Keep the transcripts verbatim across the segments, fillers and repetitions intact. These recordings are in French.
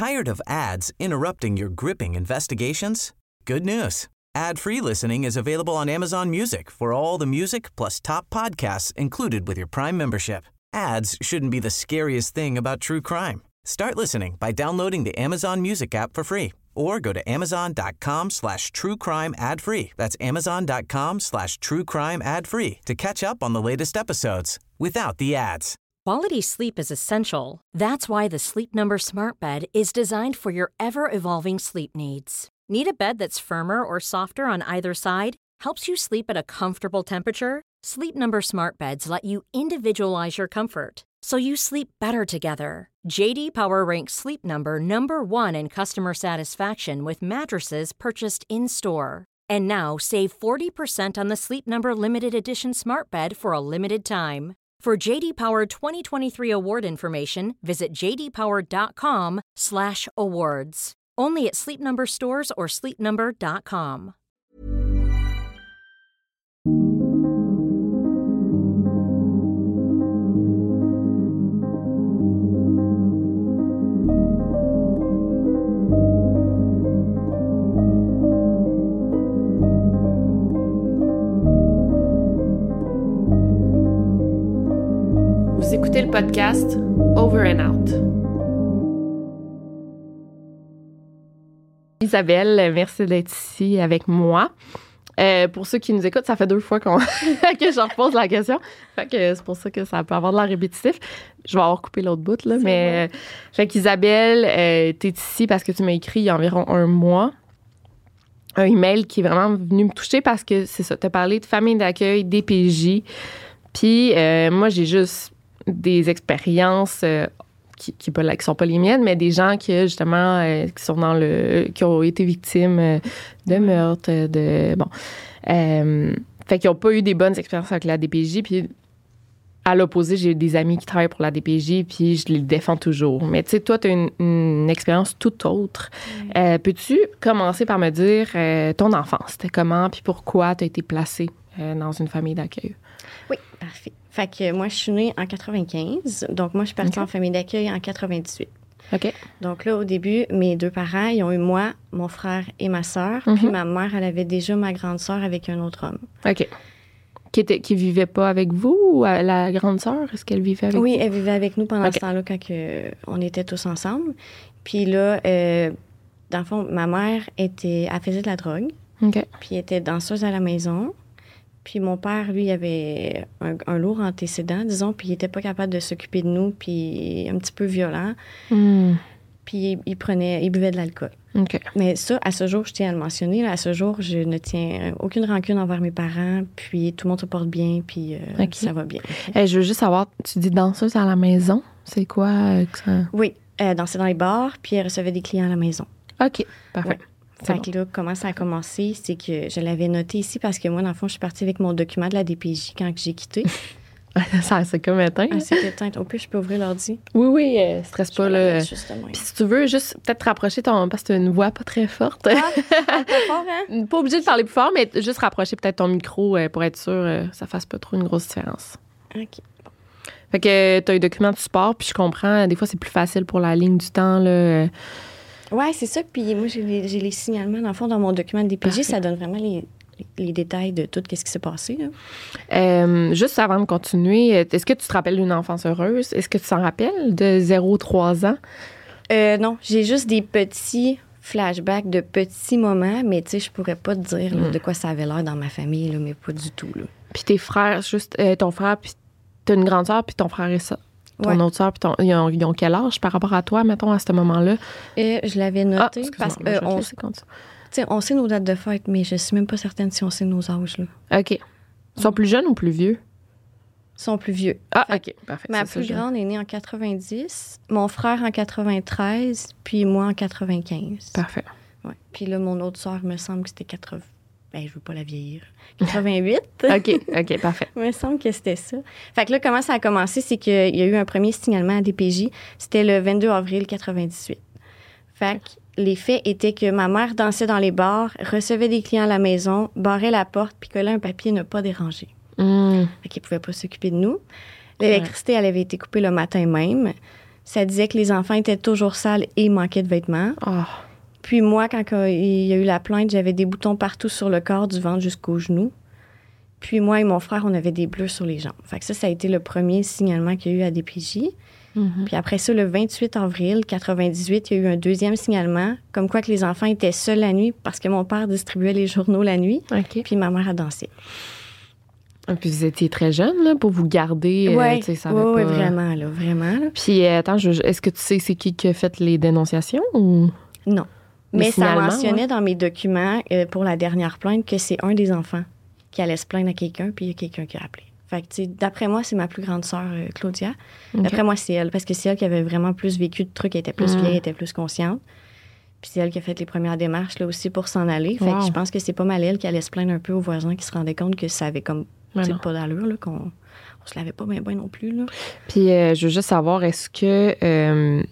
Tired of ads interrupting your gripping investigations? Good news. Ad-free listening is available on Amazon Music for all the music plus top podcasts included with your Prime membership. Ads shouldn't be the scariest thing about true crime. Start listening by downloading the Amazon Music app for free or go to amazon.com slash true crime ad free. That's amazon.com slash true crime ad free to catch up on the latest episodes without the ads. Quality sleep is essential. That's why the Sleep Number Smart Bed is designed for your ever-evolving sleep needs. Need a bed that's firmer or softer on either side? Helps you sleep at a comfortable temperature? Sleep Number Smart Beds let you individualize your comfort, so you sleep better together. J D Power ranks Sleep Number number one in customer satisfaction with mattresses purchased in-store. And now, save forty percent on the Sleep Number Limited Edition Smart Bed for a limited time. For J D Power twenty twenty-three award information, visit jdpower.com slash awards. Only at Sleep Number stores or sleep number dot com. Vous écoutez le podcast Over and Out. Isabelle, merci d'être ici avec moi. Euh, pour ceux qui nous écoutent, ça fait deux fois qu'on que je repose la question. Fait que c'est pour ça que ça peut avoir de l'air répétitif. Je vais avoir coupé l'autre bout, là. C'est mais euh, fait qu'Isabelle, euh, t'es ici parce que tu m'as écrit il y a environ un mois un email qui est vraiment venu me toucher parce que c'est ça, t'as parlé de famille d'accueil, D P J. Puis euh, moi, j'ai juste des expériences euh, qui qui, pas, qui sont pas les miennes, mais des gens qui justement euh, qui sont dans le qui ont été victimes euh, de meurtres, de bon, euh, fait qu'ils ont pas eu des bonnes expériences avec la D P J. Puis à l'opposé, j'ai des amis qui travaillent pour la D P J, puis je les défends toujours. Mais tu sais, toi, tu as une, une expérience toute autre. Mm. Euh, peux-tu commencer par me dire euh, ton enfance, c'était comment, puis pourquoi tu as été placée euh, dans une famille d'accueil? Oui, parfait. Fait que moi, je suis née en quatre-vingt-quinze. Donc, moi, je suis partie okay. en famille d'accueil en quatre-vingt-dix-huit. OK. Donc là, au début, mes deux parents, ils ont eu moi, mon frère et ma sœur. Mm-hmm. Puis ma mère, elle avait déjà ma grande sœur avec un autre homme. OK. Qui était, qui vivait pas avec vous ou la grande sœur? Est-ce qu'elle vivait avec oui, vous? Oui, elle vivait avec nous pendant okay. ce temps-là quand que, on était tous ensemble. Puis là, euh, dans le fond, ma mère était, elle faisait de la drogue. OK. Puis elle était danseuse à la maison. Puis mon père, lui, avait un, un lourd antécédent, disons, puis il était pas capable de s'occuper de nous, puis un petit peu violent. Mm. Puis il, il prenait, il buvait de l'alcool. OK. Mais ça, à ce jour, je tiens à le mentionner, là, à ce jour, je ne tiens aucune rancune envers mes parents, puis tout le monde se porte bien, puis euh, okay. ça va bien. Okay? Hey, je veux juste savoir, tu dis danseuse à la maison, c'est quoi euh, que ça... Oui, elle dansait dans les bars, puis elle recevait des clients à la maison. OK, parfait. Ouais. Fait que là, comment ça a commencé, c'est que je l'avais noté ici parce que moi, dans le fond, je suis partie avec mon document de la D P J quand j'ai quitté. Ça, c'est comme éteint. Ah, c'est éteint. Au plus, je peux ouvrir l'ordi. Oui, oui, euh, stresse je pas. Là. Justement. Puis si tu veux, juste peut-être rapprocher ton... Parce que tu as une voix pas très forte. Ah, pas fort, hein? Pas obligé de parler plus fort, mais juste rapprocher peut-être ton micro euh, pour être sûr euh, que ça fasse pas trop une grosse différence. OK. Fait que tu as un document de support, puis je comprends, des fois, c'est plus facile pour la ligne du temps, là. Oui, c'est ça. Puis moi, j'ai les, j'ai les signalements, dans le fond, dans mon document de D P J, ça donne vraiment les, les, les détails de tout ce qui s'est passé. Là. Euh, juste avant de continuer, est-ce que tu te rappelles d'une enfance heureuse? Est-ce que tu t'en rappelles de zéro à trois ans? Euh, non, j'ai juste des petits flashbacks de petits moments, mais tu sais, je pourrais pas te dire là, mm. de quoi ça avait l'air dans ma famille, là, mais pas du tout. Là. Puis tes frères, juste euh, ton frère, puis t'as une grande sœur, puis ton frère et ça. Ton ouais. autre sœur, puis ton, ils, ont, ils ont quel âge par rapport à toi, mettons, à ce moment-là? Euh, je l'avais noté ah, parce qu'on euh, on sait nos dates de fête, mais je suis même pas certaine si on sait nos âges. Là. OK. Ils sont plus jeunes ou plus vieux? Ils sont plus vieux. Ah, fait, OK, parfait. Ma plus ça, grande est née en quatre-vingt-dix, mon frère en quatre-vingt-treize, puis moi en quatre-vingt-quinze. Parfait. Ouais. Puis là, mon autre sœur, me semble que c'était quatre-vingts. Ben, je veux pas la vieillir. quatre-vingt-huit. OK, OK, parfait. Il me semble que c'était ça. Fait que là, comment ça a commencé, c'est qu'il y a eu un premier signalement à D P J. C'était le vingt-deux avril quatre-vingt-dix-huit. Fait que les faits étaient que ma mère dansait dans les bars, recevait des clients à la maison, barrait la porte, puis collait un papier « Ne pas déranger mm. ». Fait qu'il pouvait pas s'occuper de nous. L'électricité, elle avait été coupée le matin même. ça disait que les enfants étaient toujours sales et manquaient de vêtements. Oh. Puis moi, quand il y a eu la plainte, j'avais des boutons partout sur le corps, du ventre jusqu'aux genoux. Puis moi et mon frère, on avait des bleus sur les jambes. Fait que ça, ça a été le premier signalement qu'il y a eu à D P J. Mm-hmm. Puis après ça, le vingt-huit avril quatre-vingt-dix-huit, il y a eu un deuxième signalement, comme quoi que les enfants étaient seuls la nuit parce que mon père distribuait les journaux la nuit, okay. Puis ma mère a dansé. Et puis vous étiez très jeune, là, pour vous garder. Oui, euh, ça ouais, ouais, pas... vraiment, là, vraiment. Là. Puis euh, attends, je, est-ce que tu sais c'est qui qui a fait les dénonciations ou... Non. Les Mais ça mentionnait ouais. dans mes documents euh, pour la dernière plainte que c'est un des enfants qui allait se plaindre à quelqu'un, puis il y a quelqu'un qui a appelé. Fait que, tu sais, d'après moi, c'est ma plus grande sœur, euh, Claudia. Okay. D'après moi, c'est elle, parce que c'est elle qui avait vraiment plus vécu de trucs, elle était plus mm. vieille, elle était plus consciente. Puis c'est elle qui a fait les premières démarches, là, aussi, pour s'en aller. Fait wow. que je pense que c'est pas mal elle qui allait se plaindre un peu aux voisins qui se rendaient compte que ça avait comme, tu sais, pas d'allure, là, qu'on on se lavait pas bien, bien non plus, là. Puis euh, je veux juste savoir, est-ce que... Euh,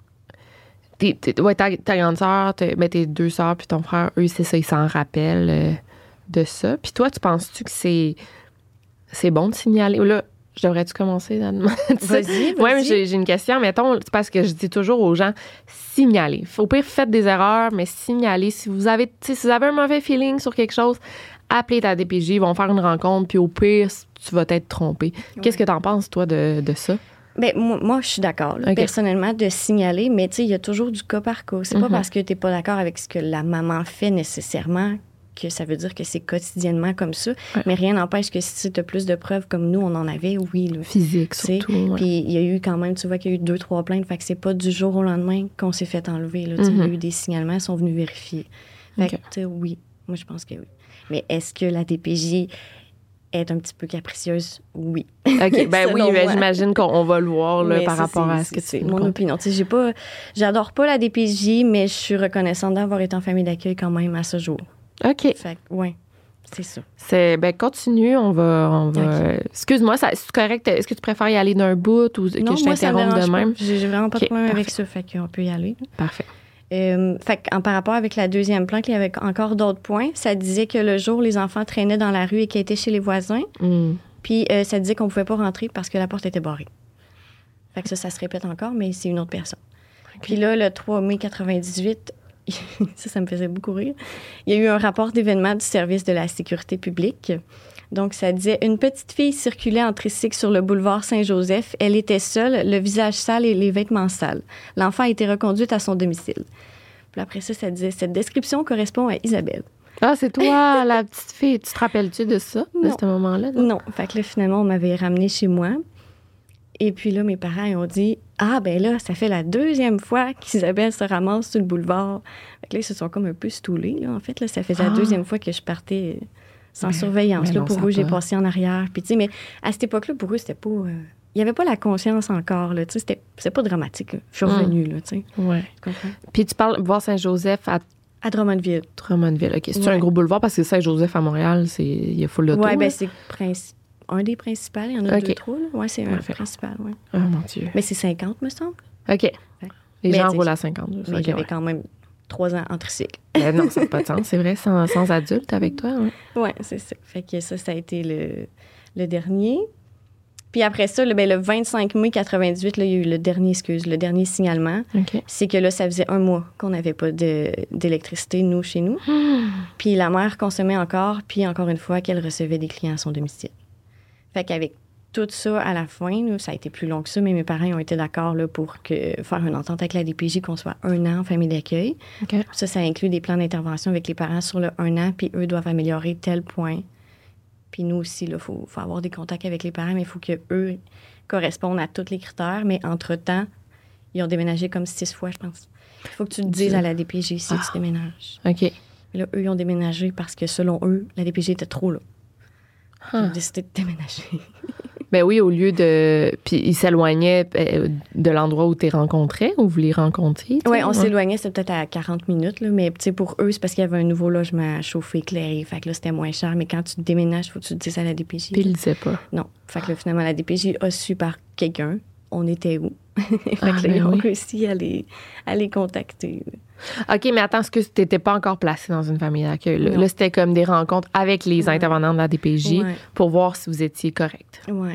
t'es, t'es, ouais, ta, ta grande sœur, ben, tes deux sœurs puis ton frère, eux, c'est ça, ils s'en rappellent euh, de ça. Puis toi, tu penses-tu que c'est... C'est bon de signaler. Là, je devrais-tu commencer à demander ça? Vas-y, vas-y. Oui, mais j'ai, j'ai une question. Mettons, c'est parce que je dis toujours aux gens, signalez. Au pire, faites des erreurs, mais signalez. Si vous avez, si vous avez un mauvais feeling sur quelque chose, appelez ta D P J, ils vont faire une rencontre, puis au pire, tu vas t'être trompé. Ouais. Qu'est-ce que tu en penses, toi, de, de ça? Bien, moi, moi, je suis d'accord, là, okay. personnellement, de signaler, mais tu sais, il y a toujours du cas par cas. C'est mm-hmm. pas parce que tu n'es pas d'accord avec ce que la maman fait nécessairement que ça veut dire que c'est quotidiennement comme ça. Ouais. Mais rien n'empêche que si tu as plus de preuves comme nous, on en avait, oui. Là, physique, surtout. Ouais. Puis il y a eu quand même, tu vois qu'il y a eu deux, trois plaintes. Fait que c'est pas du jour au lendemain qu'on s'est fait enlever. Là, mm-hmm. Il y a eu des signalements, ils sont venus vérifier. Fait okay. que, tu sais, oui. Moi, je pense que oui. Mais est-ce que la D P J est un petit peu capricieuse? Oui. OK. Ben oui, ben, j'imagine qu'on va le voir là, par ça, rapport à ce que tu c'est mon opinion. Tu sais, j'ai pas... J'adore pas la D P J, mais je suis reconnaissante d'avoir été en famille d'accueil quand même à ce jour. OK. Fait que, oui. C'est ça. C'est, ben, continue, on va... On va okay. Excuse-moi, ça, c'est correct. Est-ce que tu préfères y aller d'un bout ou que non, je moi, t'interrompe de même? Pas. J'ai, j'ai vraiment pas okay, de problème parfait. avec ça, fait qu'on peut y aller. Parfait. Euh, fait qu'en par rapport avec la deuxième plainte, il y avait encore d'autres points. Ça disait que le jour, les enfants traînaient dans la rue et qu'ils étaient chez les voisins. Mm. Puis ça, ça disait qu'on ne pouvait pas rentrer parce que la porte était barrée. Fait que ça, ça se répète encore, mais c'est une autre personne. Okay. Puis là, le trois mai quatre-vingt-dix-huit... ça, ça me faisait beaucoup rire. Il y a eu un rapport d'événement du service de la sécurité publique. Donc, ça disait « Une petite fille circulait en tricycle sur le boulevard Saint-Joseph. Elle était seule, le visage sale et les vêtements sales. L'enfant a été reconduite à son domicile. » Puis après ça, ça disait « Cette description correspond à Isabelle. » Ah, c'est toi, la petite fille. Tu te rappelles-tu de ça, non. de ce moment-là? Non. non. Fait que là, finalement, on m'avait ramenée chez moi. Et puis là, mes parents ils ont dit « Ah, ben là, ça fait la deuxième fois qu'Isabelle se ramasse sur le boulevard. » Fait que là, ils se sont comme un peu stoulés, là, en fait. Là, ça faisait ah. la deuxième fois que je partais sans mais, surveillance. Mais là, pour eux, j'ai passé en arrière. Puis, tu sais, mais à cette époque-là, pour eux, c'était pas... Euh, il n'y avait pas la conscience encore, là. Tu sais, c'était, c'était pas dramatique. Là. Je suis revenue, mm. là, tu sais. Oui. Puis tu parles boulevard Saint-Joseph à... À Drummondville. Drummondville, OK. C'est ouais. un gros boulevard parce que Saint-Joseph à Montréal, c'est... il y a full d'auto. Oui, bien, c'est princi... un des principaux. Il y en a okay. deux, trois. Oui, c'est un principal, oui. Oh, mon Dieu. Mais c'est cinquante, me semble. OK. Ouais. Les mais gens roulent à cinquante. Mais okay, j'avais ouais. quand même trois ans en tricycle. Ben non, ça n'a pas de sens. C'est vrai, sans, sans adulte avec toi. Oui, ouais, c'est ça. Fait que ça, ça a été le, le dernier. Puis après ça, le, ben, le vingt-cinq mai quatre-vingt-dix-huit, là, il y a eu le dernier, excuse, le dernier signalement. Okay. C'est que là, ça faisait un mois qu'on n'avait pas de, d'électricité, nous, chez nous. Mmh. Puis la mère consommait encore, puis encore une fois, qu'elle recevait des clients à son domicile. Fait qu'avec tout ça, à la fin, là, ça a été plus long que ça, mais mes parents ont été d'accord là, pour que, faire une entente avec la D P J qu'on soit un an en famille d'accueil. Okay. Ça, ça inclut des plans d'intervention avec les parents sur le un an, puis eux doivent améliorer tel point. Puis nous aussi, il faut, faut avoir des contacts avec les parents, mais il faut qu'eux correspondent à tous les critères. Mais entre-temps, ils ont déménagé comme six fois, je pense. Il faut que tu te dises à la D P J si ah. tu déménages. OK. Mais là, eux, ils ont déménagé parce que, selon eux, la D P J était trop là. Ils ont décidé de déménager. Ben oui, au lieu de... Puis ils s'éloignaient de l'endroit où tu les rencontrais, où vous les rencontriez. Oui, on ouais. s'éloignait, c'était peut-être à quarante minutes, là, mais pour eux, c'est parce qu'il y avait un nouveau logement chauffé, éclairé. Fait que là, c'était moins cher. Mais quand tu te déménages, il faut que tu te dises à la D P J. Puis ils le disaient pas. Non. Fait que là, finalement, la D P J a su par quelqu'un. On était où? Fait ah, que là, ils ont oui. réussi à les, à les contacter. OK, mais attends, est-ce que tu n'étais pas encore placée dans une famille d'accueil? Là, là c'était comme des rencontres avec les ouais. intervenants de la D P J ouais. pour voir si vous étiez correct. Oui.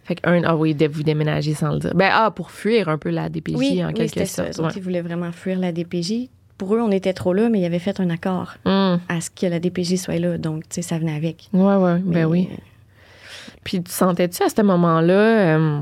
Fait qu'un, ah oui, de vous déménager sans le dire. Ben, ah, pour fuir un peu la D P J, oui, en oui, quelque c'était sorte. ça. Donc, ils voulaient vraiment fuir la D P J. Pour eux, on était trop là, mais ils avaient fait un accord Hum. à ce que la D P J soit là. Donc, tu sais, ça venait avec. Ouais, ouais, Mais, ben oui. Puis, tu sentais-tu à ce moment-là, euh,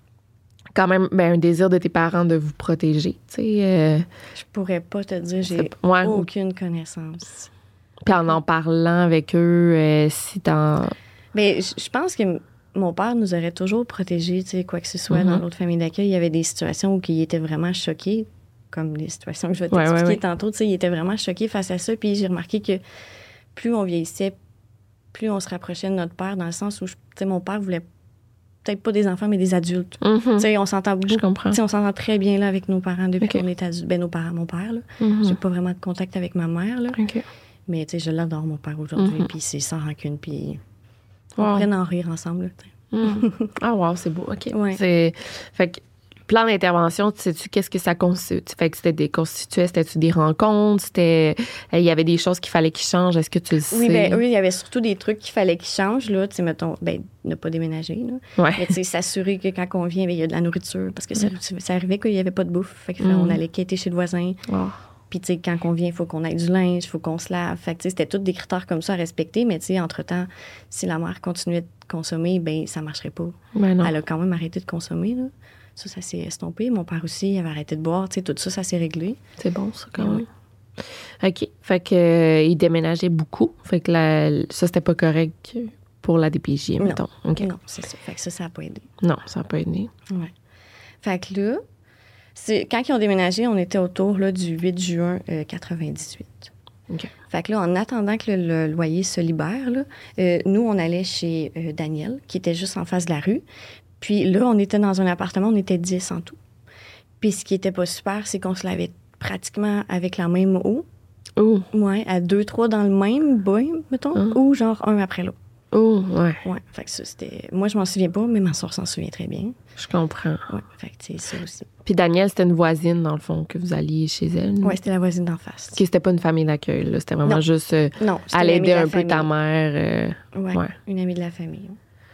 quand même, ben, un désir de tes parents de vous protéger, tu sais? Euh, Je pourrais pas te dire, j'ai c'est- ouais. aucune connaissance. Puis en en parlant avec eux, euh, si t'en... Mais je je pense que m- mon père nous aurait toujours protégés, tu sais, quoi que ce soit. Mhm. Dans l'autre famille d'accueil, il y avait des situations où il était vraiment choqué, comme les situations que je vais Ouais, t'expliquer ouais, ouais. tantôt. Tu sais, il était vraiment choqué face à ça. Puis j'ai remarqué que plus on vieillissait, plus on se rapprochait de notre père, dans le sens où, je- tu sais, mon père voulait peut-être pas des enfants, mais des adultes. Mhm. Tu sais, on s'entend Je beaucoup. comprends. Tu sais, on s'entend très bien là avec nos parents depuis Ok. qu'on est adultes. Ben, nos parents, mon père, là. Mhm. J'ai pas vraiment de contact avec ma mère, là. OK. Mais, tu sais, je l'adore, mon père, aujourd'hui. Mhm. Puis c'est sans rancune. Puis on Wow. pourrait en rire ensemble, là, tu sais. Mm. Ah, wow, c'est beau. OK. Ouais. C'est... Fait que, plan d'intervention, tu sais-tu qu'est-ce que ça constitue? Fait que c'était des constituait, c'était-tu des rencontres? C'était... Il y avait des choses qu'il fallait qu'ils changent. Est-ce que tu le sais? Oui, bien, eux, il y avait surtout des trucs qu'il fallait qu'ils changent, là. Tu sais, mettons, ben, ne pas déménager, là. Ouais. Mais, tu sais, s'assurer que quand on vient, ben, il y a de la nourriture. Parce que ça, ça arrivait qu'il n'y avait pas de bouffe. Fait que, Mm. on allait quêter chez le voisin. Oh. Puis, tu sais, quand on vient, il faut qu'on ait du linge, il faut qu'on se lave. Fait que, tu sais, c'était tous des critères comme ça à respecter. Mais, tu sais, entre-temps, si la mère continuait de consommer, ben ça marcherait pas. Ben non. Elle a quand même arrêté de consommer, là. Ça, ça s'est estompé. Mon père aussi, il avait arrêté de boire. Tu sais, tout ça, ça s'est réglé. C'est bon, ça, quand Oui. même. OK. Fait que euh, il déménageait beaucoup. Fait que la- ça, c'était pas correct pour la D P J, Non. mettons. OK. Non, c'est ça. Fait que ça, ça n'a pas aidé. Non, ça n'a pas aidé. Ouais. Fait que là, c'est, quand ils ont déménagé, on était autour là, du huit juin euh, quatre-vingt-dix-huit. OK. Fait que là, en attendant que le, le loyer se libère, là, euh, nous, on allait chez euh, Daniel, qui était juste en face de la rue. Puis là, on était dans un appartement, on était dix en tout. Puis ce qui était pas super, c'est qu'on se lavait pratiquement avec la même eau. Oh, Ouais, à deux, trois dans le même bain, mettons, Hein? ou genre un après l'autre. oh, ouais, Ouais, fait que ça, c'était... Moi, je m'en souviens pas, mais ma soeur s'en souvient très bien. je comprends. Ouais, fait que, tu sais, ça aussi. Puis Danielle, c'était une voisine, dans le fond, que vous alliez chez elle. Ouais, c'était la voisine d'en face. Qui c'était pas une famille d'accueil, là. C'était vraiment Non. juste... euh, Non, c'était elle une amie aidait de la un peu ta famille. mère. euh, Ouais, ouais. une amie de la famille.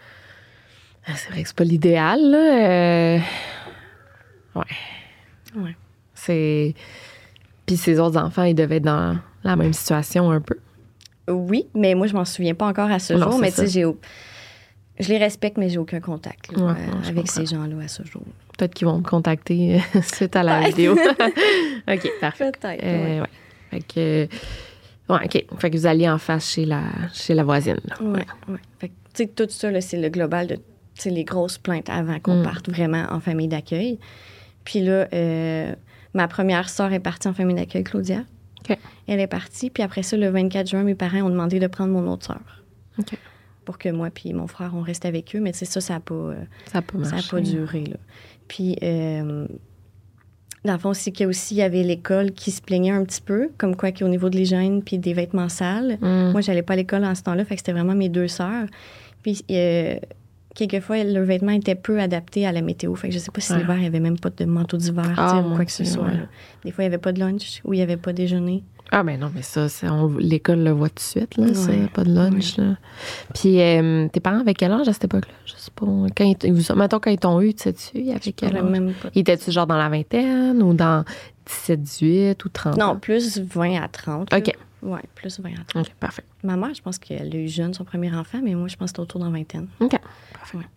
Ah, c'est vrai que c'est pas l'idéal, là. euh, Ouais. Ouais. C'est... Puis ses autres enfants, ils devaient être dans la même situation un peu. Oui, mais moi, je m'en souviens pas encore à ce Non, jour. c'est Mais tu sais, ça. j'ai... au- je les respecte, mais j'ai aucun contact là, Ouais, euh, non, je avec comprends. ces gens-là à ce jour. Peut-être qu'ils vont me contacter euh, suite à la Peut-être. vidéo. OK, parfait. Peut-être, Euh, ouais. Fait que... Ouais, OK. Fait que vous alliez en face chez la, chez la voisine. là. Ouais, ouais. Fait que, tu sais, tout ça, là, c'est le global de, tu sais, les grosses plaintes avant qu'on Mm. parte vraiment en famille d'accueil. Puis là, euh, ma première sœur est partie en famille d'accueil, Claudia. OK. Elle est partie. Puis après ça, le vingt-quatre juin, mes parents ont demandé de prendre mon autre sœur OK. pour que moi puis mon frère, on reste avec eux. Mais tu sais, ça, ça n'a pas... euh, Ça a pas Ça marché. n'a pas duré, là. Puis, euh, dans le fond, c'est qu'il y a aussi, il y avait l'école qui se plaignait un petit peu, comme quoi qu'au niveau de l'hygiène puis des vêtements sales. Mm. Moi, j'allais pas à l'école en ce temps-là, fait que c'était vraiment mes deux sœurs. Puis, euh, quelquefois, leurs vêtements étaient peu adaptés à la météo. Fait que je sais pas si Ouais. l'hiver, il y avait même pas de manteau d'hiver, Ah, tu sais, ou mon quoi que ce Dieu, soit. ouais. là. Des fois, il y avait pas de lunch ou il y avait pas déjeuner. Ah, ben non, mais ça, c'est- on- l'école le voit tout de suite, là, ça, Ouais. pas de lunch, là. Puis, euh, tes parents avaient quel âge à cette époque-là? Je sais pas. Quand ils, t- vous- mettons, quand ils t'ont eu, tu sais-tu, il y avait Je quel pourrais âge? même pas. Ils étaient-tu genre dans la vingtaine ou dans dix-sept, dix-huit ou trente Non, ans? plus vingt à trente. là. OK. Ouais, plus vingt à trente. OK, parfait. Ma mère, je pense qu'elle a eu jeune son premier enfant, mais moi, je pense que c'était autour d'un vingtaine. OK, parfait. Ouais.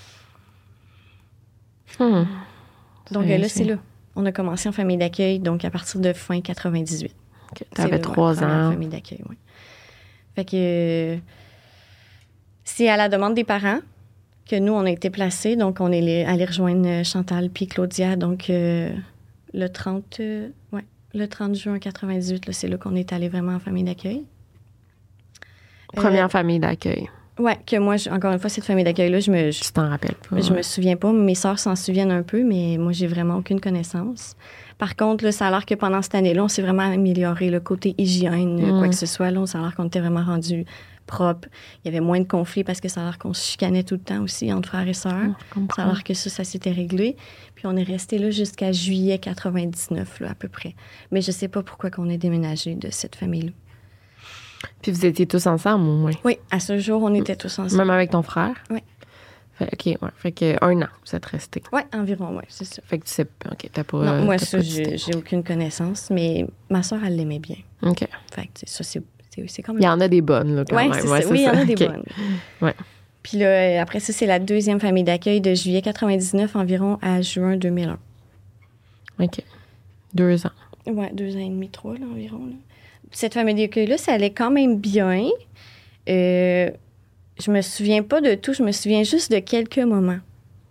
Hmm. Donc C'est- euh, là, c'est là. On a commencé en famille d'accueil, donc à partir de fin quatre-vingt-dix-huit. OK. C'est T'avais là, ouais, trois première ans. famille d'accueil, oui. Fait que euh, c'est à la demande des parents que nous, on a été placés. Donc, on est les- allés rejoindre Chantal puis Claudia. Donc, euh, le trente, euh, ouais, le trente juin quatre-vingt-dix-huit, là, c'est là qu'on est allés vraiment en famille d'accueil. Première Euh, famille d'accueil. Ouais, que moi, je- encore une fois, cette famille d'accueil-là, je me, je, Tu t'en rappelles pas? je me souviens pas. Mes sœurs s'en souviennent un peu, mais moi, j'ai vraiment aucune connaissance. Par contre, là, ça a l'air que pendant cette année-là, on s'est vraiment amélioré le côté hygiène, Mm. quoi que ce soit. Là, ça a l'air qu'on était vraiment rendu propre. Il y avait moins de conflits parce que ça a l'air qu'on se chicanait tout le temps aussi entre frères et sœurs. Je Ça a comprends. l'air que ça, ça s'était réglé. Puis on est resté là jusqu'à juillet quatre-vingt-dix-neuf, là, à peu près. Mais je sais pas pourquoi qu'on est déménagé de cette famille-là. Puis vous étiez tous ensemble, au moins? Oui, à ce jour, on était tous ensemble. Même avec ton frère? Oui. Fait, OK, ouais. Fait que un an, vous êtes restés. Oui, environ, oui, c'est ça. Fait que tu sais pas. OK, t'as pas. Non, moi, t'as ça, pas j'ai, d'idée. j'ai aucune connaissance, mais ma soeur, elle l'aimait bien. OK. Fait que, tu sais, ça, c'est, c'est, c'est quand Il même. y en a des bonnes, là, quand Ouais, même. c'est Ouais, ça. Oui, il y en a des OK. bonnes. Ouais. Puis là, après ça, c'est la deuxième famille d'accueil de juillet quatre-vingt-dix-neuf environ à juin deux mille un. OK. Deux ans. Ouais, deux ans et demi, trois, là, environ. Là. Cette famille d'accueil-là, ça allait quand même bien. Euh, je me souviens pas de tout, je me souviens juste de quelques moments.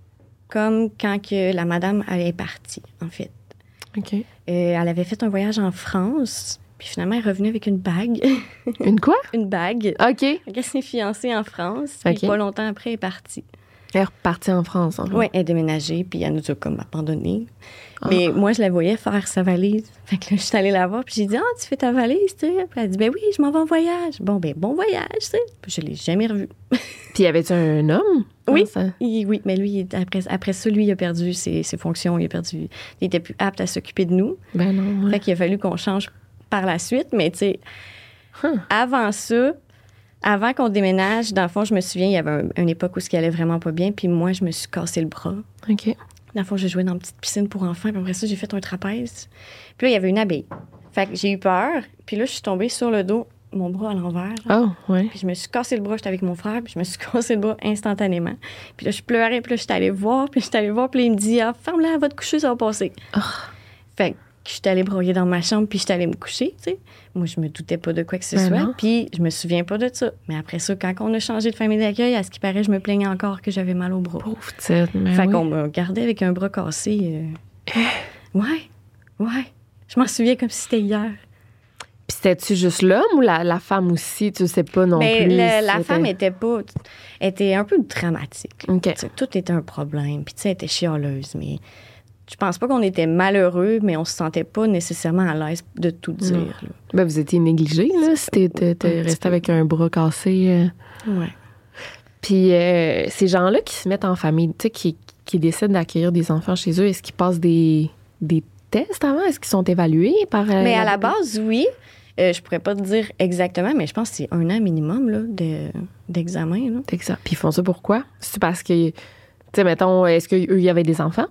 Comme quand que la madame elle est partie, en fait. OK. Euh, elle avait fait un voyage en France, puis finalement, elle est revenue avec une bague. Une quoi? une bague. OK. Elle s'est fiancée en France, puis OK. pas longtemps après, elle est partie. Elle est repartie en France, en fait. Oui, elle est déménagée, puis elle nous a comme abandonnés. Ah. Mais moi, je la voyais faire sa valise. Fait que là, je suis allée la voir, puis j'ai dit « Ah, tu fais ta valise, tu sais? » Puis elle a dit « Ben oui, je m'en vais en voyage. » Bon, ben bon voyage, tu sais. Puis je l'ai jamais revue. Puis, y avait-tu un homme? Oui. dans ça? Il- oui, mais lui, il- après, après ça, lui, il a perdu ses, ses fonctions. Il a perdu... Il était plus apte à s'occuper de nous. Ben non. Ouais. Fait qu'il a fallu qu'on change par la suite. Mais tu sais, Huh. avant ça, avant qu'on déménage, dans le fond, je me souviens, il y avait un- une époque où ce qui allait vraiment pas bien. Puis moi, je me suis cassé le bras. OK. Dans le fond, j'ai joué dans une petite piscine pour enfants. Puis après ça, j'ai fait un trapèze. Puis là, il y avait une abeille. Fait que j'ai eu peur. Puis là, je suis tombée sur le dos, mon bras à l'envers. Oh, ouais. Puis je me suis cassé le bras. J'étais avec mon frère. Puis je me suis cassé le bras instantanément. Puis là, je pleurais. Puis là, j'étais allée voir. Puis j'étais allée voir. Puis là, il me dit, ah, ferme-la, elle va te coucher, ça va passer. Oh. Fait que j'étais allée broyer dans ma chambre. Puis j'étais allée me coucher, tu sais. Moi, je me doutais pas de quoi que ce Ben soit. non. Puis je me souviens pas de ça. Mais après ça, quand on a changé de famille d'accueil, à ce qui paraît, je me plaignais encore que j'avais mal au bras. Pauvre petite. Mais Fait oui. qu'on me gardait avec un bras cassé. euh. Ouais, ouais. Je m'en souviens comme si c'était hier. Puis c'était-tu juste l'homme ou la, la femme aussi? Tu sais pas non Mais plus. le- la c'était- femme était pas... était un peu dramatique. OK. Tu sais, tout était un problème. Puis tu sais, elle était chialeuse. Mais je pense pas qu'on était malheureux, mais on se sentait pas nécessairement à l'aise de tout dire. là. Ben, vous étiez négligé, là, si t'es, t'es- t'es Un petit resté peu. avec un bras cassé. euh. Ouais. Puis euh, ces gens-là qui se mettent en famille, tu sais, qui, qui décident d'accueillir des enfants chez eux, est-ce qu'ils passent des, des tests avant? Est-ce qu'ils sont évalués par... euh, Mais à la base, oui. Euh, je pourrais pas te dire exactement, mais je pense que c'est un an minimum là, de, d'examen. Là. Exact. Puis ils font ça pourquoi? C'est parce que, tu sais, mettons, est-ce qu'eux, il y avait des enfants?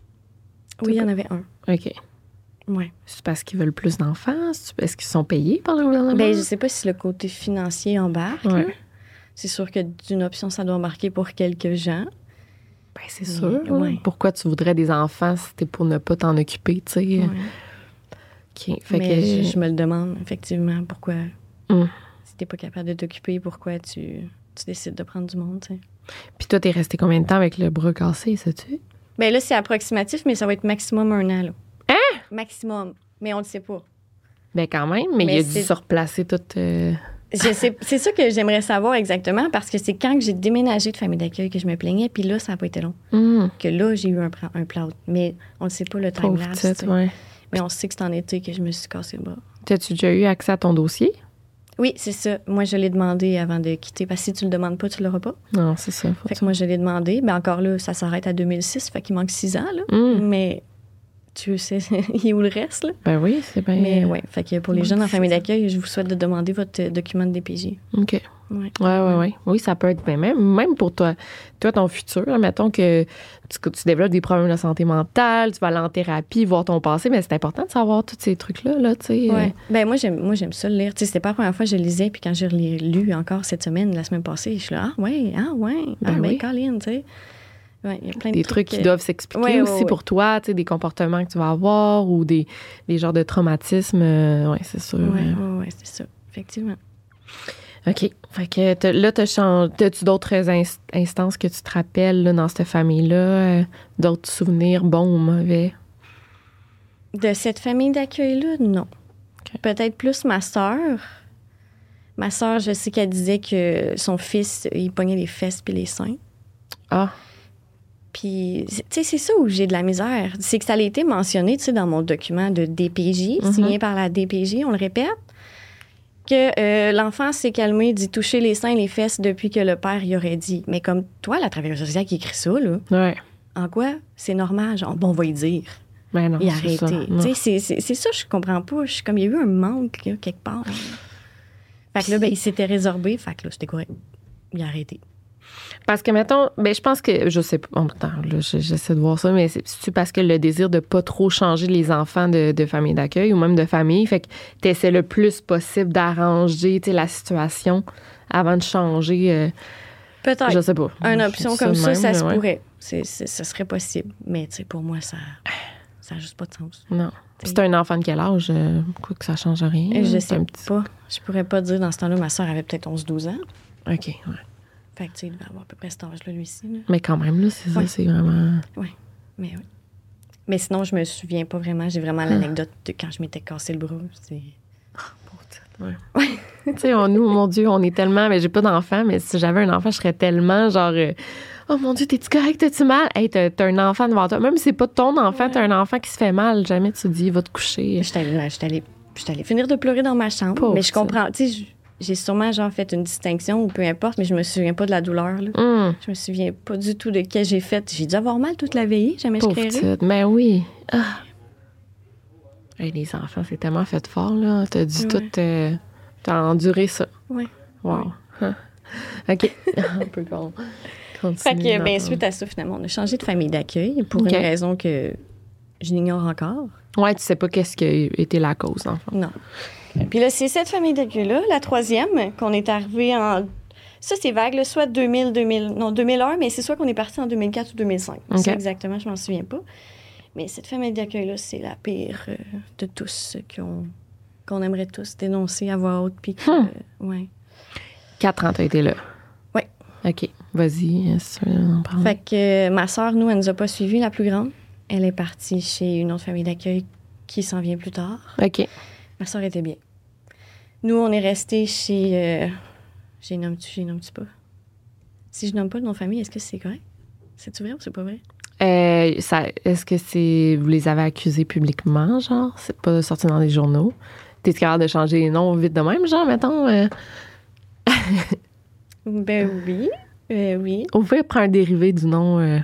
Oui, il y en avait un. OK. Ouais. C'est parce qu'ils veulent plus d'enfants? C'est- Est-ce qu'ils sont payés par le gouvernement? Ben, je sais pas si le côté financier embarque. Ouais. là. C'est sûr que d'une option, ça doit embarquer pour quelques gens. Ben, c'est Mais, sûr. hein. ouais. Pourquoi tu voudrais des enfants si c'était pour ne pas t'en occuper, tu sais? Ouais. OK. Fait Mais que... je, je me le demande, effectivement, pourquoi, Hum. si t'es pas capable de t'occuper, pourquoi tu, tu décides de prendre du monde, tu sais. Puis toi, t'es resté combien de temps avec le bras cassé, sais-tu? Ben là, c'est approximatif, mais ça va être maximum un an, là. Hein? Maximum. Mais on le sait pas. Ben quand même, mais, Mais il a dû c'est- se replacer tout... euh, Je sais- c'est ça que j'aimerais savoir exactement, parce que c'est quand que j'ai déménagé de famille d'accueil que je me plaignais, puis là, ça n'a pas été long. hum, Que là, j'ai eu un, pla- un plâtre. Mais on ne sait pas le pauvre time-lapse. petite, tu sais. ouais. Mais on sait que c'est en été que je me suis cassé le bras. T'as-tu déjà eu accès à ton dossier? Oui, c'est ça. Moi, je l'ai demandé avant de quitter, parce que si tu le demandes pas, tu l'auras pas. Non, c'est ça. Faut Fait que moi, je l'ai demandé. Mais encore là, ça s'arrête à deux mille six, fait qu'il manque six ans, là. Hum. Mais tu sais, il est où le reste, là? Ben oui, c'est bien... Mais oui, fait que pour les Ouais, jeunes en c'est famille ça. d'accueil, je vous souhaite de demander votre euh, document de D P J. OK. Ouais. Ouais, ouais, ouais. Oui, ça peut être bien. Même, même pour toi, toi, ton futur, là, mettons que tu, que tu développes des problèmes de santé mentale, tu vas aller en thérapie, voir ton passé, mais c'est important de savoir tous ces trucs-là, là, tu sais. Ouais. Ben moi j'aime moi j'aime ça le lire. Tu sais, c'était pas la première fois que je le lisais, puis quand j'ai relu- lu encore cette semaine, la semaine passée, je suis là ah ouais, ah ouais, ah Ben ben, oui. Colin, tu sais. Ouais, il y a plein de Des trucs qui euh, doivent s'expliquer ouais, ouais, aussi ouais. pour toi, tu sais, des comportements que tu vas avoir ou des, des genres de traumatismes. euh, ouais, c'est sûr. Ouais, euh. ouais, ouais, c'est ça, effectivement. OK. Fait que t'as- là, t'as changé. T'as-tu d'autres ins- instances que tu te rappelles là, dans cette famille-là? euh, d'autres souvenirs bons ou mauvais? De cette famille d'accueil-là, non. OK. Peut-être plus ma sœur. Ma sœur, je sais qu'elle disait que son fils, il pognait les fesses puis les seins. Ah, Puis, tu sais, c'est ça où j'ai de la misère. C'est que ça a été mentionné, tu sais, dans mon document de D P J, Mhm. signé par la D P J, on le répète, que euh, l'enfant s'est calmé d'y toucher les seins et les fesses depuis que le père y aurait dit. Mais comme toi, la travailleuse sociale qui écrit ça, là, ouais. en quoi c'est normal? Genre, bon, on va y dire. Ben non, Et c'est ça. arrêter. Non. Tu sais, c'est- c'est c'est ça, je comprends pas. Je suis comme, il y a eu un manque, là, quelque part. Fait que là, ben, il s'était résorbé. Fait que là, c'était correct. Il a arrêté. Parce que, mettons, ben, je pense que, je sais pas, bon, attends, là, j'essaie de voir ça, mais c'est, c'est parce que le désir de pas trop changer les enfants de, de famille d'accueil ou même de famille, fait que t'essaies le plus possible d'arranger, tu sais, la situation avant de changer. Euh, Peut-être. Je sais pas. Une option comme ça, même, ça se ouais. pourrait. C'est, c'est, ça serait possible. Mais, tu sais, pour moi, ça ça n'a juste pas de sens. Non. C'est un enfant de quel âge? Euh, quoi que ça change rien? Je c'est sais un petit... pas. Je pourrais pas dire, dans ce temps-là, ma soeur avait peut-être onze douze ans. OK, ouais. Fait que, tu sais, il devait avoir à peu près cet âge-là, lui aussi. Là. Mais quand même, là, c'est ouais. ça, c'est vraiment... Oui, mais oui. Mais sinon, je me souviens pas vraiment. J'ai vraiment l'anecdote de quand je m'étais cassé le bras. C'est... Ouais. Tu sais, nous, mon Dieu, on est tellement... Mais j'ai pas d'enfant, mais si j'avais un enfant, je serais tellement genre... Euh, oh mon Dieu, t'es-tu correct? T'as-tu mal? Hey, t'as, t'as un enfant devant toi. Même si c'est pas ton enfant, ouais. T'as un enfant qui se fait mal. Jamais tu te dis, va te coucher. J'étais allée, j'étais allée, j'étais allée finir de pleurer dans ma chambre. Pauvre mais je comprends. Tu sais, j'ai sûrement genre fait une distinction ou peu importe, mais je me souviens pas de la douleur. Là. Mm. Je me souviens pas du tout de quel j'ai fait. J'ai dû avoir mal toute la veillée. Jamais je créerais. Mais oui. Ah. Hey, les enfants, c'est tellement fait fort, là. T'as dû ouais. tout... Euh, t'as enduré ça. Oui. Wow. Ouais. OK. On peut con- continuer. Fait que, bien, suite à ça, finalement, on a changé de famille d'accueil pour okay. une raison que je l'ignore encore. Ouais, tu sais pas qu'est-ce qui a été la cause, en fait. Non. Puis là, c'est cette famille d'accueil-là, la troisième, qu'on est arrivé en... Ça, c'est vague, là, soit deux mille, deux mille... Non, deux mille un, mais c'est soit qu'on est parti en deux mille quatre ou deux mille cinq. Okay. Ça, exactement, je m'en souviens pas. Mais cette famille d'accueil-là, c'est la pire euh, de tous, qu'on, qu'on aimerait tous dénoncer à voix haute. Puis que, hum. euh, ouais. Quatre ans, t'as été là. Oui. OK. Vas-y, si tu veux en parler. Fait que euh, ma sœur, nous, elle nous a pas suivis, la plus grande. Elle est partie chez une autre famille d'accueil qui s'en vient plus tard. OK. Ma sœur était bien. Nous, on est restés chez... Euh, j'ai nomme-tu, j'ai nomme-tu pas? Si je nomme pas le nom de famille, est-ce que c'est correct? C'est-tu vrai ou c'est pas vrai? Euh, ça, est-ce que c'est... Vous les avez accusés publiquement, genre? C'est pas sorti dans les journaux? T'es capable de changer les noms vite de même, genre, mettons? Euh... ben oui. Euh, oui. Vous pouvez prendre un dérivé du nom... Euh...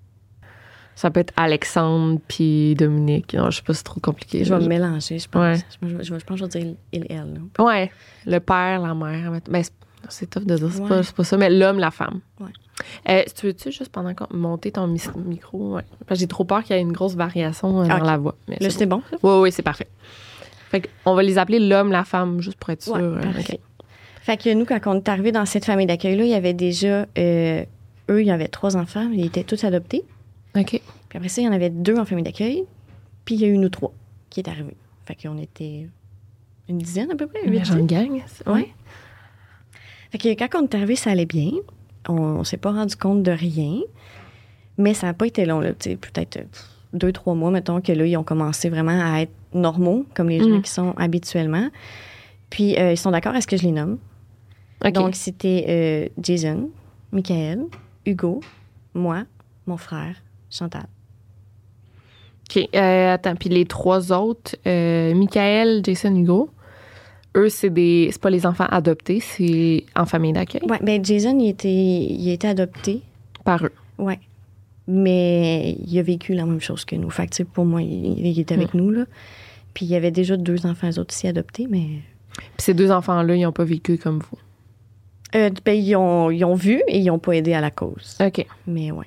Ça peut être Alexandre puis Dominique. Non, je sais pas si c'est trop compliqué. Je vais me mélanger, je pense. Ouais. Je, je, je, je pense que je vais dire il, elle. Là. Ouais. Le père, la mère. Ben, c'est, c'est tough de dire, c'est, ouais. pas, c'est pas ça, mais l'homme, la femme. Ouais. Euh, tu veux-tu juste pendant qu'on monter ton micro? Ouais. Parce que j'ai trop peur qu'il y ait une grosse variation euh, dans okay. la voix. Mais là, c'est c'était bon? bon? Oui, oui, c'est parfait. Fait qu'on va les appeler l'homme, la femme, juste pour être sûr. Ouais, euh, parfait. Okay. Fait que nous, quand on est arrivé dans cette famille d'accueil-là, il y avait déjà... Euh, eux, il y avait trois enfants, ils étaient tous adoptés. OK. Puis après ça, il y en avait deux en famille d'accueil. Puis il y a eu nous trois qui est arrivés. Fait qu'on était une dizaine à peu près. Une grande gang. Oui. Fait que quand on est arrivé, ça allait bien. On, on s'est pas rendu compte de rien. Mais ça n'a pas été long, là. Tu sais, peut-être deux, trois mois, mettons, que là, ils ont commencé vraiment à être normaux, comme les gens mm. qui sont habituellement. Puis euh, ils sont d'accord à ce que je les nomme. Okay. Donc, c'était euh, Jason, Michael, Hugo, moi, mon frère, Chantal. OK. Euh, attends, puis les trois autres, euh, Michael, Jason, Hugo, eux, c'est des, c'est pas les enfants adoptés, c'est en famille d'accueil? Oui, bien, Jason, il était, il était adopté. Par eux? Oui. Mais il a vécu la même chose que nous. Fait que, tu sais, pour moi, il, il était avec mmh. nous, là. Puis il y avait déjà deux enfants, eux autres aussi adoptés, mais... Puis ces deux enfants-là, ils n'ont pas vécu comme vous? Euh, ben, ils ont, ils ont vu et ils n'ont pas aidé à la cause. OK. Mais oui.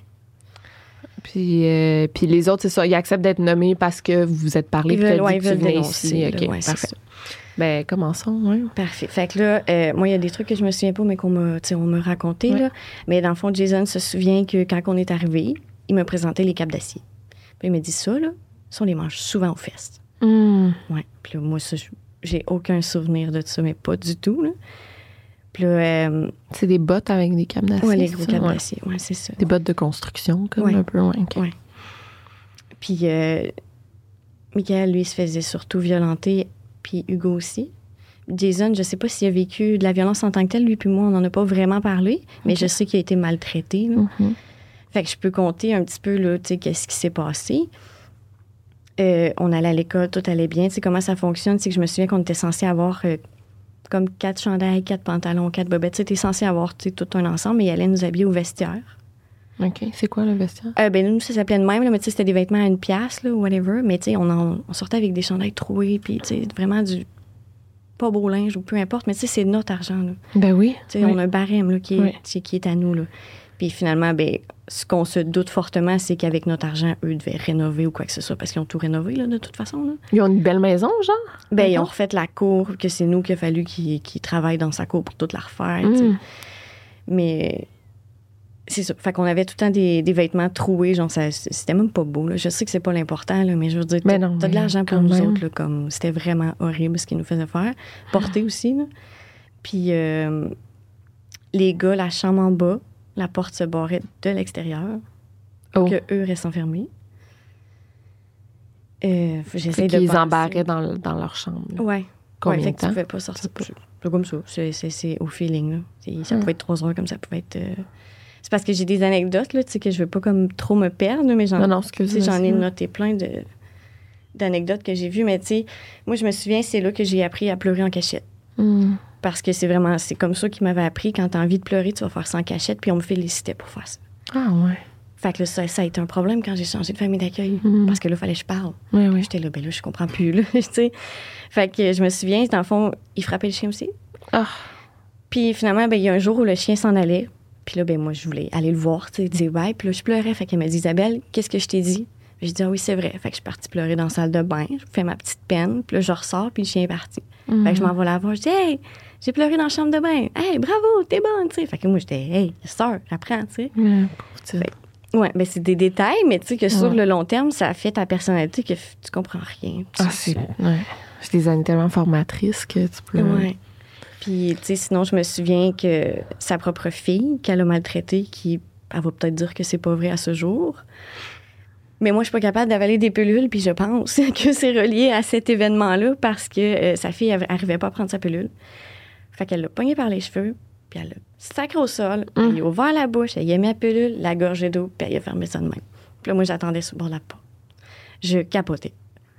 Puis, euh, puis les autres, c'est ça, ils acceptent d'être nommés parce que vous vous êtes parlé. Ils veulent, ouais, ils veulent dénoncer. Ici. OK, ouais, parfait. Ben, commençons, oui. Parfait. Fait que là, euh, moi, il y a des trucs que je me souviens pas, mais qu'on m'a, on m'a raconté, ouais. là. Mais dans le fond, Jason se souvient que quand on est arrivé, il m'a présenté les capes d'acier. Puis il m'a dit ça, là, ça, on les mange souvent aux fesses. Mm. Oui. Puis là, moi, ça, j'ai aucun souvenir de ça, mais pas du tout, là. Puis là, euh, c'est des bottes avec des capes d'acier. Oui, les gros capes ouais. d'acier, oui, c'est ça. Des bottes de construction, comme ouais. un peu, ouais. Okay. Oui. Puis, euh, Michael, lui, se faisait surtout violenter, puis Hugo aussi. Jason, je sais pas s'il a vécu de la violence en tant que telle, lui puis moi, on n'en a pas vraiment parlé, mais okay. je sais qu'il a été maltraité, là. Mm-hmm. Fait que je peux compter un petit peu, là, tu sais, qu'est-ce qui s'est passé. Euh, on allait à l'école, tout allait bien. Tu sais, comment ça fonctionne, c'est que je me souviens qu'on était censé avoir... Euh, comme quatre chandails, quatre pantalons, quatre bobettes. Tu sais, t'es censé avoir tout un ensemble, mais il allait nous habiller au vestiaire. OK. C'est quoi, le vestiaire? Euh, ben nous, ça s'appelait de même, là, mais tu sais, c'était des vêtements à une pièce, là, ou whatever. Mais tu sais, on, on sortait avec des chandails troués, puis tu sais, vraiment du... pas beau linge ou peu importe, mais tu sais, c'est notre argent, là. Ben oui. Tu sais, oui. on a un barème, là, qui est, Oui. qui, qui est à nous, là. Puis finalement, ben, ce qu'on se doute fortement, c'est qu'avec notre argent, eux devaient rénover ou quoi que ce soit, parce qu'ils ont tout rénové, là, de toute façon, là. Ils ont une belle maison, genre? Ben, ils ont D'accord. refait la cour, que c'est nous qu'il a fallu qu'ils qu'ils travaillent dans sa cour pour toute la refaire, tu sais. Mm. Mais c'est ça. Fait qu'on avait tout le temps des, des vêtements troués, genre, ça, c'était même pas beau, là. Je sais que c'est pas l'important, là, mais je veux dire, Mais t'as non, t'as de mais l'argent pour quand nous même. autres, là, comme, c'était vraiment horrible ce qu'ils nous faisaient faire. Porter aussi, là. Puis euh, les gars, la chambre en bas, la porte se barrait de l'extérieur, Oh. que eux restent enfermés. Euh, faut- J'essaie C'est de qu'ils penser. embarraient dans, dans leur chambre. là. Ouais. Combien ouais, fait de que temps? tu pouvais pas sortir. C'est c'est comme ça. C'est- C'est c'est au feeling, là. C'est- Ça Hum. pouvait être trois heures comme ça pouvait être... euh, C'est parce que j'ai des anecdotes, là, tu sais, que je veux pas comme trop me perdre, mais j'en Non, non, tu excusez sais, j'en ai noté plein de d'anecdotes que j'ai vues, mais tu sais, moi, je me souviens, c'est là que j'ai appris à pleurer en cachette. Mm. Parce que c'est vraiment, c'est comme ça qu'ils m'avaient appris, quand t'as envie de pleurer, tu vas faire ça en cachette, puis on me félicitait pour faire ça. Ah, ouais. Fait que là, ça, ça a été un problème quand j'ai changé de famille d'accueil, Mhm. parce que là, il fallait que je parle. Oui, oui. J'étais là, ben là, je comprends plus, là, tu sais. Fait que je me souviens, dans le fond, il frappait le chien aussi. Ah. Puis finalement, ben, il y a un jour où le chien s'en allait. Puis là, ben, moi, je voulais aller le voir, tu sais, dire bye. Puis là, je pleurais. Fait qu'elle m'a dit, Isabelle, qu'est-ce que je t'ai dit? J'ai dit, ah oui, c'est vrai. Fait que je suis partie pleurer dans la salle de bain. Je fais ma petite peine. Puis là, je ressors, puis le chien est parti. Mhm. Fait que je m'en vais la voir. Je dis, hey, j'ai pleuré dans la chambre de bain. Hey, bravo, t'es bonne, tu sais. Fait que moi, j'étais, hey, sœur, j'apprends, tu sais. Ouais, pauvre petite. Ouais, ben, c'est des détails, mais tu sais, que sur Ouais. le long terme, ça fait ta personnalité que f- tu comprends rien. Ah, c'est. Ouais. C'est des années tellement formatrices que tu peux. Ouais. Puis, tu sais, sinon, je me souviens que sa propre fille, qu'elle a maltraitée, qui, elle va peut-être dire que c'est pas vrai à ce jour. Mais moi, je suis pas capable d'avaler des pilules, puis je pense que c'est relié à cet événement-là parce que euh, sa fille elle arrivait pas à prendre sa pilule. Fait qu'elle l'a pognée par les cheveux, puis elle l'a sacré au sol, Hum. elle a ouvert la bouche, elle y a mis la pilule, la gorgée d'eau, puis elle a fermé ça de même. Puis là, moi, j'attendais sur le bord de la porte. Je capotais.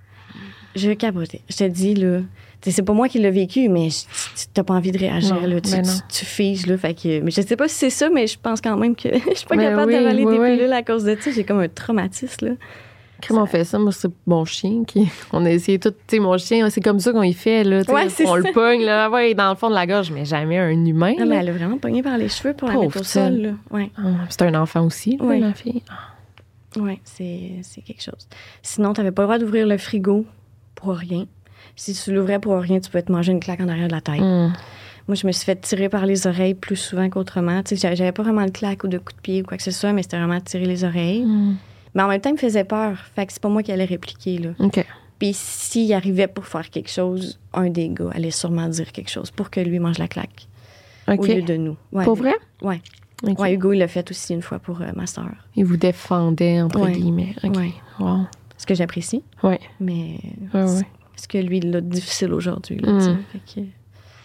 Je capotais. Je te dis, là, tu sais, c'est pas moi qui l'ai vécu, mais je- tu t'as pas envie de réagir, Non, là. Tu, ben tu, non. tu figes, là. Fait que, mais je sais pas si c'est ça, mais je pense quand même que je suis pas Ben capable oui, d'avaler oui, des oui. pilules à cause de ça. J'ai comme un traumatisme, là. Comment on fait ça? Moi, c'est mon chien qui. On a essayé tout. Tu sais, mon chien, c'est comme ça qu'on y fait, là. tu sais, Ouais, c'est on ça. le pogne, là. Ouais, dans le fond de la gorge, mais jamais un humain. Non, mais là. elle a vraiment pogné par les cheveux pour la Pauvre mettre au petite. sol, là. Ouais. Ah, c'est un enfant aussi, là, Oui. la fille. Ouais, c'est, c'est quelque chose. Sinon, t'avais pas le droit d'ouvrir le frigo pour rien. Si tu l'ouvrais pour rien, tu pouvais te manger une claque en arrière de la tête. Hum. Moi, je me suis fait tirer par les oreilles plus souvent qu'autrement. Tu sais, j'avais- j'avais pas vraiment de claque ou de coup de pied ou quoi que ce soit, mais c'était vraiment tirer les oreilles. Hum. Mais en même temps, il me faisait peur. Fait que c'est pas moi qui allais répliquer, là. OK. Puis s'il arrivait pour faire quelque chose, un des gars allait sûrement dire quelque chose pour que lui mange la claque OK. au lieu de nous. Ouais, Pour vrai? Ouais. OK. Ouais, Hugo, il l'a fait aussi une fois pour euh, ma sœur. Il vous défendait, entre Ouais. guillemets. OK. Ouais. Wow. Ce que j'apprécie, Ouais. mais Ouais, ouais. ce que lui, il l'a difficile aujourd'hui. Là, Mm. tu sais. Fait que-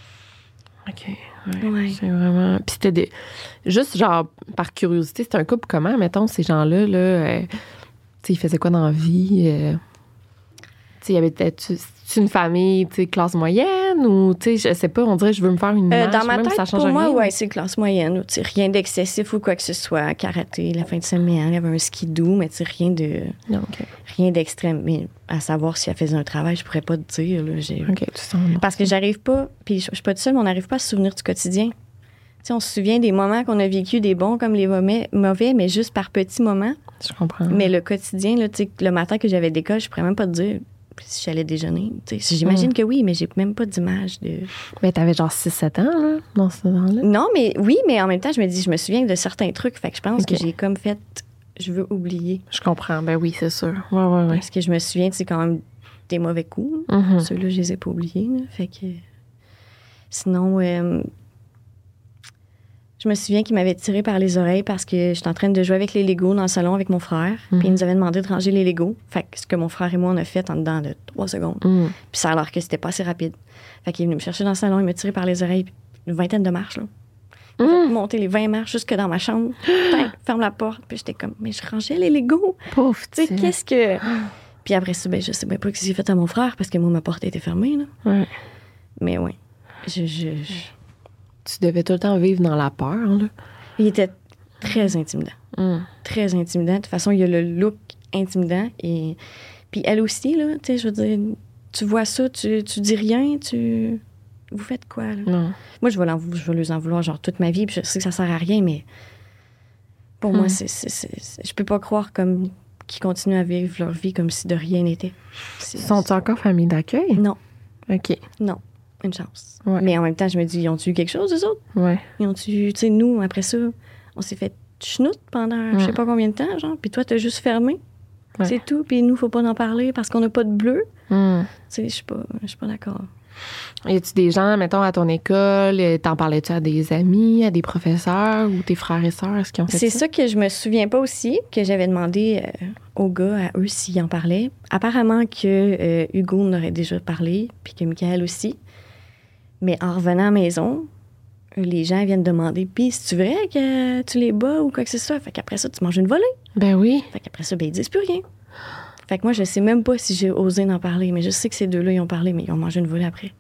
OK. Ouais. Ouais. C'est vraiment. Puis c'était des. Juste, genre, par curiosité, c'était un couple comment, mettons, ces gens-là, là. euh, Tu sais, ils faisaient quoi dans la vie? euh, Tu sais, il y avait peut-être. C'est une famille, tu sais, classe moyenne ou, tu sais, je sais pas, on dirait, je veux me faire une Euh, image. dans ma même si ça tête, change pour moi, rien. ouais, c'est classe moyenne. Tu sais, rien d'excessif ou quoi que ce soit. Karaté, la fin de semaine, il y avait un skidoo, mais tu sais, rien de Non, OK. rien d'extrême. Mais à savoir si elle faisait un travail, je pourrais pas te dire. Là, j'ai- OK, tu sens. non. Parce que j'arrive pas, puis je je suis pas toute seule, mais on n'arrive pas à se souvenir du quotidien. Tu sais, on se souvient des moments qu'on a vécu, des bons comme les mauvais, mauvais, mais juste par petits moments. Je comprends. Mais le quotidien, là, tu sais, le matin que j'avais d'école, je pourrais même pas te dire si j'allais déjeuner. Tu sais, j'imagine Mm. que oui, mais j'ai même pas d'image de... Mais t'avais genre six sept ans, là, dans ce temps-là. Non, mais oui, mais en même temps, je me dis, je me souviens de certains trucs. Fait que je pense Ok. que j'ai comme fait, je veux oublier. Je comprends. Ben oui, c'est sûr. Ouais, ouais, ouais. Parce que je me souviens, c'est quand même des mauvais coups. Mhm. Ceux-là, je les ai pas oubliés. Là. Fait que... Sinon, euh, je me souviens qu'il m'avait tiré par les oreilles parce que j'étais en train de jouer avec les Legos dans le salon avec mon frère. Mhm. Puis il nous avait demandé de ranger les Legos. Fait que ce que mon frère et moi, on a fait en dedans de trois secondes. Mhm. Puis ça a l'air que c'était pas assez rapide. Fait qu'il est venu me chercher dans le salon, il m'a tiré par les oreilles, puis une vingtaine de marches, là. Il a fait Mhm. monter les vingt marches jusque dans ma chambre. Tain, ferme la porte. Puis j'étais comme, mais je rangeais les Legos. Pauvre Tu sais, petit. qu'est-ce que... Puis après ça, ben, je sais même pas ce que j'ai fait à mon frère parce que moi, ma porte était fermée, là. Ouais. Mais ouais. Je, je, je- Tu devais tout le temps vivre dans la peur, là. Il était très intimidant. Mhm. Très intimidant. De toute façon, il y a le look intimidant. Et... Puis elle aussi, là, tu sais, je veux dire, tu vois ça, tu, tu dis rien, tu... vous faites quoi, là? Non. Moi, je vais, l'en, je vais les en vouloir, genre, toute ma vie, puis je sais que ça sert à rien, mais pour Hmm. moi, c'est, c'est, c'est, c'est- je peux pas croire comme qu'ils continuent à vivre leur vie comme si de rien n'était. C'est- Sont-ils encore famille d'accueil? Non, OK. non, une chance. Ouais. Mais en même temps, je me dis, ils ont-tu eu quelque chose, eux autres? Ouais. Ils ont-tu, tu sais, nous, après ça, on s'est fait chenoute pendant je sais pas combien de temps, genre, puis toi, t'as juste fermé. Ouais. C'est tout, puis nous, faut pas en parler parce qu'on n'a pas de bleu. Hmm. Tu sais, je suis pas, je suis pas d'accord. Y a-tu des gens, mettons, à ton école, euh, t'en parlais-tu à des amis, à des professeurs ou tes frères et sœurs? Est-ce qu'ils ont fait C'est ça? ça que je me souviens pas aussi, que j'avais demandé euh, aux gars, à eux, s'ils en parlaient. Apparemment que euh, Hugo en aurait déjà parlé, puis que Michael aussi. Mais en revenant à la maison, les gens viennent demander, puis c'est-tu vrai que tu les bats ou quoi que ce soit? Fait qu'après ça, tu manges une volée. Ben oui. Fait qu'après ça, ben, ils disent plus rien. Fait que moi, je sais même pas si j'ai osé en parler, mais je sais que ces deux-là, ils ont parlé, mais ils ont mangé une volée après.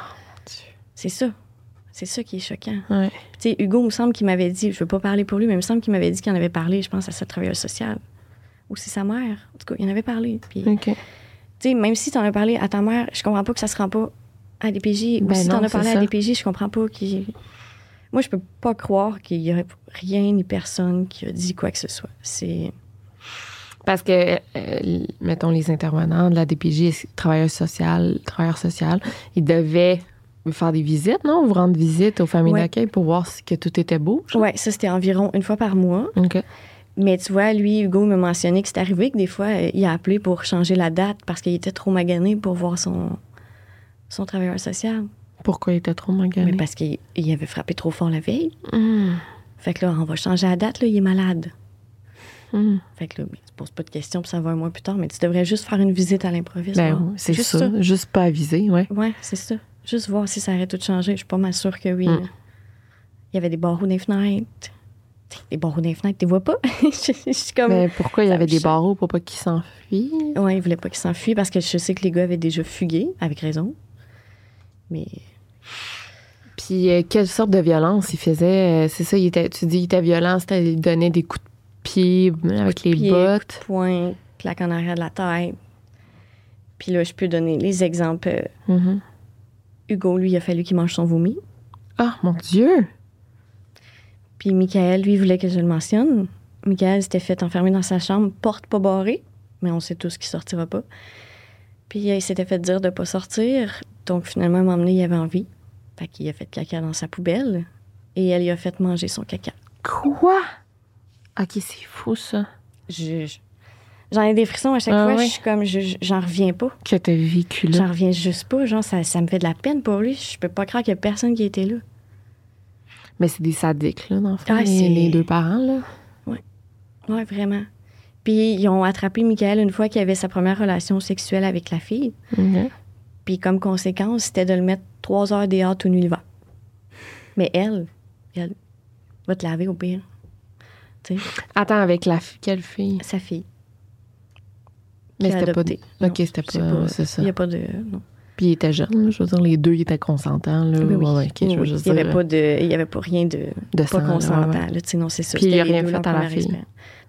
C'est ça. C'est ça qui est choquant. Ouais. Tu sais, Hugo, il me semble qu'il m'avait dit, je veux pas parler pour lui, mais il me semble qu'il m'avait dit qu'il en avait parlé, je pense, à sa travailleuse sociale. Ou c'est sa mère. En tout cas, il en avait parlé. Puis, OK. tu sais, même si tu en as parlé à ta mère, je comprends pas que ça se rend pas à D P J. Ou Ben si tu non, en as c'est parlé ça. à D P J, je comprends pas qu'il. Moi, je peux pas croire qu'il y aurait rien ni personne qui a dit quoi que ce soit. C'est. Parce que, euh, mettons, les intervenants de la D P J, travailleurs sociaux, travailleurs sociaux, ils devaient faire des visites, non? Vous rendre visite aux familles Ouais. d'accueil pour voir si que tout était beau? genre? Ouais, ça, c'était environ une fois par mois. OK. Mais tu vois, lui, Hugo m'a mentionné que c'est arrivé que des fois, euh, il a appelé pour changer la date parce qu'il était trop magané pour voir son, son travailleur social. Pourquoi il était trop magané? Mais parce qu'il il avait frappé trop fort la veille. Hum, Fait que là, on va changer la date, là, il est malade. hum. Fait que là, ben, tu poses pas de questions pour savoir un mois plus tard, mais tu devrais juste faire une visite à l'improviste. Ben voir. oui, c'est juste ça. Juste pas avisé, ouais. Ouais, c'est ça. Juste voir si ça aurait tout changé. Je suis pas mal sûre que oui. Mm. là. Il y avait des barreaux dans les fenêtres. T'sais, des barreaux dans les fenêtres, tu les vois pas? Je je suis comme... Mais pourquoi il y ça avait me des choque. barreaux pour pas qu'ils s'enfuient? Ouais, il voulait pas qu'ils s'enfuient parce que je sais que les gars avaient déjà fugué, avec raison. Mais Puis euh, quelle sorte de violence il faisait? Euh, C'est ça, il était, tu dis il était violent, c'était il donnait des coups de pied avec les pied, bottes. point, claque en arrière de la tête. Puis là, je peux donner les exemples. Euh, Mhm. Hugo, lui, il a fallu qu'il mange son vomi. Ah, mon Dieu! Puis Michael, lui, voulait que je le mentionne. Michael s'était fait enfermer dans sa chambre, porte pas barrée, mais on sait tous qu'il sortira pas. Puis euh, il s'était fait dire de pas sortir. Donc finalement, à un moment donné, il avait envie. Fait qu'il a fait caca dans sa poubelle. Et elle lui a fait manger son caca. Quoi? Ok, c'est fou, ça. Je- je- J'en ai des frissons à chaque Ah fois. oui. Je suis comme, je- je- j'en reviens pas. Que t'as vécu là. J'en reviens juste pas. Genre, ça, ça me fait de la peine pour lui. Je peux pas croire qu'il y a personne qui était là. Mais c'est des sadiques, là, dans le fond, Ah, les, c'est- les deux parents, là. Ouais, vraiment. Puis ils ont attrapé Michael une fois qu'il avait sa première relation sexuelle avec la fille. Ok. Puis comme conséquence, c'était de le mettre trois heures dehors tout nu l'hiver. Mais elle, elle va te laver au pire. Tu sais, Attends, avec la fi- quelle fille? sa fille. Mais Qui a c'était pas. adopté. Ok, Non, c'était c'est pas. C'est ça. Il n'y a pas de... Non. Puis il était jeune, là, je veux dire, les deux, ils étaient consentants, là. Oui, oui. Ouais, ouais, ok, je veux Oui, juste il n'y avait, dire, pas de- il y avait pas rien de, de pas sang, là, consentant. ouais, ouais. Là, tu sais, non, c'est ça. Puis il C'était a les rien deux, fait leur à la première fille. expérience.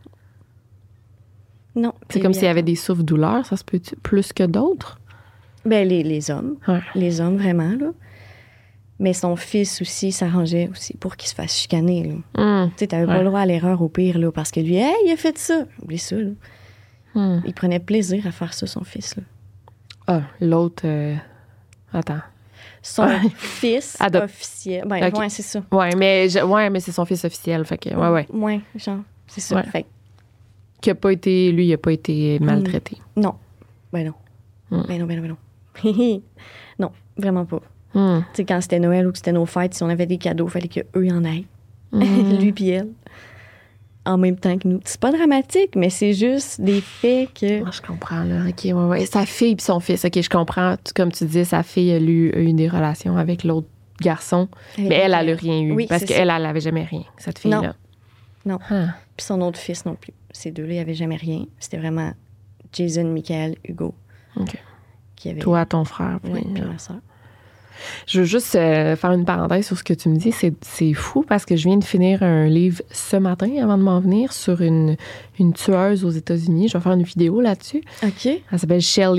Non. C'est puis comme lui, s'il y avait attends. des souffres-douleurs, ça se peut plus que d'autres? Ben, les, les hommes. Ouais. Les hommes, vraiment, là. Mais son fils aussi s'arrangeait aussi pour qu'il se fasse chicaner, là. Hum, Tu sais, t'avais pas Ouais. le droit à l'erreur au pire, là, parce que lui, hey, il a fait ça. Oublie ça, là. hum. Il prenait plaisir à faire ça, son fils, là. Ah, l'autre. euh, Attends. Son Ouais. fils Adop- officiel. Ben, Ok. ouais, c'est ça. Ouais, mais, je- ouais, mais c'est son fils officiel, fait que, ouais, ouais. Ouais, genre, c'est ça. Ouais. Fait que, Qui a pas été, lui, il a pas été maltraité. non. Ben non. Hmm. Ben non, ben non, ben non. non, vraiment pas. Hum. Tu sais, quand c'était Noël ou que c'était nos fêtes, si on avait des cadeaux, il fallait qu'eux y en aient. Mhm. Lui puis elle. En même temps que nous. C'est pas dramatique, mais c'est juste des faits que... Ah, je comprends, là. OK, ouais, ouais. Sa fille puis son fils. OK, je comprends. Tu- Comme tu dis, sa fille a eu, a eu des relations avec l'autre garçon. avec Mais elle, lesquels- elle n'a rien eu. Oui, parce c'est qu'elle, elle n'avait jamais rien, cette fille-là. Non. Ah. Puis son autre fils non plus. Ces deux-là, ils n'avaient jamais rien. C'était vraiment Jason, Michael, Hugo OK. qui avaient... Toi, ton frère. Puis, Oui, puis euh, ma soeur. Je veux juste euh, faire une parenthèse sur ce que tu me dis. C'est, c'est fou parce que je viens de finir un livre ce matin avant de m'en venir sur une, une tueuse aux États-Unis. Je vais faire une vidéo là-dessus. OK. Elle s'appelle Shelley.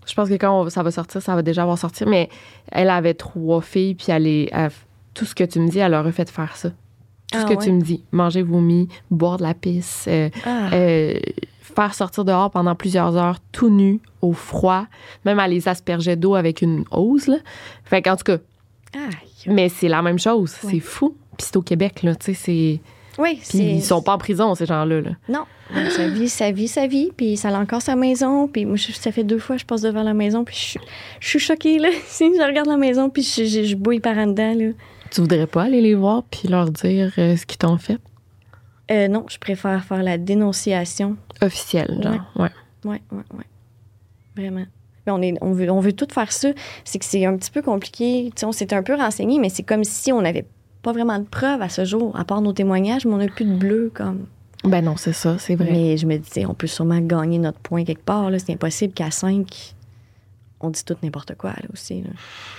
Je pense que quand on- ça va sortir, ça va déjà avoir sorti. Mais elle avait trois filles, puis elle est, elle- tout ce que tu me dis, elle leur a fait faire ça. Tout Ah, ce que ouais. tu me dis. Manger, vomir, boire de la pisse, euh, Ah. euh, faire sortir dehors pendant plusieurs heures, tout nu, au froid. Même elle les aspergeait d'eau avec une hose, là. Fait qu'en tout cas, Aïe. mais c'est la même chose. Ouais. C'est fou. Puis c'est au Québec, là, tu sais, c'est... Oui, Puis c'est... ils sont pas en prison, ces gens-là, là. Non, sa vie, sa vie, sa vie, puis ça a encore sa maison, puis moi, je- ça fait deux fois que je passe devant la maison, puis je, suis- je suis choquée, là. Si je regarde la maison, puis je, je, je bouille par en dedans, là. Tu voudrais pas aller les voir puis leur dire euh, ce qu'ils t'ont fait? Euh, non, je préfère faire la dénonciation. Officiel, genre, ouais. Oui, oui, oui. Vraiment. Mais on, est, on, veut, on veut tout faire ça. C'est que c'est un petit peu compliqué. Tu sais, on s'est un peu renseigné, mais c'est comme si on n'avait pas vraiment de preuves à ce jour, à part nos témoignages, mais on n'a plus de bleu, comme... Ben non, c'est ça, c'est vrai. Mais je me disais, on peut sûrement gagner notre point quelque part. Là. C'est impossible qu'à cinq, on dit tout n'importe quoi, là, aussi. Là.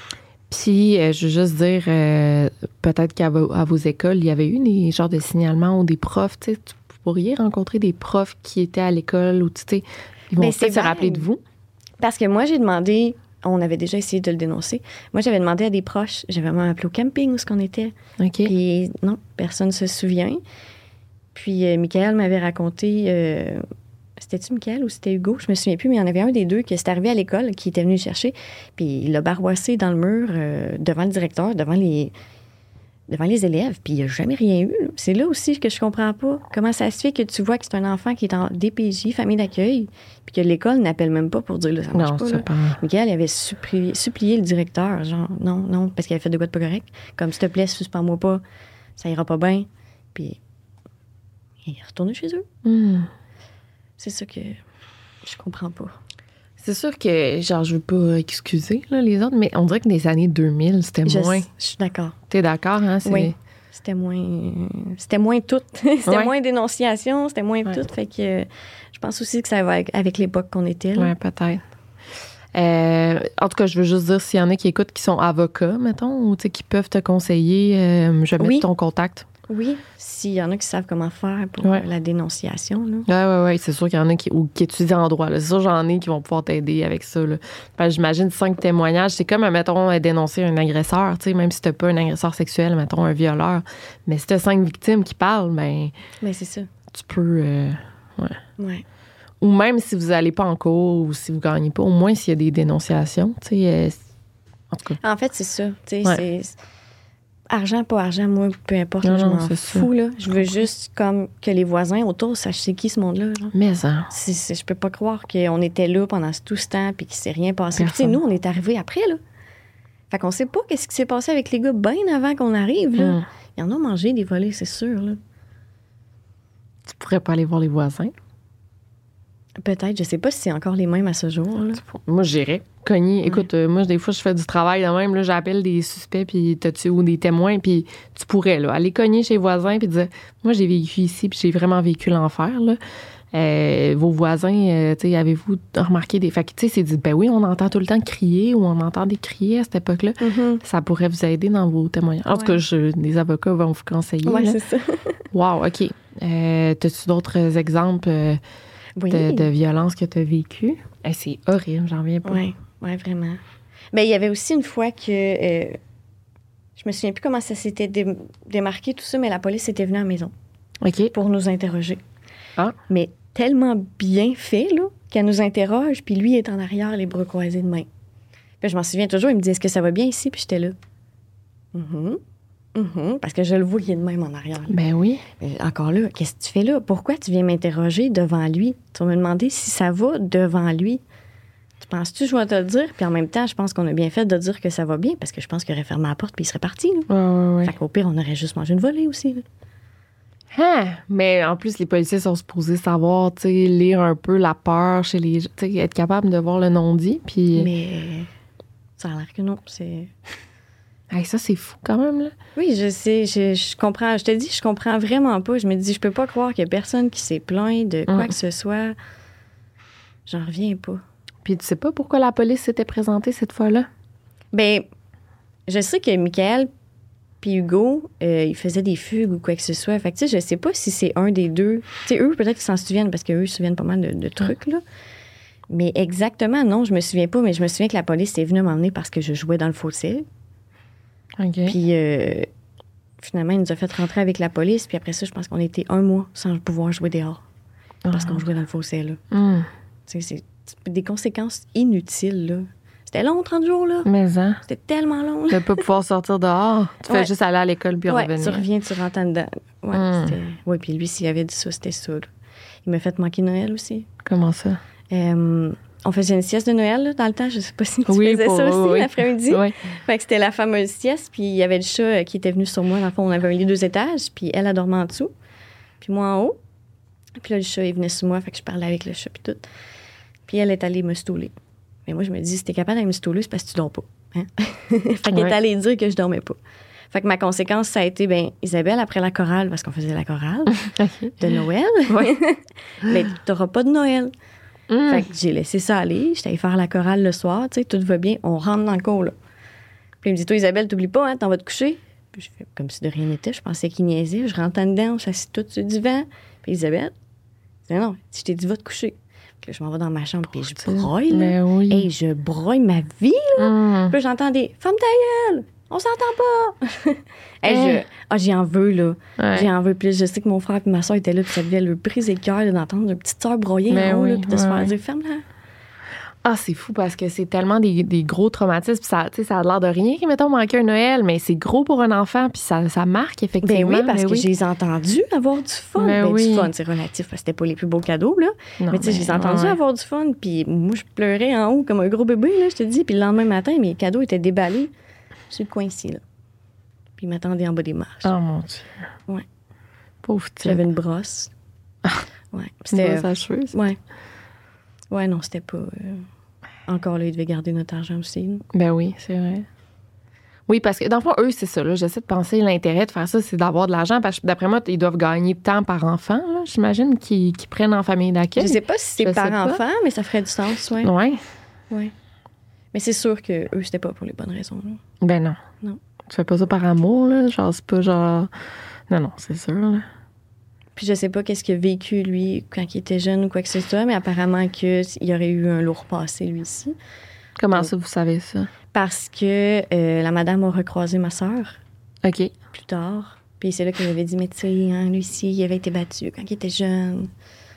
Puis, euh, je veux juste dire, euh, peut-être qu'à vos, à vos écoles, il y avait eu des genres de signalements ou des profs, tu sais, tu pourriez rencontrer des profs qui étaient à l'école ou, tu sais, ils vont Ben, peut-être c'est se rappeler vague. de vous. Parce que moi, j'ai demandé... On avait déjà essayé de le dénoncer. Moi, j'avais demandé à des proches. J'avais même appelé au camping où ce qu'on était. OK. Puis non, personne ne se souvient. Puis euh, Michael m'avait raconté... euh, c'était-tu Michael ou c'était Hugo? Je me souviens plus, mais il y en avait un des deux qui s'est arrivé à l'école, qui était venu le chercher. Puis il l'a barouassé dans le mur euh, devant le directeur, devant les, devant les élèves. Puis il n'y a jamais rien eu. Là. C'est là aussi que je comprends pas. Comment ça se fait que tu vois que c'est un enfant qui est en D P J, famille d'accueil, puis que l'école n'appelle même pas pour dire là, ça marche Non, pas. c'est Là. pas... Michael avait supplié, supplié le directeur, genre, non, non, parce qu'il avait fait de quoi de pas correct. Comme, s'il te plaît, suspends-moi pas, ça ira pas bien. Puis, il est retourné chez eux. Hmm. C'est ça que je comprends pas. C'est sûr que, genre, je veux pas excuser là, les autres, mais on dirait que des années deux mille, c'était Je, moins... je suis d'accord. T'es d'accord, hein? C'est... Oui. C'était moins, c'était moins tout. C'était Ouais. moins dénonciation, c'était moins Ouais. tout. Fait que euh, je pense aussi que ça va avec, avec l'époque qu'on était. Là. Oui, peut-être. Euh, en tout cas, je veux juste dire, s'il y en a qui écoutent qui sont avocats, mettons, ou tu sais, qui peuvent te conseiller, euh, je vais mettre Oui. ton contact. Oui, s'il y en a qui savent comment faire pour Ouais. euh, la dénonciation. Là. Oui, oui, oui. C'est sûr qu'il y en a qui, ou qui étudient en droit. là. C'est sûr j'en ai qui vont pouvoir t'aider avec ça. Là. Parce que j'imagine cinq témoignages. C'est comme, mettons, euh, dénoncer un agresseur, tu sais, même si t'as pas un agresseur sexuel, mettons, un violeur. Mais si t'as cinq victimes qui parlent, ben, Mais c'est ça. tu peux... euh, Ouais. ou même si vous n'allez pas en cours ou si vous gagnez pas, au moins s'il y a des dénonciations, tu sais. euh, en tout cas. En fait, c'est ça. Tu sais, Ouais. c'est- c'est- Argent, pas argent, moi, peu importe, Non, là, je non, m'en c'est ça. fous. Là. Je veux juste comme que les voisins autour sachent c'est qui ce monde-là. Là. Mais, hein, C'est, c'est- je peux pas croire qu'on était là pendant tout ce temps puis qu'il s'est rien passé. Puis, tu sais, Personne. nous, on est arrivés après. Là. Fait qu'on sait pas qu'est-ce qui s'est passé avec les gars bien avant qu'on arrive. Là. hum, Ils en ont mangé des volets, c'est sûr. Là. tu pourrais pas aller voir les voisins. Peut-être, je sais pas si c'est encore les mêmes à ce jour. Là. Moi, j'irais. Cogner. Écoute, euh, moi, des fois, je fais du travail de même. Là, j'appelle des suspects puis t'as-tu- ou des témoins, puis tu pourrais là, aller cogner chez les voisins puis dire moi, j'ai vécu ici puis j'ai vraiment vécu l'enfer. Là. Euh, vos voisins, euh, tu sais, avez-vous remarqué des. Fait que, tu sais, c'est dit, ben oui, on entend tout le temps crier ou on entend des crier à cette époque-là. Mhm. Ça pourrait vous aider dans vos témoignages. En tout Ouais. cas, je- des avocats vont vous conseiller. Ouais, là. c'est ça. Wow, OK. Euh, T'as-tu d'autres exemples euh, Oui. de, de violence que tu as vécues? Eh, c'est horrible, j'en reviens pas. Oui, ouais, vraiment. Ben, il y avait aussi une fois que. euh, je me souviens plus comment ça s'était dé- démarqué, tout ça, mais la police était venue à la maison OK. pour nous interroger. Ah. Mais tellement bien fait, là, qu'elle nous interroge, puis lui est en arrière, les bras croisés de main. Puis je m'en souviens toujours, il me dit est-ce que ça va bien ici? Puis j'étais là. Mhm. Mhm. Parce que je le vois qu'il est de même en arrière. là. Ben oui. Mais encore là, qu'est-ce que tu fais là? Pourquoi tu viens m'interroger devant lui? Tu vas me demander si ça va devant lui. Tu penses-tu que je vais te le dire? Puis en même temps, je pense qu'on a bien fait de dire que ça va bien parce que je pense qu'il aurait fermé la porte puis il serait parti. Là. Ouais, ouais, ouais. Fait qu'au pire, on aurait juste mangé une volée aussi. Là. Ah, mais en plus, les policiers sont supposés savoir, tu sais, lire un peu la peur chez les gens, tu sais, être capable de voir le non-dit. Puis, Mais ça a l'air que non. C'est... hey, ça, c'est fou quand même, là. Oui, je sais. Je, je comprends. Je te dis, je comprends vraiment pas. Je me dis, je peux pas croire qu'il y a personne qui s'est plaint de quoi Mm. que ce soit. J'en reviens pas. Puis tu sais pas pourquoi la police s'était présentée cette fois-là? Ben, je sais que Michael puis Hugo, euh, ils faisaient des fugues ou quoi que ce soit. Fait que, tu sais, je sais pas si c'est un des deux. Tu sais, eux, peut-être qu'ils s'en souviennent parce qu'eux, ils se souviennent pas mal de, de trucs, là. Mais exactement, non, je me souviens pas, mais je me souviens que la police est venue m'emmener parce que je jouais dans le fossé. OK. Puis euh, finalement, il nous a fait rentrer avec la police. Puis après ça, je pense qu'on était un mois sans pouvoir jouer dehors. Parce Ah. qu'on jouait dans le fossé, là. Hum. Tu sais, c'est c'est des conséquences inutiles, là. C'était long, trente jours, là. Mais hein, C'était tellement long, de là. ne pas pouvoir sortir dehors. Tu fais Ouais. juste aller à l'école puis Ouais, revenir. tu reviens, tu rentres en dedans. Ouais, Mm. c'était... Ouais, puis lui, s'il avait dit ça, c'était ça, là. Il m'a fait manquer Noël aussi. Comment ça? Euh, on faisait une sieste de Noël, là, dans le temps. Je sais pas si tu Oui, faisais pour- ça aussi, oui. l'après-midi. Oui. Fait que c'était la fameuse sieste, puis il y avait le chat euh, qui était venu sur moi. Dans le fond, on avait un lit deux étages, puis elle, elle dormait en dessous, puis moi en haut. Puis là, le chat, il venait sur moi, fait que je parlais avec le chat, puis tout. Puis elle est allée me stouler. Mais moi, je me dis, si t'es capable d'aller me stouler, c'est parce que tu dors pas. Hein? Fait qu'elle Ouais. est allée dire que je dormais pas. Fait que ma conséquence, ça a été, ben Isabelle, après la chorale, parce qu'on faisait la chorale de Noël, Ouais. ben t'auras pas de Noël. Hum. Fait que j'ai laissé ça aller. J'étais allée faire la chorale le soir, tu sais, tout va bien. On rentre dans le cours, là. Puis il me dit, toi, Isabelle, t'oublies pas, hein, t'en vas te coucher. Puis je fais comme si de rien n'était. Je pensais qu'il niaisait. Je rentre en dedans, on s'assit tout sur le divan. Puis Isabelle, je dis, non, si je t'ai dit, va te coucher. Puis là, je m'en vais dans ma chambre, puis je broille, là. Mais oui. Et je broille ma vie, là. Hum. Puis là, j'entends des ferme ta gueule, on s'entend pas. Hey, je, ah, j'y en veux, là. Ouais. J'y en veux. Puis là, je sais que mon frère et ma soeur étaient là, puis ça devait le briser le cœur là, d'entendre une petite soeur broyer Mais en haut, oui, là, puis de se ouais, faire ouais. dire ferme-la. Ah, c'est fou parce que c'est tellement des, des gros traumatismes. Puis ça, tu sais, ça a l'air de rien qui, mettons, manquer un Noël, mais c'est gros pour un enfant, puis ça, ça marque effectivement. Ben oui, parce mais que oui. je les ai entendus avoir du fun. Ben Ben, oui. du fun, c'est relatif, parce que c'était pas les plus beaux cadeaux, là. Non, mais tu sais, je les ai ben, entendus ouais. avoir du fun, puis moi, je pleurais en haut comme un gros bébé, là, je te dis. Puis le lendemain matin, mes cadeaux étaient déballés sur le coin ici, là. Puis ils m'attendaient en bas des marches. Oh mon Dieu. Ouais. Pauvre petit. J'avais une brosse. Ouais. C'était C'était. sa cheveux. ça. Ouais. Ouais, non, c'était pas. euh, Encore là, ils devaient garder notre argent aussi. là. Ben oui, c'est vrai. Oui, parce que dans le fond, eux, c'est ça. Là, j'essaie de penser l'intérêt de faire ça, c'est d'avoir de l'argent. Parce que d'après moi, ils doivent gagner de temps par enfant, là, j'imagine, qu'ils qu'ils prennent en famille d'accueil. Je sais pas si Je c'est sais par pas. enfant, mais ça ferait du sens, ouais. Ouais. ouais. Mais c'est sûr que eux, c'était pas pour les bonnes raisons. là. Ben non. Non. Tu fais pas ça par amour, là. Genre, c'est pas genre. Non, non, c'est sûr, là. Puis je sais pas qu'est-ce qu'il a vécu, lui, quand il était jeune ou quoi que ce soit, mais apparemment qu'il y aurait eu un lourd passé, lui aussi. Comment Donc- ça, vous savez ça? Parce que euh, la madame a recroisé ma sœur OK. plus tard. Puis c'est là qu'elle avait dit, mais tu sais, hein, lui aussi, il avait été battu quand il était jeune.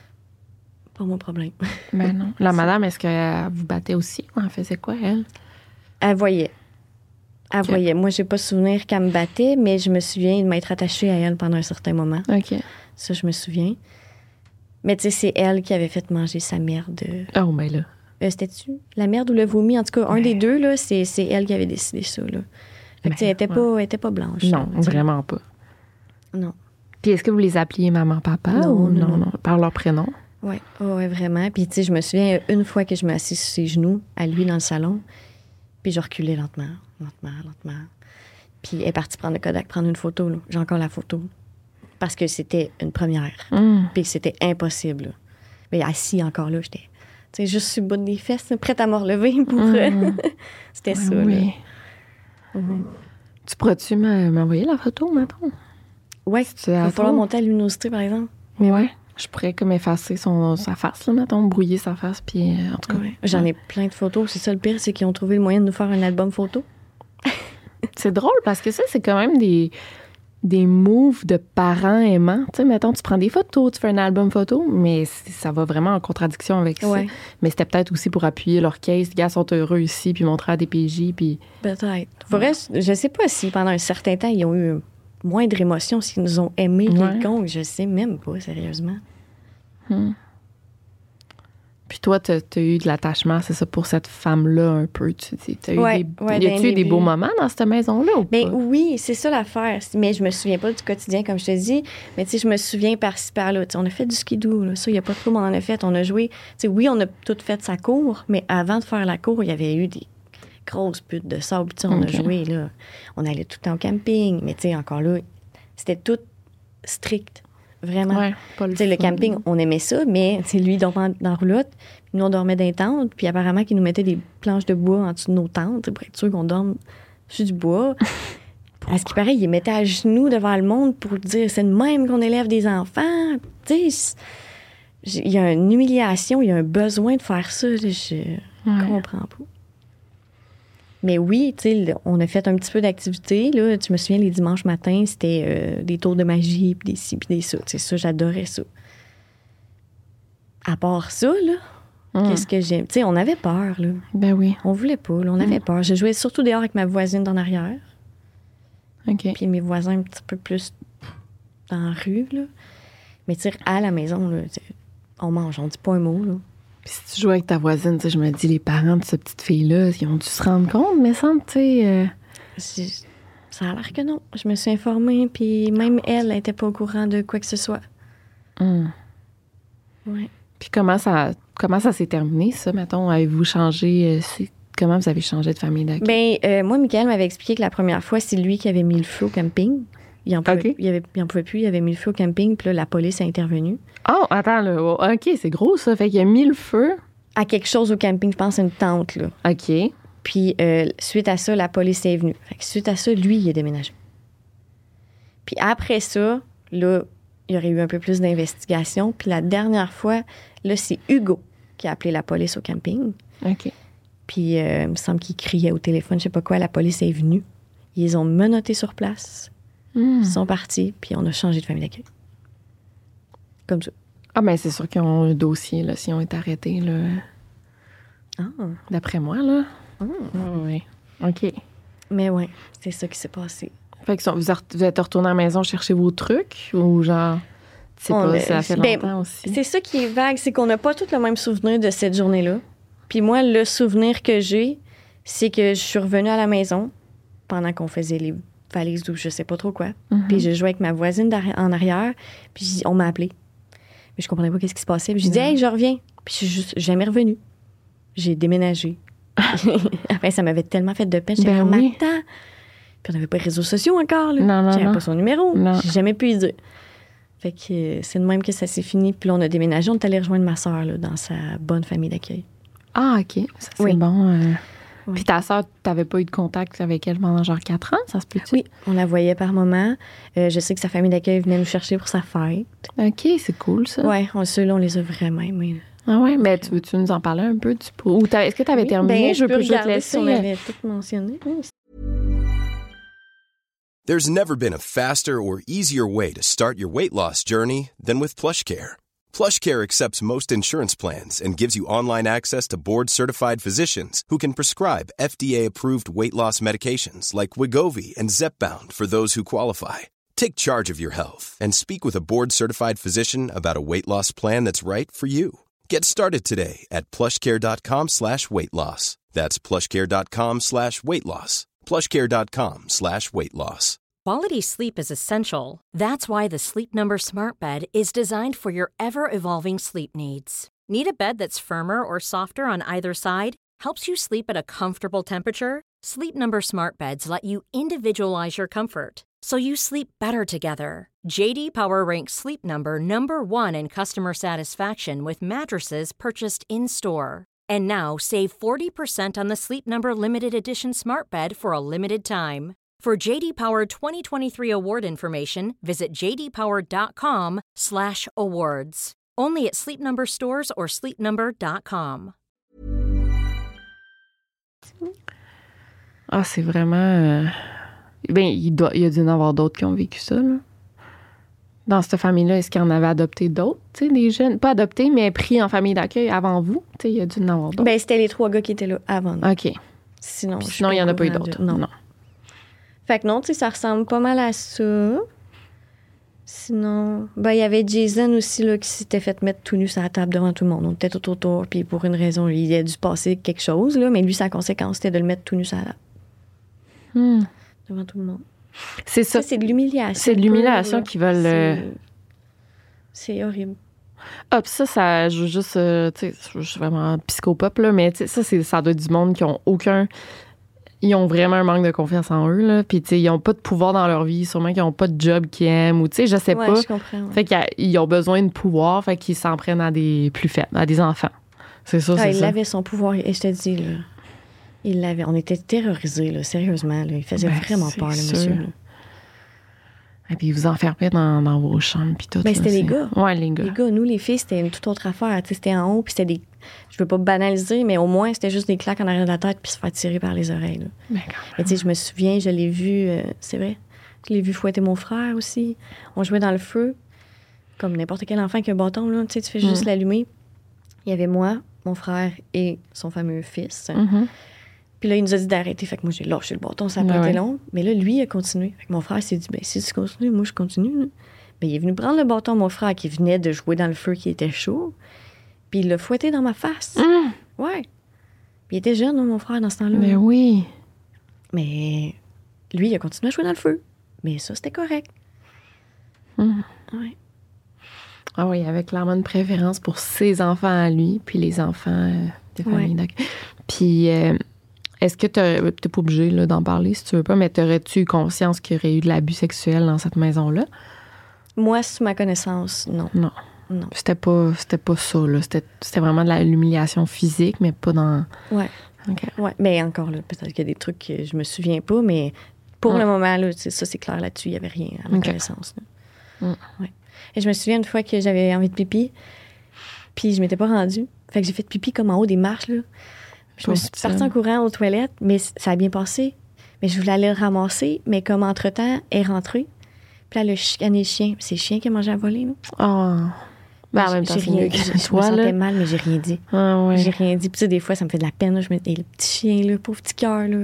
Pas mon problème. Ben non. La madame, est-ce qu'elle vous battait aussi? Ou elle faisait quoi, elle? Elle voyait. Elle Ok. voyait. Moi, j'ai pas souvenir qu'elle me battait, mais je me souviens de m'être attachée à elle pendant un certain moment. OK. Ça, je me souviens. Mais tu sais, c'est elle qui avait fait manger sa merde. Oh, ben là. Euh, C'était-tu la merde ou le vomi? En tout cas, un Ouais. des deux, là, c'est, c'est elle qui avait décidé ça. Là. Fait que, tu sais, elle était Ben, pas, elle était pas blanche. Non, là, tu sais. vraiment pas. Non. Puis est-ce que vous les appeliez maman, papa? Non, ou non, non, non. non, par leur prénom? Oui, ouais, vraiment. Puis, tu sais, je me souviens, une fois que je me suis assise sur ses genoux, à lui, dans le salon, puis je reculais lentement, lentement, lentement. Puis, elle est partie prendre le Kodak, prendre une photo. Là. J'ai encore la photo. Parce que c'était une première. Hum. Puis que c'était impossible. là. Mais assis encore là, j'étais, tu sais, juste sur le bout des fesses, prête à me relever pour... euh, c'était ça, Ben oui. là. Mhm. Tu pourrais-tu me- m'envoyer la photo, mettons? Ouais, tu il à va falloir toi? monter à luminosité, par exemple. Ouais. Je pourrais comme effacer son, sa face, là, mettons, brouiller sa face, puis euh, en tout cas. Ouais. J'en ai plein de photos. C'est ça le pire, c'est qu'ils ont trouvé le moyen de nous faire un album photo. C'est drôle parce que ça, c'est quand même des, des moves de parents aimants. Tu sais, mettons, tu prends des photos, tu fais un album photo, mais c'est- ça va vraiment en contradiction avec ça. Ouais. Mais c'était peut-être aussi pour appuyer leur case. Les gars sont heureux ici, puis montrer à des P J, puis... Peut-être. Faudrait, je sais pas si pendant un certain temps, ils ont eu moindre émotion, s'ils nous ont aimés Ouais. quelconque. Je sais même pas, sérieusement. Hmm. Puis toi, t'as as eu de l'attachement, c'est ça, pour cette femme-là un peu. Tu dis, t'as eu Ouais, des, ouais, y a-tu d'un eu des début. beaux moments dans cette maison-là ou Ben pas? oui, c'est ça l'affaire. Mais je me souviens pas du quotidien, comme je te dis. Mais tu sais, je me souviens par-ci, par-là. Tu sais, on a fait du skidoo, là. Ça, il n'y a pas trop, mais on en a fait. On a joué. Tu sais, oui, on a tout fait sa cour, mais avant de faire la cour, il y avait eu des grosses putes de sable. Tu sais, on Ok. a joué, là. On allait tout le temps au camping. Mais tu sais, encore là, c'était tout strict. Vraiment. Ouais, pas le Tu sais, le fun. camping, on aimait ça, mais c'est lui, il dormait dans la roulotte. Puis nous, on dormait dans les tentes. Puis apparemment, qu'il nous mettait des planches de bois en dessous de nos tentes, tu sais, pour être sûr qu'on dorme sur du bois. À ce qui paraît, il les mettait à genoux devant le monde pour dire c'est de même qu'on élève des enfants. Tu sais, il y a une humiliation, il y a un besoin de faire ça. Je ouais. comprends pas. Mais oui, tu sais, on a fait un petit peu d'activité. Là. Tu me souviens, les dimanches matins, c'était euh, des tours de magie, puis des ci, puis des ça. Tu sais, ça, j'adorais ça. À part ça, là, hum. qu'est-ce que j'aime? Tu sais, on avait peur, là. Ben oui. On voulait pas, là. On avait hum. peur. Je jouais surtout dehors avec ma voisine d'en arrière. OK. Puis mes voisins un petit peu plus dans la rue, là. Mais tu sais, à la maison, là, on mange, on dit pas un mot, là. Puis si tu joues avec ta voisine, tu sais, je me dis, les parents de cette petite fille-là, ils ont dû se rendre compte, mais ça, tu sais... Euh... Ça a l'air que non. Je me suis informée, puis même elle n'était pas au courant de quoi que ce soit. Hum. Ouais. Puis comment ça, comment ça s'est terminé, ça, mettons? Avez-vous changé... Euh, c'est... Comment vous avez changé de famille d'accueil? Bien, euh, moi, Michael m'avait expliqué que la première fois, c'est lui qui avait mis le feu au camping. Il en pouvait, okay. il avait, il en pouvait plus, il avait mis le feu au camping, puis là, la police est intervenue. Oh, attends, là. Oh, OK, c'est gros, ça. Fait qu'il a mis le feu. À quelque chose au camping, je pense, une tente, là. OK. Puis, euh, suite à ça, la police est venue. Fait que suite à ça, lui, il est déménagé. Puis après ça, là, il y aurait eu un peu plus d'investigation. Puis la dernière fois, là, c'est Hugo qui a appelé la police au camping. OK. Puis, euh, il me semble qu'il criait au téléphone, je sais pas quoi, la police est venue. Ils les ont menottés sur place. Mm. Ils sont partis, puis on a changé de famille d'accueil. Comme ça. Ah, bien, c'est sûr qu'ils ont un dossier, là, s'ils ont été arrêtés, là. Ah. D'après moi, là. Ah. Oh, oui. OK. Mais ouais, c'est ça qui s'est passé. Fait que vous êtes retourné à la maison chercher vos trucs, ou genre... Tu sais pas, ça fait longtemps ben, aussi. C'est ça qui est vague, c'est qu'on n'a pas tous le même souvenir de cette journée-là. Puis moi, le souvenir que j'ai, c'est que je suis revenue à la maison pendant qu'on faisait les valises ou je sais pas trop quoi. Mm-hmm. Puis je jouais avec ma voisine en arrière, puis on m'a appelée. Mais je comprenais pas qu'est-ce qui se passait. Puis je dis, hey, je reviens. Puis je suis juste jamais revenue. J'ai déménagé. Après, ça m'avait tellement fait de peine. J'étais ben comme, oui. attends. Puis on n'avait pas de réseaux sociaux encore. Là. Non, non, J'avais non. pas son numéro. Non. J'ai jamais pu y dire. Fait que euh, c'est de même que ça s'est fini. Puis là, on a déménagé. On est allé rejoindre ma sœur là, dans sa bonne famille d'accueil. Ah, OK. Ça, c'est oui. bon. Euh... Oui. Puis ta sœur, t'avais pas eu de contact avec elle pendant genre quatre ans, ça se peut-tu? Oui, on la voyait par moment. Euh, je sais que sa famille d'accueil venait nous chercher pour sa fête. OK, c'est cool, ça. Oui, ceux-là, on les a vraiment aimés. Ah ouais, mais tu veux-tu nous en parler un peu? Tu peux... Ou est-ce que tu avais oui, terminé? Ben, je, je peux regarder te laisser. Si on avait tout mentionné. There's never been a faster or easier way to start your weight loss journey than with PlushCare. PlushCare accepts most insurance plans and gives you online access to board-certified physicians who can prescribe F D A-approved weight loss medications like Wegovy and Zepbound for those who qualify. Take charge of your health and speak with a board-certified physician about a weight loss plan that's right for you. Get started today at plushcare.com slash weight loss. That's plushcare.com slash weight loss. plushcare.com slash weight loss. Quality sleep is essential. That's why the Sleep Number Smart Bed is designed for your ever-evolving sleep needs. Need a bed that's firmer or softer on either side? Helps you sleep at a comfortable temperature? Sleep Number Smart Beds let you individualize your comfort, so you sleep better together. J D Power ranks Sleep Number number one in customer satisfaction with mattresses purchased in-store. And now save forty percent on the Sleep Number Limited Edition Smart Bed for a limited time. For J D Power twenty twenty-three award information, visit jdpower.com slash awards. Only at Sleep Number stores or sleep number dot com. Ah, c'est vraiment... Euh... Ben, il, doit, il y a dû y en avoir d'autres qui ont vécu ça, là. Dans cette famille-là, est-ce qu'il y en avait adopté d'autres, tu sais, des jeunes? Pas adoptés, mais pris en famille d'accueil avant vous? Tu sais, il y a dû y en avoir d'autres. Ben, c'était les trois gars qui étaient là avant nous. OK. Sinon, Puis sinon il n'y en a pas eu d'autres. De... Non. non. Fait que non, tu sais, ça ressemble pas mal à ça. Sinon, ben, il y avait Jason aussi, là, qui s'était fait mettre tout nu sur la table devant tout le monde. On était tout autour, puis pour une raison, il a dû passer quelque chose, là, mais lui, sa conséquence, c'était de le mettre tout nu sur la table. Hmm. Devant tout le monde. C'est ça. ça c'est de l'humiliation. C'est de l'humiliation qu'ils veulent... C'est, c'est horrible. Ah, puis ça, ça, je veux juste... Euh, tu sais, je suis vraiment psychopop, là, mais tu sais, ça, c'est, ça doit être du monde qui ont aucun... Ils ont vraiment un manque de confiance en eux, là. Puis, tu sais, ils n'ont pas de pouvoir dans leur vie. Sûrement qu'ils n'ont pas de job qu'ils aiment ou, tu sais, je sais ouais, pas. Je comprends. Ouais. Fait qu'ils ont besoin de pouvoir, fait qu'ils s'en prennent à des plus faibles, à des enfants. C'est ça, ah, c'est il ça. avait son pouvoir, et je te dis, là, il l'avait. On était terrorisés, là, sérieusement. Là. Il faisait ben, vraiment peur, le monsieur. Là. Et puis, ils vous enfermaient dans, dans vos chambres, puis tout. Ben, là, c'était les c'est- gars. Ouais, les gars. Les gars, nous, les filles, c'était une toute autre affaire. Tu sais, c'était en haut, puis c'était des... Je veux pas banaliser, mais au moins, c'était juste des claques en arrière de la tête puis se faire tirer par les oreilles. Là. Ben, quand Mais tu sais, je me souviens, je l'ai vu... euh, c'est vrai. Je l'ai vu fouetter mon frère aussi. On jouait dans le feu, comme n'importe quel enfant avec un bâton, là. Tu sais, tu fais juste Mm. l'allumer. Il y avait moi, mon frère et son fameux fils. même. Mhm. Puis là, il nous a dit d'arrêter. Fait que moi, j'ai lâché le bâton, ça a Ben pas été ouais. long. Mais là, lui, il a continué. Fait que mon frère s'est dit, ben si tu continues, moi, je continue. Là. Ben, il est venu prendre le bâton, mon frère, qui venait de jouer dans le feu, qui était chaud. Puis il l'a fouetté dans ma face. Hum, Ouais. Puis il était jeune, hein, mon frère, dans ce temps-là. Ben oui. Mais lui, il a continué à jouer dans le feu. Mais ça, c'était correct. Hum. Ouais. Ah oui, il y avait clairement une préférence pour ses enfants à lui, puis les enfants euh, des familles Ouais. d'accueil. Puis, euh, est-ce que tu n'es pas obligé là, d'en parler si tu veux pas, mais t'aurais-tu eu conscience qu'il y aurait eu de l'abus sexuel dans cette maison-là? Moi, sous ma connaissance, non. Non. Non. C'était pas, c'était pas ça, là. C'était, c'était vraiment de la- l'humiliation physique, mais pas dans... Ouais. OK. Ouais. Mais encore là, peut-être qu'il y a des trucs que je me souviens pas, mais pour Ouais. le moment, là, c'est- ça, c'est clair là-dessus. Il n'y avait rien à ma Ok. connaissance. là. Mm. Ouais. Et je me souviens une fois que j'avais envie de pipi, puis je m'étais pas rendue. Fait que j'ai fait pipi comme en haut des marches, là. Puis je me suis Pauvre partie en petite. courant aux toilettes, mais c- ça a bien passé. Mais je voulais aller le ramasser, mais comme entre-temps, elle est rentrée. Puis là, elle a chicané le chien. C'est le chien qui a mangé à voler, là. Ah. Ben, en même temps, J'ai c'est rien mieux dit. que Je, je me toi, sentais là. mal, mais j'ai rien dit. Ah, ouais. J'ai rien dit. Puis tu sais, des fois, ça me fait de la peine. Là. Je me dis, hey, le petit chien, là, pauvre petit cœur, là.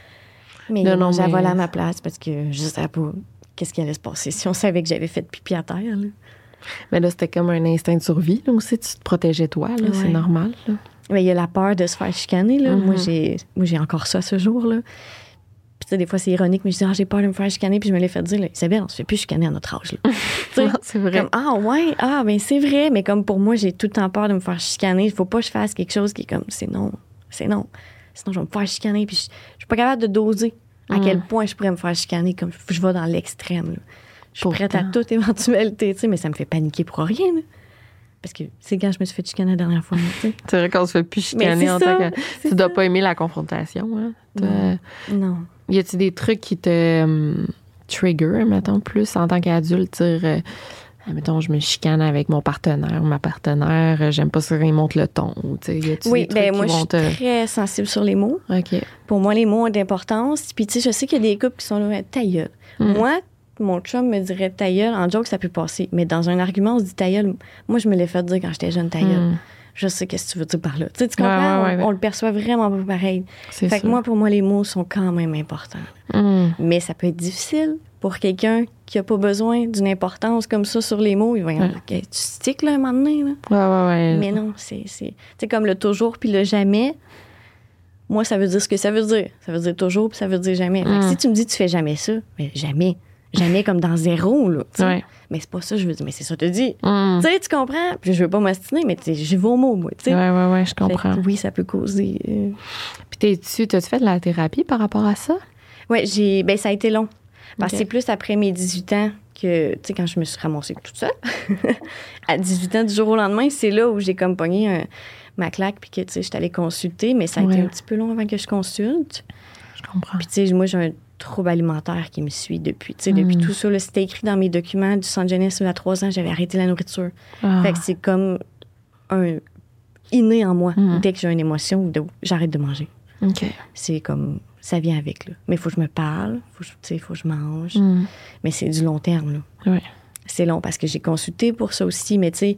Mais il Non, a non, mangé à mais- voler à ma place parce que je savais pas qu'est-ce qui allait se passer si on savait que j'avais fait pipi à terre, là. Mais là, c'était comme un instinct de survie, là aussi. Tu te protégeais toi, là. C'est Ouais. normal, là. Mais il y a la peur de se faire chicaner, là. Mhm. Moi, j'ai, moi, j'ai encore ça ce jour, là. Puis tu sais, des fois, c'est ironique, mais je dis, ah, j'ai peur de me faire chicaner, puis je me l'ai fait dire, là, Isabelle, on se fait plus chicaner à notre âge, là. Tu sais, Non, c'est vrai. comme, ah, ouais, ah, ben c'est vrai, mais comme pour moi, j'ai tout le temps peur de me faire chicaner. Il faut pas que je fasse quelque chose qui est comme, c'est non, c'est non. Sinon, je vais me faire chicaner, puis je, je suis pas capable de doser à Mm. quel point je pourrais me faire chicaner, comme je vais dans l'extrême, là. Je suis Pourtant. prête à toute éventualité, tu sais, mais ça me fait paniquer pour rien, là. Parce que c'est quand je me suis fait chicaner la dernière fois, tu sais. C'est vrai qu'on se fait plus Mais chicaner c'est en ça, tant que... c'est Tu dois ça. pas aimer la confrontation, hein? T'as- Non. Y a-t-il des trucs qui te hum, trigger, mettons, plus en tant qu'adulte, dire, euh, mettons, je me chicane avec mon partenaire ou ma partenaire, euh, j'aime pas ça quand il monte le ton, ou, tu sais, y a-t-il Oui, des trucs ben qui moi, je vont suis te... très sensible sur les mots. OK. Pour moi, les mots ont d'importance. Puis, tu sais, je sais qu'il y a des couples qui sont là, ta gueule. Mm. Moi, mon chum me dirait ta gueule. En joke, ça peut passer. Mais dans un argument, on se dit ta gueule. Moi, je me l'ai fait dire quand j'étais jeune, ta gueule. Mm. Je sais qu'est-ce que tu veux dire par là. Tu sais, tu Ouais, comprends? ouais, ouais, on, ouais. on le perçoit vraiment pas pareil. C'est Fait que sûr. moi, pour moi, les mots sont quand même importants. Mm. Mais ça peut être difficile pour quelqu'un qui a pas besoin d'une importance comme ça sur les mots. Il va y Ouais. avoir, tu sticks, là, un moment donné, là. Ouais, ouais, ouais. Mais non, c'est. c'est- Tu sais, comme le toujours puis le jamais, moi, ça veut dire ce que ça veut dire. Ça veut dire toujours puis ça veut dire jamais. Fait que Mm. si tu me dis tu fais jamais ça, mais jamais. Jamais comme dans zéro, là. tu sais. Ouais. Mais c'est pas ça, je veux dire. Mais c'est ça, te dis. Mm. Tu sais, tu comprends? Puis je veux pas m'ostiner, mais tu sais, j'y vais au mot, moi. Tu sais. Ouais, ouais, ouais, je Fait comprends. que oui, ça peut causer. euh, Puis t'es-tu, t'as-tu fait de la thérapie par rapport à ça? Ouais, j'ai. Ben, ça a été long. Parce que Ok. c'est plus après mes dix-huit ans que, tu sais, quand je me suis ramassée toute seule, à dix-huit ans, du jour au lendemain, c'est là où j'ai comme pogné un- ma claque, puis que, tu sais, j'étais allée consulter, mais ça a été Ouais. un petit peu long avant que je consulte. Je comprends. Puis, tu sais, moi, j'ai un trouble alimentaire qui me suit depuis, tu sais, depuis Mm. tout ça. là, C'était écrit dans mes documents du centre jeunesse, à trois ans, j'avais arrêté la nourriture. Ah. Fait que c'est comme un inné en moi. Mm. Dès que j'ai une émotion, de- j'arrête de manger. OK. C'est comme, ça vient avec, là. Mais il faut que je me parle, faut que je- tu sais, il faut que je mange. Mm. Mais c'est du long terme, là. Ouais. C'est long parce que j'ai consulté pour ça aussi, mais tu sais,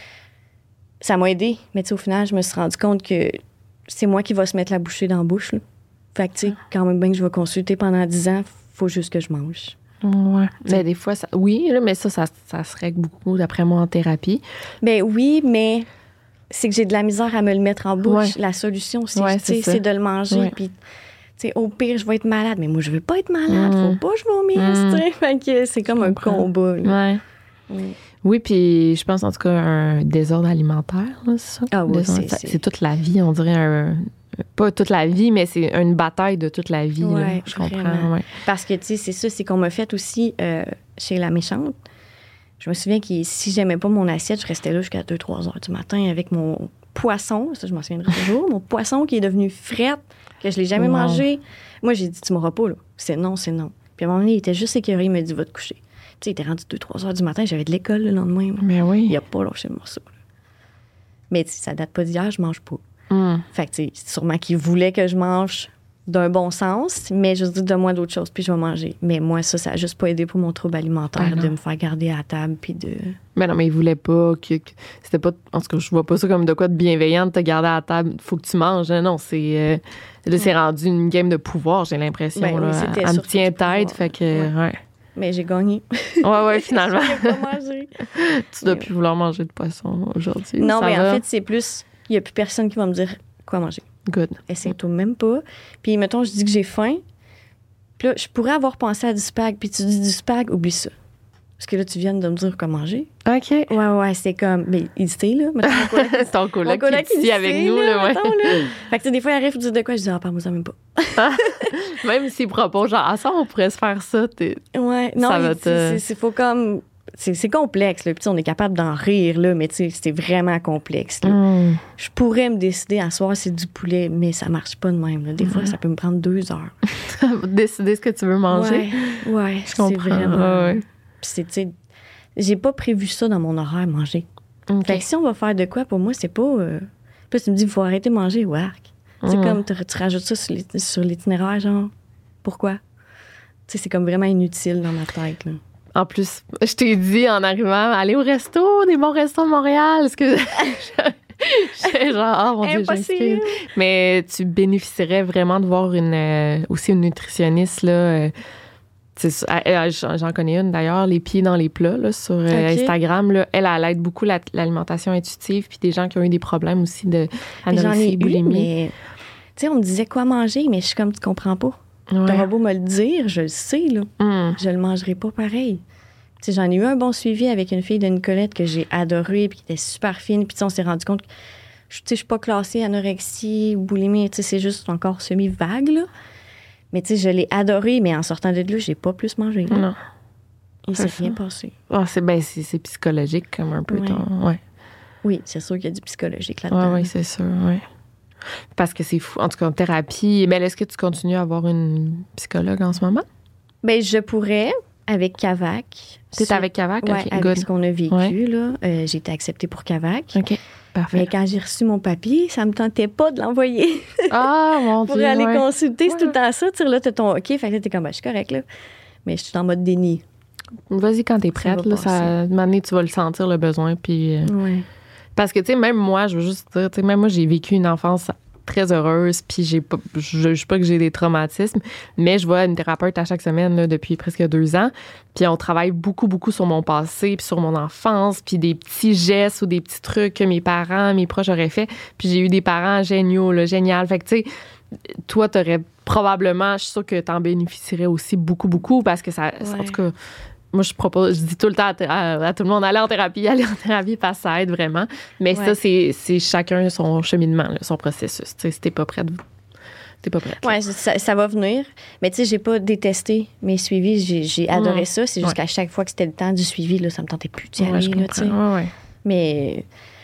ça m'a aidé. Mais tu sais, au final, je me suis rendu compte que c'est moi qui va se mettre la bouchée dans la bouche, là. Fait que, tu sais, quand même bien que je vais consulter pendant dix ans, faut juste que je mange. Ouais. Mais des fois, ça, oui, là, mais ça, ça, ça se règle beaucoup, d'après moi, en thérapie. Ben oui, mais c'est que j'ai de la misère à me le mettre en bouche. Ouais. La solution, c'est, Ouais, tu sais, c'est ça. c'est de le manger. Ouais. Puis, tu sais, au pire, je vais être malade. Mais moi, je veux pas être malade. Mm. Faut pas que je vomisse, Mm. tu sais. Fait que c'est comme un comprends. combat, là. Ouais. Mm. Oui, puis je pense en tout cas un désordre alimentaire, là, c'est ça? Ah oui, Désordre- c'est- ça- c'est- c'est toute la vie, on dirait un... Pas toute la vie, mais c'est une bataille de toute la vie. là. Ouais, Je comprends, vraiment. ouais. Parce que, tu sais, c'est ça, c'est qu'on m'a fait aussi euh, chez La Méchante. Je me souviens que si j'aimais pas mon assiette, je restais là jusqu'à deux trois heures du matin avec mon poisson. Ça, je m'en souviendrai toujours. Mon poisson qui est devenu frette, que je l'ai jamais Wow. mangé. Moi, j'ai dit, tu m'auras pas, là. C'est non, c'est non. Puis à un moment donné, il était juste écœuré, il m'a dit, va te coucher. sais, il était rendu deux trois heures du matin, j'avais de l'école le lendemain. Là. Mais oui. Il a pas lâché le morceau. Là. Mais ça date pas d'hier, je mange pas. Mm. Fait que, tu sais, sûrement qu'il voulait que je mange d'un bon sens, mais je dis, donne-moi d'autres choses, puis je vais manger. Mais moi, ça, ça a juste pas aidé pour mon trouble alimentaire, ben de me faire garder à la table, puis de... Mais non, mais il voulait pas que, que c'était pas, en tout cas, je vois pas ça comme de quoi de bienveillant de te garder à la table, faut que tu manges. Non, c'est, euh, là, c'est rendu une game de pouvoir, j'ai l'impression. Ben, là. oui, Elle me tient tête, fait que, ouais. ouais. Mais j'ai gagné. Ouais, ouais, finalement. Je pas manger. Tu dois plus vouloir manger de poisson aujourd'hui. Non, ça mais va? en fait, c'est plus, il y a plus personne qui va me dire quoi manger. Good. Essaye-toi même pas. Puis, mettons, je dis que j'ai faim. Puis là, je pourrais avoir pensé à du spag. Puis tu dis du spag, oublie ça. Parce que là, tu viens de me dire quoi manger. OK. Ouais, ouais, c'est comme... Mais il sait, là. Mettons, mon coloc, Ton coloc, mon coloc qui est ici avec nous, là, ouais. mettons, là. Fait que, tu sais, des fois, il arrive, il dit de quoi? Je dis, ah, parle-moi ça même pas. Même s'il propose, genre, à ça, on pourrait se faire ça. T'es... Ouais, non, Ça il, va c'est, te- c'est, c'est faut comme... C'est, c'est complexe, là. Puis, tu sais, on est capable d'en rire, là, mais tu sais, c'est vraiment complexe, là. Mm. Je pourrais me décider à soir, c'est du poulet, mais ça marche pas de même, là. Des fois, ça peut me prendre deux heures. Décider ce que tu veux manger. Ouais, ouais, Je c'est comprends. vraiment... Ouais, ouais. Puis c'est, tu sais, j'ai pas prévu ça dans mon horaire, manger. OK. Fait que si on va faire de quoi, pour moi, c'est pas... Euh... Puis là, tu me dis, il faut arrêter de manger, wark. C'est Mm. comme, tu, tu rajoutes ça sur, l'it- sur l'itinéraire, genre, pourquoi? Tu sais, c'est comme vraiment inutile dans ma tête, là. En plus, je t'ai dit en arrivant, aller au resto, des bons restos de Montréal. Est-ce que. J'étais genre, oh mon Dieu, Impossible. j'excuse. Mais tu bénéficierais vraiment de voir une, euh, aussi une nutritionniste, là. euh, c'est ça, elle- elle- j'en j'en connais une d'ailleurs, les pieds dans les plats, là, sur euh, Ok. Instagram. Là. Elle, elle aide beaucoup la- l'alimentation intuitive, puis des gens qui ont eu des problèmes aussi de Mais j'en ai anorexie, eu, boulimie. mais... Tu sais, on me disait quoi manger, mais je suis comme, tu comprends pas. Ouais. T'auras beau me le dire, je le sais, là. Hum. Je le mangerai pas pareil. Tu sais, j'en ai eu un bon suivi avec une fille de Nicolette que j'ai adorée, puis qui était super fine. Puis tu sais, on s'est rendu compte que je tu sais, je suis pas classée anorexie ou boulimie. Tu sais, c'est juste encore semi-vague, là. Mais tu sais, je l'ai adorée, mais en sortant de là, j'ai pas plus mangé. là. Non. Il C'est s'est rien ça. passé. Ah, c'est, ben, c'est, c'est psychologique, comme un peu. Ouais. Ton, ouais. Oui, c'est sûr qu'il y a du psychologique Oui, là-dedans. oui, c'est sûr, oui. Parce que c'est fou. En tout cas, en thérapie, mais est-ce que tu continues à avoir une psychologue en ce moment? Ben, je pourrais, avec Cavac. Tu es Sur- avec Cavac? Ouais, OK, avec good. ce qu'on a vécu, Ouais. là. Euh, j'ai été acceptée pour Cavac. OK, parfait. Mais quand j'ai reçu mon papier, ça me tentait pas de l'envoyer Ah, mon pour Dieu, aller ouais. consulter. C'est Ouais. tout le temps ça. Tu sais, là, t'as ton OK. Fait que là, t'es comme, ben, je suis correct, là. Mais je suis en mode déni. Vas-y quand t'es Ça prête. va Là, ça, passer. à un moment donné, tu vas le sentir, le besoin. Puis, euh, Ouais. parce que, tu sais, même moi, je veux juste dire, tu sais, même moi, j'ai vécu une enfance très heureuse, puis j'ai pas, je juge pas que j'ai des traumatismes, mais je vois une thérapeute à chaque semaine là, depuis presque deux ans, puis on travaille beaucoup, beaucoup sur mon passé, puis sur mon enfance, puis des petits gestes ou des petits trucs que mes parents, mes proches auraient fait, puis j'ai eu des parents géniaux, là, génial. Fait que, tu sais, toi, t'aurais probablement, je suis sûre que t'en bénéficierais aussi beaucoup, beaucoup, parce que ça, en Ouais. tout cas, moi, je propose, je dis tout le temps à, à- à tout le monde, allez en thérapie, allez en thérapie, parce que ça aide vraiment. Mais Ouais. ça, c'est, c'est chacun son cheminement, là, son processus. Tu sais, si t'es pas prête, t'es pas prête. là. Ouais, ça, ça va venir. Mais tu sais, j'ai pas détesté mes suivis. J'ai, j'ai adoré Mm. ça. C'est juste Ouais. qu'à chaque fois que c'était le temps du suivi, là, ça me tentait plus d'y Ouais, aller, je là, tu sais. comprends. Ouais, ouais. Mais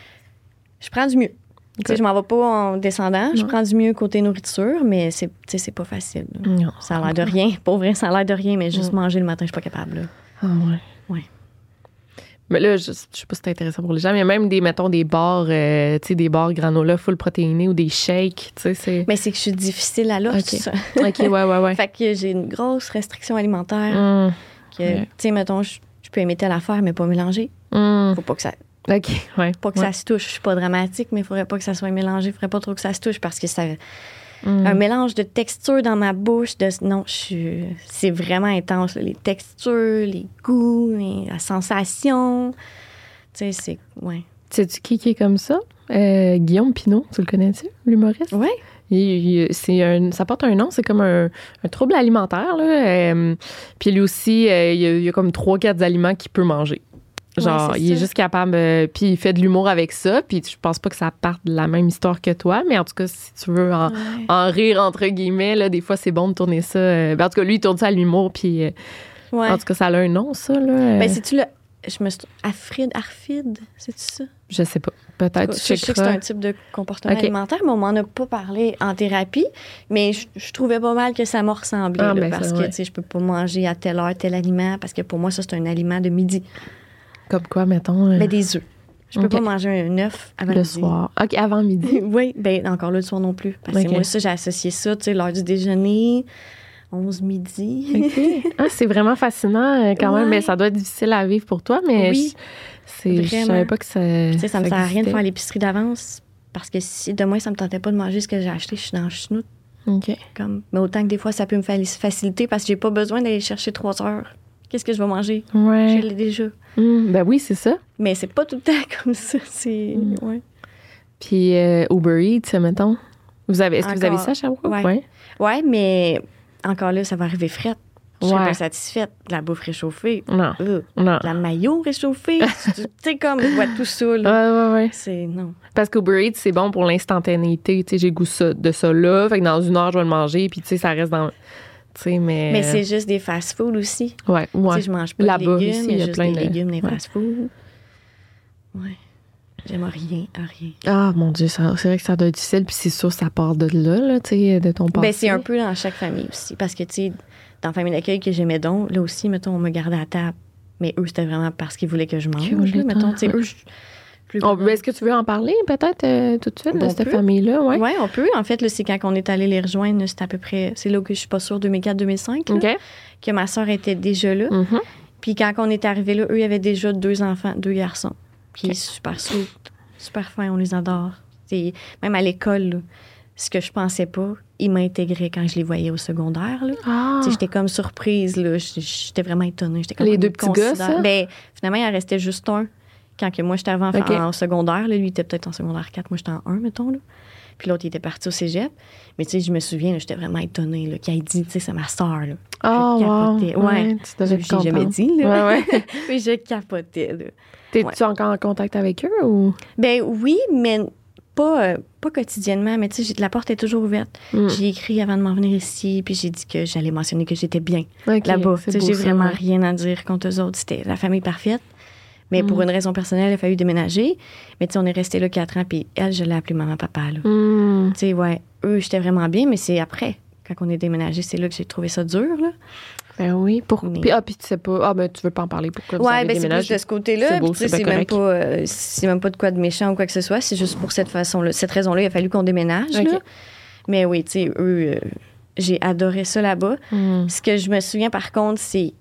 je prends du mieux. Tu sais, Good. je m'en vais pas en descendant. Je Non. prends du mieux côté nourriture, mais c'est, tu sais, c'est pas facile. là. Non. Ça a l'air de rien. Pour vrai, ça a l'air de rien, mais juste Mm. manger le matin, je suis pas capable. là. Ah, ouais. Ouais. Mais là, je, je sais pas si c'est intéressant pour les gens, mais même des, mettons, des bars, euh, tu sais, des bars granola full protéinés ou des shakes, tu sais, c'est... Mais c'est que je suis difficile à l'os. OK, ouais, ouais, ouais. Fait que j'ai une grosse restriction alimentaire. Hum, Que, Ouais. tu sais, mettons, je, je peux aimer telle affaire, mais pas mélanger. hum. Faut pas que ça, OK, ouais. pas que ouais. ça se touche. Je suis pas dramatique, mais il faudrait pas que ça soit mélangé. Il faudrait pas trop que ça se touche parce que ça. Hum. Un mélange de textures dans ma bouche. De, non, je suis. C'est vraiment intense. là. Les textures, les goûts, les- la sensation. Tu sais, c'est. Ouais. Sais-tu qui qui est comme ça? Euh, Guillaume Pinault, tu le connais-tu, l'humoriste? Ouais. Il- il- c'est un, ça porte un nom, c'est comme un, un trouble alimentaire. Là. Euh, puis lui aussi, euh, il, y a, il y a comme trois, quatre aliments qu'il peut manger. Genre, Ouais, c'est il est ça. juste capable. euh, puis il fait de l'humour avec ça. Puis je pense pas que ça parte de la même histoire que toi. Mais en tout cas, si tu veux en, Ouais. en rire, entre guillemets, là, des fois, c'est bon de tourner ça. euh, ben, en tout cas, lui, il tourne ça à l'humour. Puis euh, Ouais. en tout cas, ça a un nom, ça. Là, euh. Ben, c'est-tu le. Je me suis. Afride, Arfid, c'est-tu ça? Je sais pas. Peut-être Je, je sais que c'est un type de comportement okay. alimentaire, mais on m'en a pas parlé en thérapie. Mais je, je trouvais pas mal que ça m'a ressemblé. Ah, là, ben parce ça, que, ouais. tu sais, je peux pas manger à telle heure tel aliment, parce que pour moi, ça, c'est un aliment de midi. Comme quoi, mettons? Euh... Mais des œufs. Je peux okay. pas manger un œuf avant le midi. soir. OK, avant midi? Oui, ben encore là, le soir non plus. Parce okay. que moi, ça, j'ai associé ça, tu sais, l'heure du déjeuner, onze midi. OK. Ah, c'est vraiment fascinant euh, quand ouais. même, mais ça doit être difficile à vivre pour toi, mais oui, je, c'est, je savais pas que ça. Tu sais, ça me ça sert à rien de existait. faire l'épicerie d'avance parce que si demain, ça me tentait pas de manger ce que j'ai acheté, je suis dans le chenoute. OK. Comme, mais autant que des fois, ça peut me faciliter parce que j'ai pas besoin d'aller chercher trois heures. Qu'est-ce que je vais manger? Ouais. Je l'ai déjà. Mmh, ben oui, c'est ça. Mais c'est pas tout le temps comme ça. C'est. Mmh. Ouais. Puis euh, Uber Eats, mettons. Vous avez, est-ce encore, que vous avez ça à Sherbrooke? Ouais. ouais. Ouais, mais encore là, ça va arriver frette. Je suis ouais. pas satisfaite. De la bouffe réchauffée. Non. Euh, non. De la maillot réchauffée. tu sais, comme, je vois tout ça. Là. Ouais, ouais, ouais. C'est. Non. Parce qu'Uber Eats, c'est bon pour l'instantanéité. Tu sais, j'ai goût ça, de ça là. Fait que dans une heure, je vais le manger. Puis, tu sais, ça reste dans. Tu sais, mais. Mais c'est juste des fast-food aussi. Ouais, ouais. Tu sais, je mange pas Là-bas, de légumes. ici, il y a a juste plein des de légumes, des ouais. fast-food. Ouais. J'aime rien, à rien. Ah, mon Dieu, ça, c'est vrai que ça doit être difficile. Puis c'est sûr, ça part de là, là, tu sais, de ton passé. Ben, c'est un peu dans chaque famille aussi. Parce que, tu sais, dans la famille d'accueil que j'aimais donc, là aussi, mettons, on me gardait à table. Mais eux, c'était vraiment parce qu'ils voulaient que je mange. Là, mettons, tu sais, eux, je, plus on, est-ce que tu veux en parler, peut-être, euh, tout de suite, bon, de cette famille-là? Oui, ouais, on peut. En fait, là, c'est quand on est allé les rejoindre, c'est à peu près, c'est là que je suis pas sûre, deux mille quatre deux mille cinq, là, OK. que ma soeur était déjà là. Mm-hmm. Puis quand on est arrivé là, eux, ils avaient déjà deux enfants, deux garçons. Puis okay. super sweet, super fin, on les adore. C'est, même à l'école, là, ce que je pensais pas, ils m'intégraient quand je les voyais au secondaire. Là. Ah. J'étais comme surprise, là. J'étais vraiment étonnée. J'étais comme, les deux petits gars, ça? Ben, finalement, il en restait juste un. Quand que moi, j'étais avant okay. en, en secondaire, là, lui, il était peut-être en secondaire quatre, moi, j'étais en un, mettons. Là. Puis l'autre, il était parti au cégep. Mais tu sais, je me souviens, là, j'étais vraiment étonnée là, qu'il ait dit, tu sais, c'est ma sœur. Là. Oh, wow. Ouais, ouais, tu devais j'ai jamais dit. Là. Ouais, ouais. Mais je capotais. Là. T'es-tu ouais. encore en contact avec eux? Ou? Ben oui, mais pas, euh, pas quotidiennement. Mais tu sais, la porte est toujours ouverte. Mm. J'ai écrit avant de m'en venir ici, puis j'ai dit que j'allais mentionner que j'étais bien okay, là-bas. J'ai ça, vraiment ouais. rien à dire contre eux autres. C'était la famille parfaite. Mais mm. pour une raison personnelle, il a fallu déménager. Mais tu sais, on est resté là quatre ans, puis elle, je l'ai appelée maman-papa. Mm. Tu sais, ouais, eux, j'étais vraiment bien, mais c'est après, quand on est déménagé, c'est là que j'ai trouvé ça dur, là. Ben oui. Pour... Mais... Puis, ah, puis tu sais pas. Ah, ben tu veux pas en parler. Pourquoi vous ouais, avez ben déménagé? c'est plus de ce côté-là. C'est, beau, puis, c'est, c'est, ben même pas, euh, c'est même pas de quoi de méchant ou quoi que ce soit. C'est juste pour cette façon-là. Cette raison-là, il a fallu qu'on déménage, okay. là. Mais oui, tu sais, eux, euh, j'ai adoré ça là-bas. Mm. Ce que je me souviens, par contre, c'est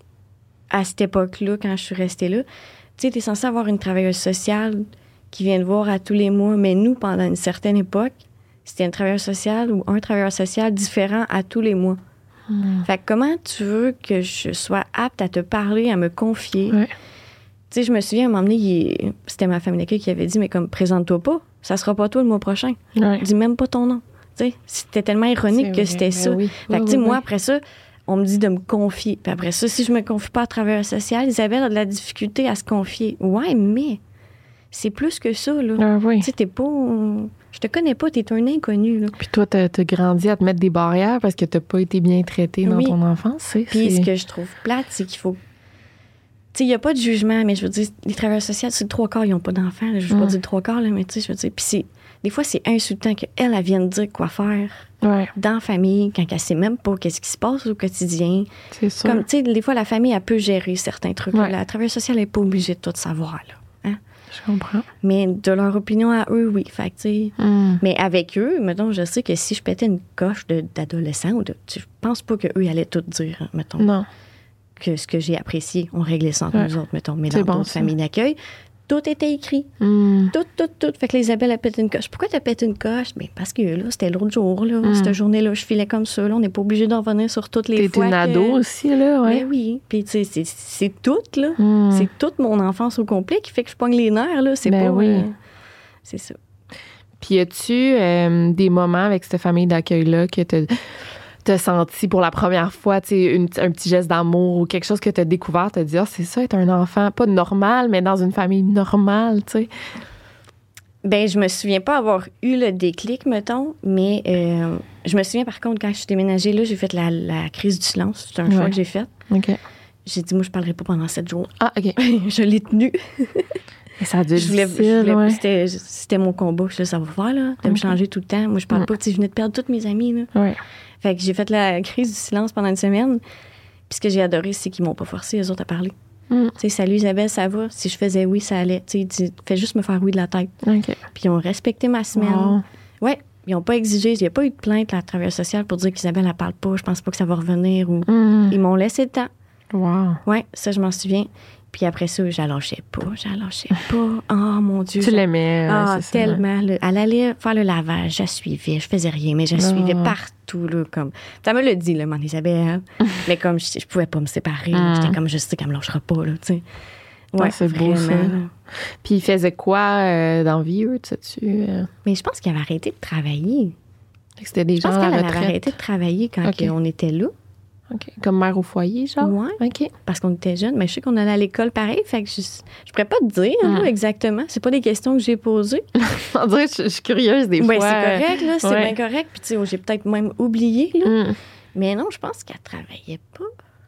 à cette époque-là, quand je suis restée là, tu sais, t'es censé avoir une travailleuse sociale qui vient te voir à tous les mois. Mais nous, pendant une certaine époque, c'était une travailleuse sociale ou un travailleur social différent à tous les mois. Mmh. Fait que comment tu veux que je sois apte à te parler, à me confier? Ouais. Tu sais, je me souviens, à un moment donné, il, c'était ma famille d'accueil qui avait dit, mais comme, présente-toi pas, ça sera pas toi le mois prochain. Ouais. Dis même pas ton nom. Tu sais, c'était tellement ironique c'est que vrai. C'était ben ça. Oui. Fait que, oui, tu sais, oui, moi, oui. après ça, on me dit de me confier. Puis après ça, si je me confie pas à travers social, Isabelle a de la difficulté à se confier. Ouais, mais c'est plus que ça, là. Ah, oui. Tu sais, t'es pas... Je te connais pas, t'es un inconnu, là. Puis toi, t'as, t'as grandi à te mettre des barrières parce que t'as pas été bien traité dans oui. ton enfance. C'est, Puis c'est... ce que je trouve plate, c'est qu'il faut... Tu sais, il n'y a pas de jugement, mais je veux dire, les travailleurs sociaux, c'est le trois quarts, ils n'ont pas d'enfants. Là. Je veux mm. pas dire le trois quarts, là, mais tu sais, je veux dire... Puis c'est... Des fois, c'est insultant qu'elle, elle vienne dire quoi faire ouais. dans la famille, quand elle sait même pas qu'est-ce qui se passe au quotidien. C'est sûr. Comme, tu sais, des fois, la famille, elle peut gérer certains trucs. Ouais. La travailleuse sociale n'est pas obligée de tout savoir, là. Hein? Je comprends. Mais de leur opinion à eux, oui. Fait que, tu sais... Mm. Mais avec eux, mettons, je sais que si je pétais une coche de, d'adolescent, ou de, je pense pas qu'eux, ils allaient tout dire, mettons. Non. Que ce que j'ai apprécié, on réglait ça entre ouais. nous autres, mettons. Mais c'est dans bon, d'autres ça. familles d'accueil, tout était écrit. Mm. Tout, tout, tout. Fait que Isabelle a pété une coche. Pourquoi t'as pété une coche? Bien, parce que là, c'était l'autre jour, là. Mm. Cette journée-là, je filais comme ça, là. On n'est pas obligé d'en revenir sur toutes les T'es fois. T'es une ado que... aussi, là, ouais. Ben oui. Puis, tu sais, c'est, c'est tout, là. Mm. C'est toute mon enfance au complet qui fait que je pogne les nerfs, là. C'est ben pas... oui. Euh... C'est ça. Puis, as-tu euh, des moments avec cette famille d'accueil-là que t'as... t'as senti pour la première fois, tu sais, un petit geste d'amour ou quelque chose que t'as découvert, t'as dit, ah, c'est ça, être un enfant, pas normal, mais dans une famille normale, tu sais? Ben, je me souviens pas avoir eu le déclic, mettons, mais euh, je me souviens, par contre, quand je suis déménagée, là, j'ai fait la, la crise du silence. C'est un ouais. choix que j'ai fait. OK. J'ai dit, moi, je parlerai pas pendant sept jours. Ah, OK. Je l'ai tenu. Et ça a dû être Je voulais, difficile, je voulais- ouais. c'était, c'était mon combat. Je disais, ça va faire, là, de me Ok. changer tout le temps. Moi, je parle Mm. pas. Tu sais, je venais de perdre toutes mes amies, là. Ouais. Fait que j'ai fait la crise du silence pendant une semaine. Puis ce que j'ai adoré, c'est qu'ils m'ont pas forcé, eux autres, à parler. Mm. Tu sais, salut Isabelle, ça va? Si je faisais oui, ça allait. Tu sais, dis- fais juste me faire oui de la tête. OK. Puis ils ont respecté ma semaine. Wow. Ouais. Ils n'ont pas exigé. Il n'y a pas eu de plainte à la travailleuse sociale pour dire qu'Isabelle, elle parle pas. Je pense pas que ça va revenir. Ou... Mm. Ils m'ont laissé le temps. Wow. Ouais, ça, je m'en souviens. Puis après ça, je la lâchais pas. Je la lâchais pas. Oh, mon Dieu. Tu je- l'aimais. euh, Ah, c'est ça, ouais. tellement. là. Elle allait faire le lavage. Je la suivais. Je faisais rien, mais je la Ah. suivais partout. Là, comme... Ça me l'a dit, là, mon Isabelle. mais comme je, je pouvais pas me séparer. là. Mm. J'étais comme, je sais qu'elle me lâchera pas. Là, tu sais. Ouais, Ah, c'est beau, ça. vraiment, là. Puis il faisait quoi euh, dans la vie, eux, tu sais-tu? euh? Mais je pense qu'elle avait arrêté de travailler. Fait que C'était des Je gens pense à qu'elle la avait retraite. arrêté de travailler quand Ok. on était là. OK. Comme mère au foyer, genre? Ouais. OK. Parce qu'on était jeunes. Mais je sais qu'on allait à l'école pareil. Fait que je, je pourrais pas te dire là, Mm. exactement. C'est pas des questions que j'ai posées. On dirait que je, je suis curieuse des Oui, fois. c'est correct, là. C'est ouais. bien correct. Puis, tu sais, j'ai peut-être même oublié, là. Mm. Mais non, je pense qu'elle travaillait pas.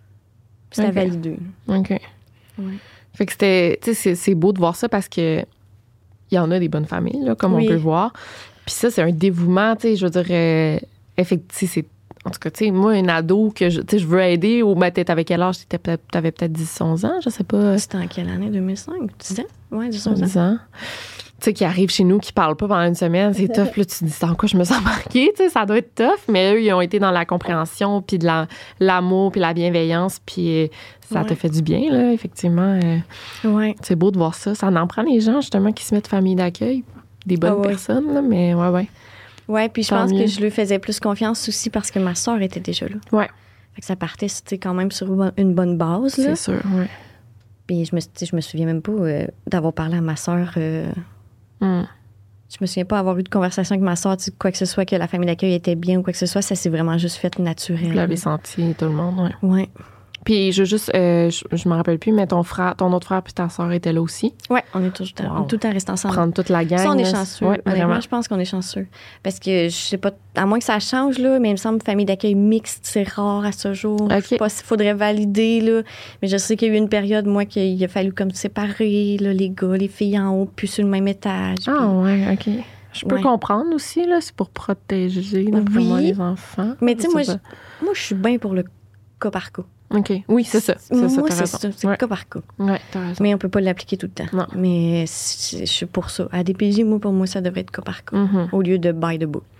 Puis c'était Ok. validé. OK. Ouais. Fait que c'était... Tu sais, c'est, c'est beau de voir ça parce que il y en a des bonnes familles, là, comme Oui. on peut voir. Puis ça, c'est un dévouement, tu sais, je veux dire... Euh, effectivement, c'est... En tout cas, tu sais, moi, une ado que je, tu sais, je veux aider, ou ben, t'étais avec quel âge? T'étais peut-être- T'avais peut-être dix onze ans, je sais pas. C'était en quelle année? deux mille cinq? dix ans? Oui, dix onze ans. dix ans. Tu sais, qui arrivent chez nous, qui parlent pas pendant une semaine, c'est tough. Puis là, tu te dis, c'est en quoi je me sens marquée? Tu sais, ça doit être tough. Mais eux, ils ont été dans la compréhension, puis de la, l'amour, puis la bienveillance, puis euh, ça te Ouais. fait du bien, là, effectivement. Euh, Oui. c'est beau de voir ça. Ça en prend les gens, justement, qui se mettent famille d'accueil. Des bonnes Ah ouais. personnes, là, mais ouais, ouais. Oui, puis je Tant pense mieux. que je lui faisais plus confiance aussi parce que ma soeur était déjà là. Ouais. Fait que ça partait, c'était quand même sur une bonne base, là. C'est sûr, ouais. Puis je me, tu sais, je me souviens même pas euh, d'avoir parlé à ma soeur. euh, Hum. Je me souviens pas avoir eu de conversation avec ma soeur, tu sais, quoi que ce soit, que la famille d'accueil était bien ou quoi que ce soit. Ça s'est vraiment juste fait naturel. Vous l'avez senti, tout le monde, ouais. Oui. Puis je veux juste, euh, je, je me rappelle plus, mais ton frère, ton autre frère puis ta soeur étaient là aussi. Oui, on est tout, Wow. on est tout le temps restés ensemble. Prendre toute la gang. Ça, on est là, chanceux. Ouais, Honnêtement, vraiment. je pense qu'on est chanceux. Parce que, je sais pas, à moins que ça change, là, mais il me semble famille d'accueil mixte, c'est rare à ce jour. OK. Je sais pas s'il faudrait valider, là. Mais je sais qu'il y a eu une période, moi, qu'il a fallu comme séparer, là, les gars, les filles en haut, puis sur le même étage. Ah puis- ouais, OK. Je peux Ouais. comprendre aussi, là, c'est pour protéger là, Oui. vraiment les enfants. Mais tu sais, Je moi, sais je- moi, je suis bien pour le cas par cas. pas. OK. Oui, c'est ça. C'est moi, ça, t'as c'est raison. ça. C'est Ouais. cas par cas. Ouais, t'as raison. Mais on peut pas l'appliquer tout le temps. Non. Mais c'est- je suis pour ça. À D P J, moi, pour moi, ça devrait être cas par cas. Mhm. Au lieu de by the book.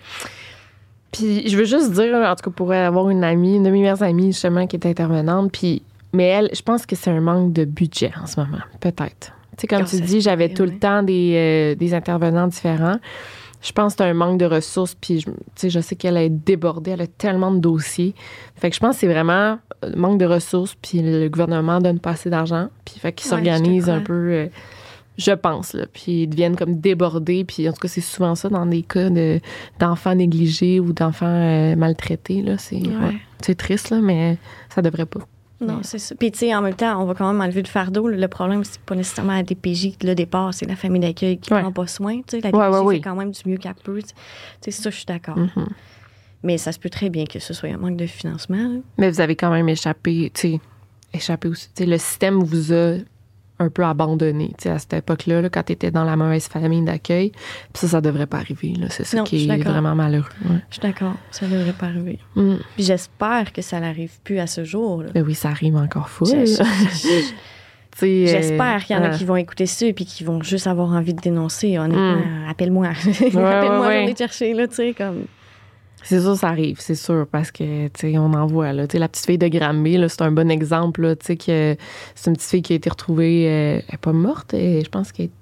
Puis je veux juste dire, en tout cas, pour avoir une amie, une de mes meilleures amies, justement, qui est intervenante, puis, mais elle, je pense que c'est un manque de budget en ce moment, peut-être. Tu sais, comme Ah, tu ça dis, se j'avais peut, tout le ouais. temps des, euh, des intervenants différents. Je pense que c'est un manque de ressources, puis je, tu sais, je sais qu'elle est débordée, elle a tellement de dossiers. Fait que je pense que c'est vraiment euh, manque de ressources, puis le gouvernement donne pas assez d'argent, puis fait qu'ils Ouais, je te s'organisent un crois. peu, euh, je pense, là, puis ils deviennent comme débordés, puis en tout cas, c'est souvent ça dans des cas de, d'enfants négligés ou d'enfants euh, maltraités, là. C'est, Ouais. ouais, c'est triste, là, mais ça devrait pas. Non, c'est ça. Puis, tu sais, en même temps, on va quand même enlever le fardeau. Le problème, c'est pas nécessairement la D P J. Le départ, c'est la famille d'accueil qui Ouais. prend pas soin. Tu sais, la Ouais, D P J ouais, fait oui. quand même du mieux qu'elle peut. Tu sais, ça, je suis d'accord. Mhm. Mais ça se peut très bien que ce soit un manque de financement. là. Mais vous avez quand même échappé, tu sais, échappé aussi. Tu sais, le système vous a un peu abandonné, tu sais, à cette époque-là, là, quand tu étais dans la mauvaise famille d'accueil. Puis ça, ça devrait pas arriver, là. C'est ça Non, je qui suis est d'accord. vraiment malheureux. Ouais. Je suis d'accord. Ça devrait pas arriver. Mm. Puis j'espère que ça n'arrive plus à ce jour. là. Ben oui, ça arrive encore full. Je- Tu je- sais, euh, J'espère qu'il y en a ouais. qui vont écouter ça et qui vont juste avoir envie de dénoncer. Honnêtement, Mm. appelle-moi. ouais, Appelle-moi, ouais. je vais te chercher, là, tu sais, comme... C'est sûr, ça arrive, c'est sûr, parce que, tu sais, on en voit, là. Tu sais, la petite fille de Granby, là, c'est un bon exemple, là, tu sais, que c'est une petite fille qui a été retrouvée, euh, elle est pas morte, et je pense qu'elle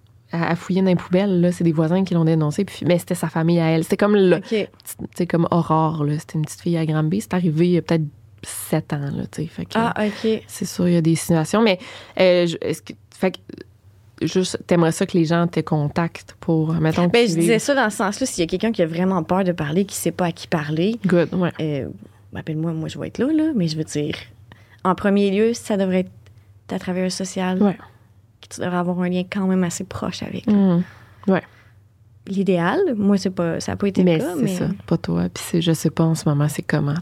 a fouillé dans les poubelles, là. C'est des voisins qui l'ont dénoncée, puis, mais c'était sa famille à elle. C'était comme, le, OK. tu sais, comme Aurore, là. C'était une petite fille à Granby. C'est arrivé il y a peut-être sept ans, là, tu sais. Fait que, Ah, OK. c'est sûr, il y a des situations, mais, euh, je- est-ce que, fait que, juste, t'aimerais ça que les gens te contactent pour, mettons, Ben, qu'ils je disais vivent- ça dans ce sens-là. S'il y a quelqu'un qui a vraiment peur de parler, qui ne sait pas à qui parler, Good, ouais. euh, appelle-moi, moi, je vais être là, là. Mais je veux dire, en premier lieu, ça devrait être ta travailleuse sociale. Ouais. Que tu devrais avoir un lien quand même assez proche avec. Mm. Ouais. L'idéal, moi, c'est pas, ça n'a pas été Mais le cas, c'est mais... ça, pas toi. Puis c'est- je sais pas en ce moment c'est comment, tu sais.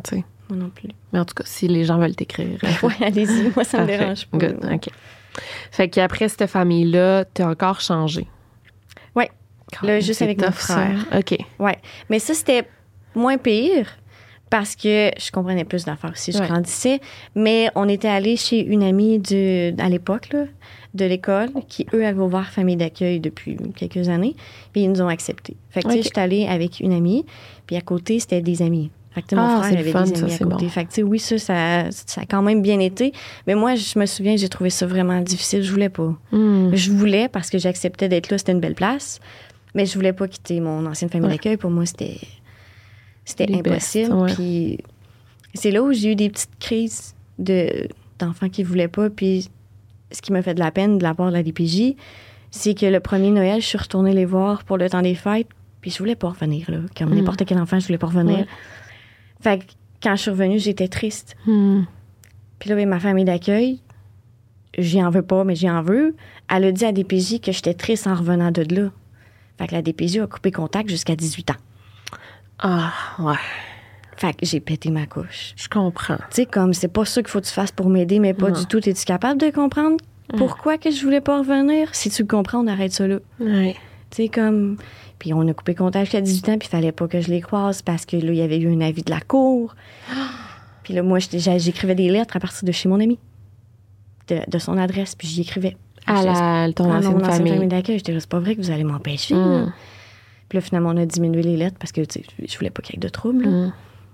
moi non plus. Mais en tout cas, si les gens veulent t'écrire. Oui, allez-y, moi, ça me Parfait. dérange pas. Good. OK. Fait qu'après cette famille-là, t'as encore changé. Oui, là, juste C'est avec mon tough, frère. ça. OK. Oui, mais ça, c'était moins pire parce que je comprenais plus d'affaires aussi, je Ouais. grandissais. Mais on était allé chez une amie de, à l'époque là, de l'école qui, eux, avaient ouvert famille d'accueil depuis quelques années. Puis ils nous ont acceptés. Fait que, tu sais, OK. j'étais allée avec une amie, puis à côté, c'était des amis. Fait que, tu sais, mon Ah, frère c'est le avait fun, des ça, amis à c'est côté. bon. Fait que, tu sais, oui, ça, ça, ça a quand même bien été. Mais moi, je me souviens, j'ai trouvé ça vraiment difficile. Je voulais pas. Hmm. Je voulais parce que j'acceptais d'être là, c'était une belle place. Mais je voulais pas quitter mon ancienne famille Ouais. d'accueil. Pour moi, c'était, c'était Les impossible. bestes, ouais. Puis c'est là où j'ai eu des petites crises de, d'enfants qui voulaient pas. Puis ce qui m'a fait de la peine de la part de la D P J, c'est que le premier Noël, je suis retournée les voir pour le temps des fêtes. Puis je voulais pas revenir, là. Comme Mm. n'importe quel enfant, je voulais pas revenir. Ouais. Fait que quand je suis revenue, j'étais triste. Hmm. Puis là, ben, ma famille d'accueil, j'y en veux pas, mais j'y en veux. Elle a dit à la D P J que j'étais triste en revenant de là. Fait que la D P J a coupé contact jusqu'à dix-huit ans. Ah, ouais. Fait que j'ai pété ma couche. Je comprends. Tu sais, comme c'est pas ça qu'il faut que tu fasses pour m'aider, mais pas Non. du tout. Es-tu capable de comprendre pourquoi que je voulais pas revenir? Si tu le comprends, on arrête ça là. Ouais. Tu sais, comme... Puis on a coupé contact jusqu'à dix-huit ans, puis il fallait pas que je les croise parce que là, il y avait eu un avis de la cour. Puis là, moi, j'étais- j'a- j'écrivais des lettres à partir de chez mon ami, de, de son adresse, puis j'y écrivais. À la, ton Ah non, ancienne mon ancienne famille. famille d'accueil, j'étais là, c'est pas vrai que vous allez m'empêcher. Mm. là. Puis là, finalement, on a diminué les lettres parce que, tu sais, je voulais pas qu'il y ait de troubles. là. Mm.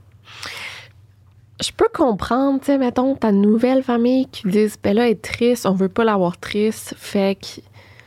Je peux comprendre, tu sais, mettons, ta nouvelle famille qui disent, ben là, elle est triste, on veut pas l'avoir triste, fait que...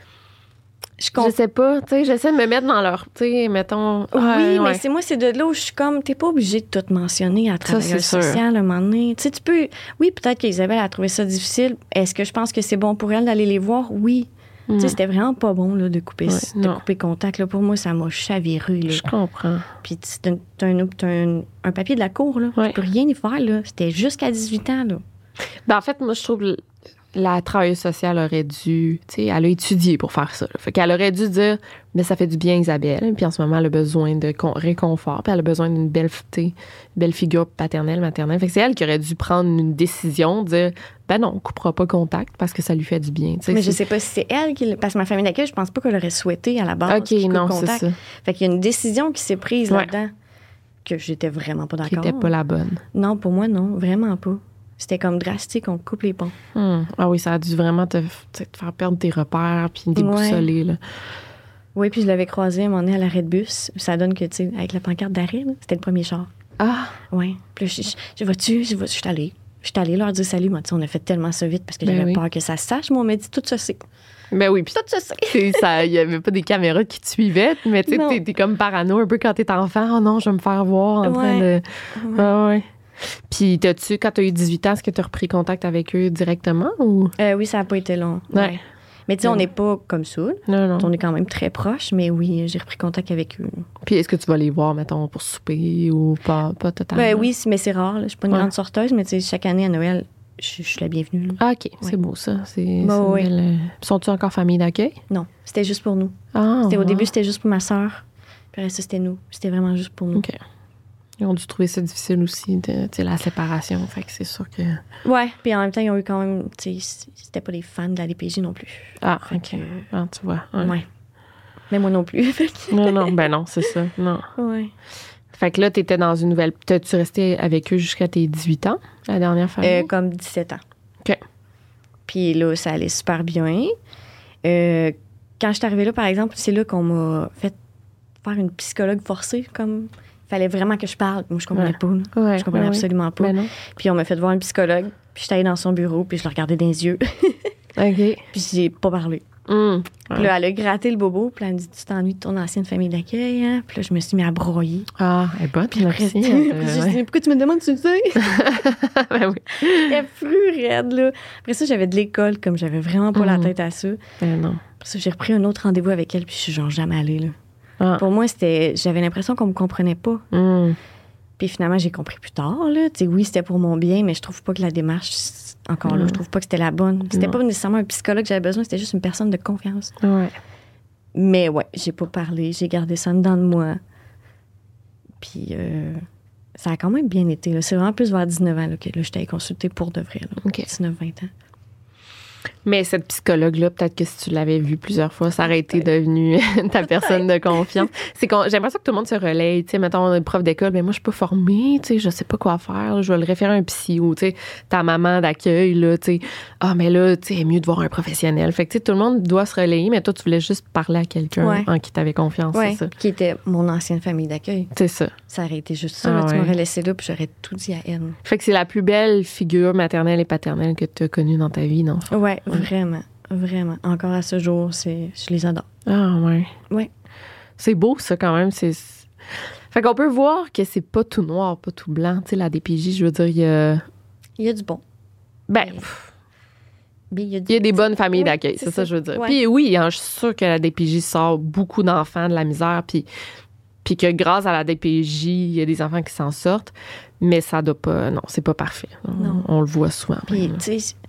Je Je comprends. sais pas, tu sais, j'essaie de me mettre dans leur, tu sais, mettons... Oui, ah, mais ouais. c'est moi, c'est de là où je suis comme, t'es pas obligé de tout mentionner à travers c'est le sûr. social à un moment donné. Tu sais, tu peux. Oui, peut-être qu'Isabelle a trouvé ça difficile. Est-ce que je pense que c'est bon pour elle d'aller les voir? Oui. Mm. Tu sais, c'était vraiment pas bon là, de, couper, Ouais, de non. couper contact. Là. Pour moi, ça m'a chaviré. Là. Je comprends. Puis tu- t'as, t'as un, t'as un, un papier de la cour, là. Ouais. Tu peux rien y faire, là. C'était jusqu'à dix-huit ans, là. Ben, en fait, moi, je trouve que la travailleuse sociale aurait dû, tu sais, elle a étudié pour faire ça. Là. Fait qu'elle aurait dû dire, mais ça fait du bien, Isabelle. Puis en ce moment, elle a besoin de con- réconfort. Puis elle a besoin d'une belle, tu sais, belle figure paternelle, maternelle. Fait que c'est elle qui aurait dû prendre une décision, dire, ben non, on coupera pas contact parce que ça lui fait du bien. Tu sais, Mais je c'est- sais pas si c'est elle qui. Parce que ma famille d'accueil, je pense pas qu'elle aurait souhaité à la base. OK, qu'il coupe non, c'est contact. ça. Fait qu'il y a une décision qui s'est prise Ouais. là-dedans que j'étais vraiment pas Qui d'accord. était pas la bonne. Non, pour moi, non, vraiment pas. C'était comme drastique, on coupe les ponts. Hmm. Ah oui, ça a dû vraiment te, tu sais, te faire perdre tes repères puis déboussoler. Là. Oui, puis je l'avais croisé à un moment donné à l'arrêt de bus. Ça donne que, tu sais, avec la pancarte d'arrêt, là, c'était le premier char. Ah! Oui. Puis là, je, je, je vois-tu, je, vois- je suis allée. Je suis allée leur dire salut. Moi, tu sais, on a fait tellement ça vite parce que Ben j'avais oui. peur que ça se sache. Moi, on m'a dit tout ça, c'est. Ben oui, puis Tout ça, c'est. tu sais, ça, il y avait pas des caméras qui te suivaient, mais tu sais, Non. t'es, t'es comme parano un peu quand t'es enfant. Oh non, je vais me faire voir en train Ouais. de. Ah ouais. Puis, t'as-tu, quand t'as eu dix-huit ans, est-ce que t'as repris contact avec eux directement ou. Euh, oui, ça n'a pas été long. Ouais. Mais tu sais, on Ouais. n'est pas comme ça. Non, non. On est quand même très proches, mais oui, j'ai repris contact avec eux. Puis, est-ce que tu vas les voir, mettons, pour souper ou pas, pas totalement? Ben oui, mais c'est rare. là. Je suis pas une Ouais. grande sorteuse, mais tu sais, chaque année à Noël, je, je suis la bienvenue. là. Ah, OK, c'est Ouais. beau ça. C'est, Bah c'est une oui. belle, euh, Sont-tu encore famille d'accueil? Non, c'était juste pour nous. Ah, C'était, Au wow. début, c'était juste pour ma sœur. Puis après ça, c'était nous. C'était vraiment juste pour nous. OK. Ils ont dû trouver ça difficile aussi, de, tu sais, la séparation. Fait que c'est sûr que. Ouais, puis en même temps, ils ont eu quand même. Tu sais, c'était pas des fans de la D P J non plus. Ah, Fait OK. que- Ah, tu vois. Ouais. Ouais. Mais moi non plus. Fait que- Non, non, ben non, c'est ça. Non. ouais. Fait que là, t'étais dans une nouvelle. T'as-tu resté avec eux jusqu'à tes dix-huit ans, la dernière famille? Euh, comme dix-sept ans. OK. Puis là, ça allait super bien. Euh, quand je suis arrivée là, par exemple, c'est là qu'on m'a fait faire une psychologue forcée. Comme, il fallait vraiment que je parle. Moi, je comprenais Ouais. pas. là. Ouais, Je comprenais ouais, ouais. absolument pas. Ben non. Puis on m'a fait voir un psychologue. Puis j'étais allée dans son bureau, puis je le regardais dans les yeux. OK. Puis j'ai pas parlé. Hum. Puis là, elle a gratté le bobo, puis elle me dit, tu t'ennuies de ton ancienne famille d'accueil, hein? Puis là, je me suis mis à broyer. Ah, elle est bonne, Puis après, merci. puis Euh, j'ai ouais. dit, pourquoi tu me demandes, tu le sais? Ben oui. J'étais plus raide, là. Après ça, j'avais de l'école, comme j'avais vraiment pas la Mhm. tête à ça. Ben non. Après ça, j'ai repris un autre rendez-vous avec elle, puis je suis genre jamais allée, là. Ah. Pour moi, c'était, j'avais l'impression qu'on me comprenait pas. Hum. Puis finalement, j'ai compris plus tard, là. Tu sais, oui, c'était pour mon bien, mais je trouve pas que la démarche, encore là, Non. je trouve pas que c'était la bonne. C'était Non. pas nécessairement un psychologue que j'avais besoin, c'était juste une personne de confiance. Ouais. Mais ouais, j'ai pas parlé, j'ai gardé ça dedans de moi. Puis, euh, ça a quand même bien été. Là. C'est vraiment plus vers dix-neuf ans là, que là, j'étais allée consulter pour de vrai. Là. OK. dix-neuf vingt ans. Mais cette psychologue-là, peut-être que si tu l'avais vue plusieurs fois, ça aurait été devenu ta personne de confiance. C'est qu'on, j'ai l'impression que tout le monde se relaye. Tu sais, mettons, un prof d'école, mais moi, je suis pas formée, tu sais, je sais pas quoi faire. Là, je vais le référer à un psy ou, tu sais, ta maman d'accueil, là, tu sais. Ah, mais là, tu sais, c'est mieux de voir un professionnel. Fait que, tu sais, tout le monde doit se relayer, mais toi, tu voulais juste parler à quelqu'un Ouais. en qui t'avais confiance, Ouais, c'est ça. qui était mon ancienne famille d'accueil. C'est ça. Ça aurait été juste ça. Ah là, tu ouais. m'aurais laissé là, puis j'aurais tout dit à elle. Fait que c'est la plus belle figure maternelle et paternelle que tu as connue dans ta vie, non? Ouais, vraiment. Vraiment. Encore à ce jour, c'est, je les adore. Ah, ouais. Ouais. C'est beau, ça, quand même. C'est... Fait qu'on peut voir que c'est pas tout noir, pas tout blanc. Tu sais, la D P J, je veux dire, il y a... Il y a du bon. Ben, Mais- pff, Mais il y a, du- il y a des bonnes familles Oui, d'accueil, c'est, c'est ça ça. je veux dire. Ouais. Puis oui, hein, je suis sûre que la D P J sort beaucoup d'enfants de la misère, puis, puis que grâce à la D P J, il y a des enfants qui s'en sortent, mais ça doit pas... Non, c'est pas parfait. Non. On, on le voit souvent. Puis, même. tu sais,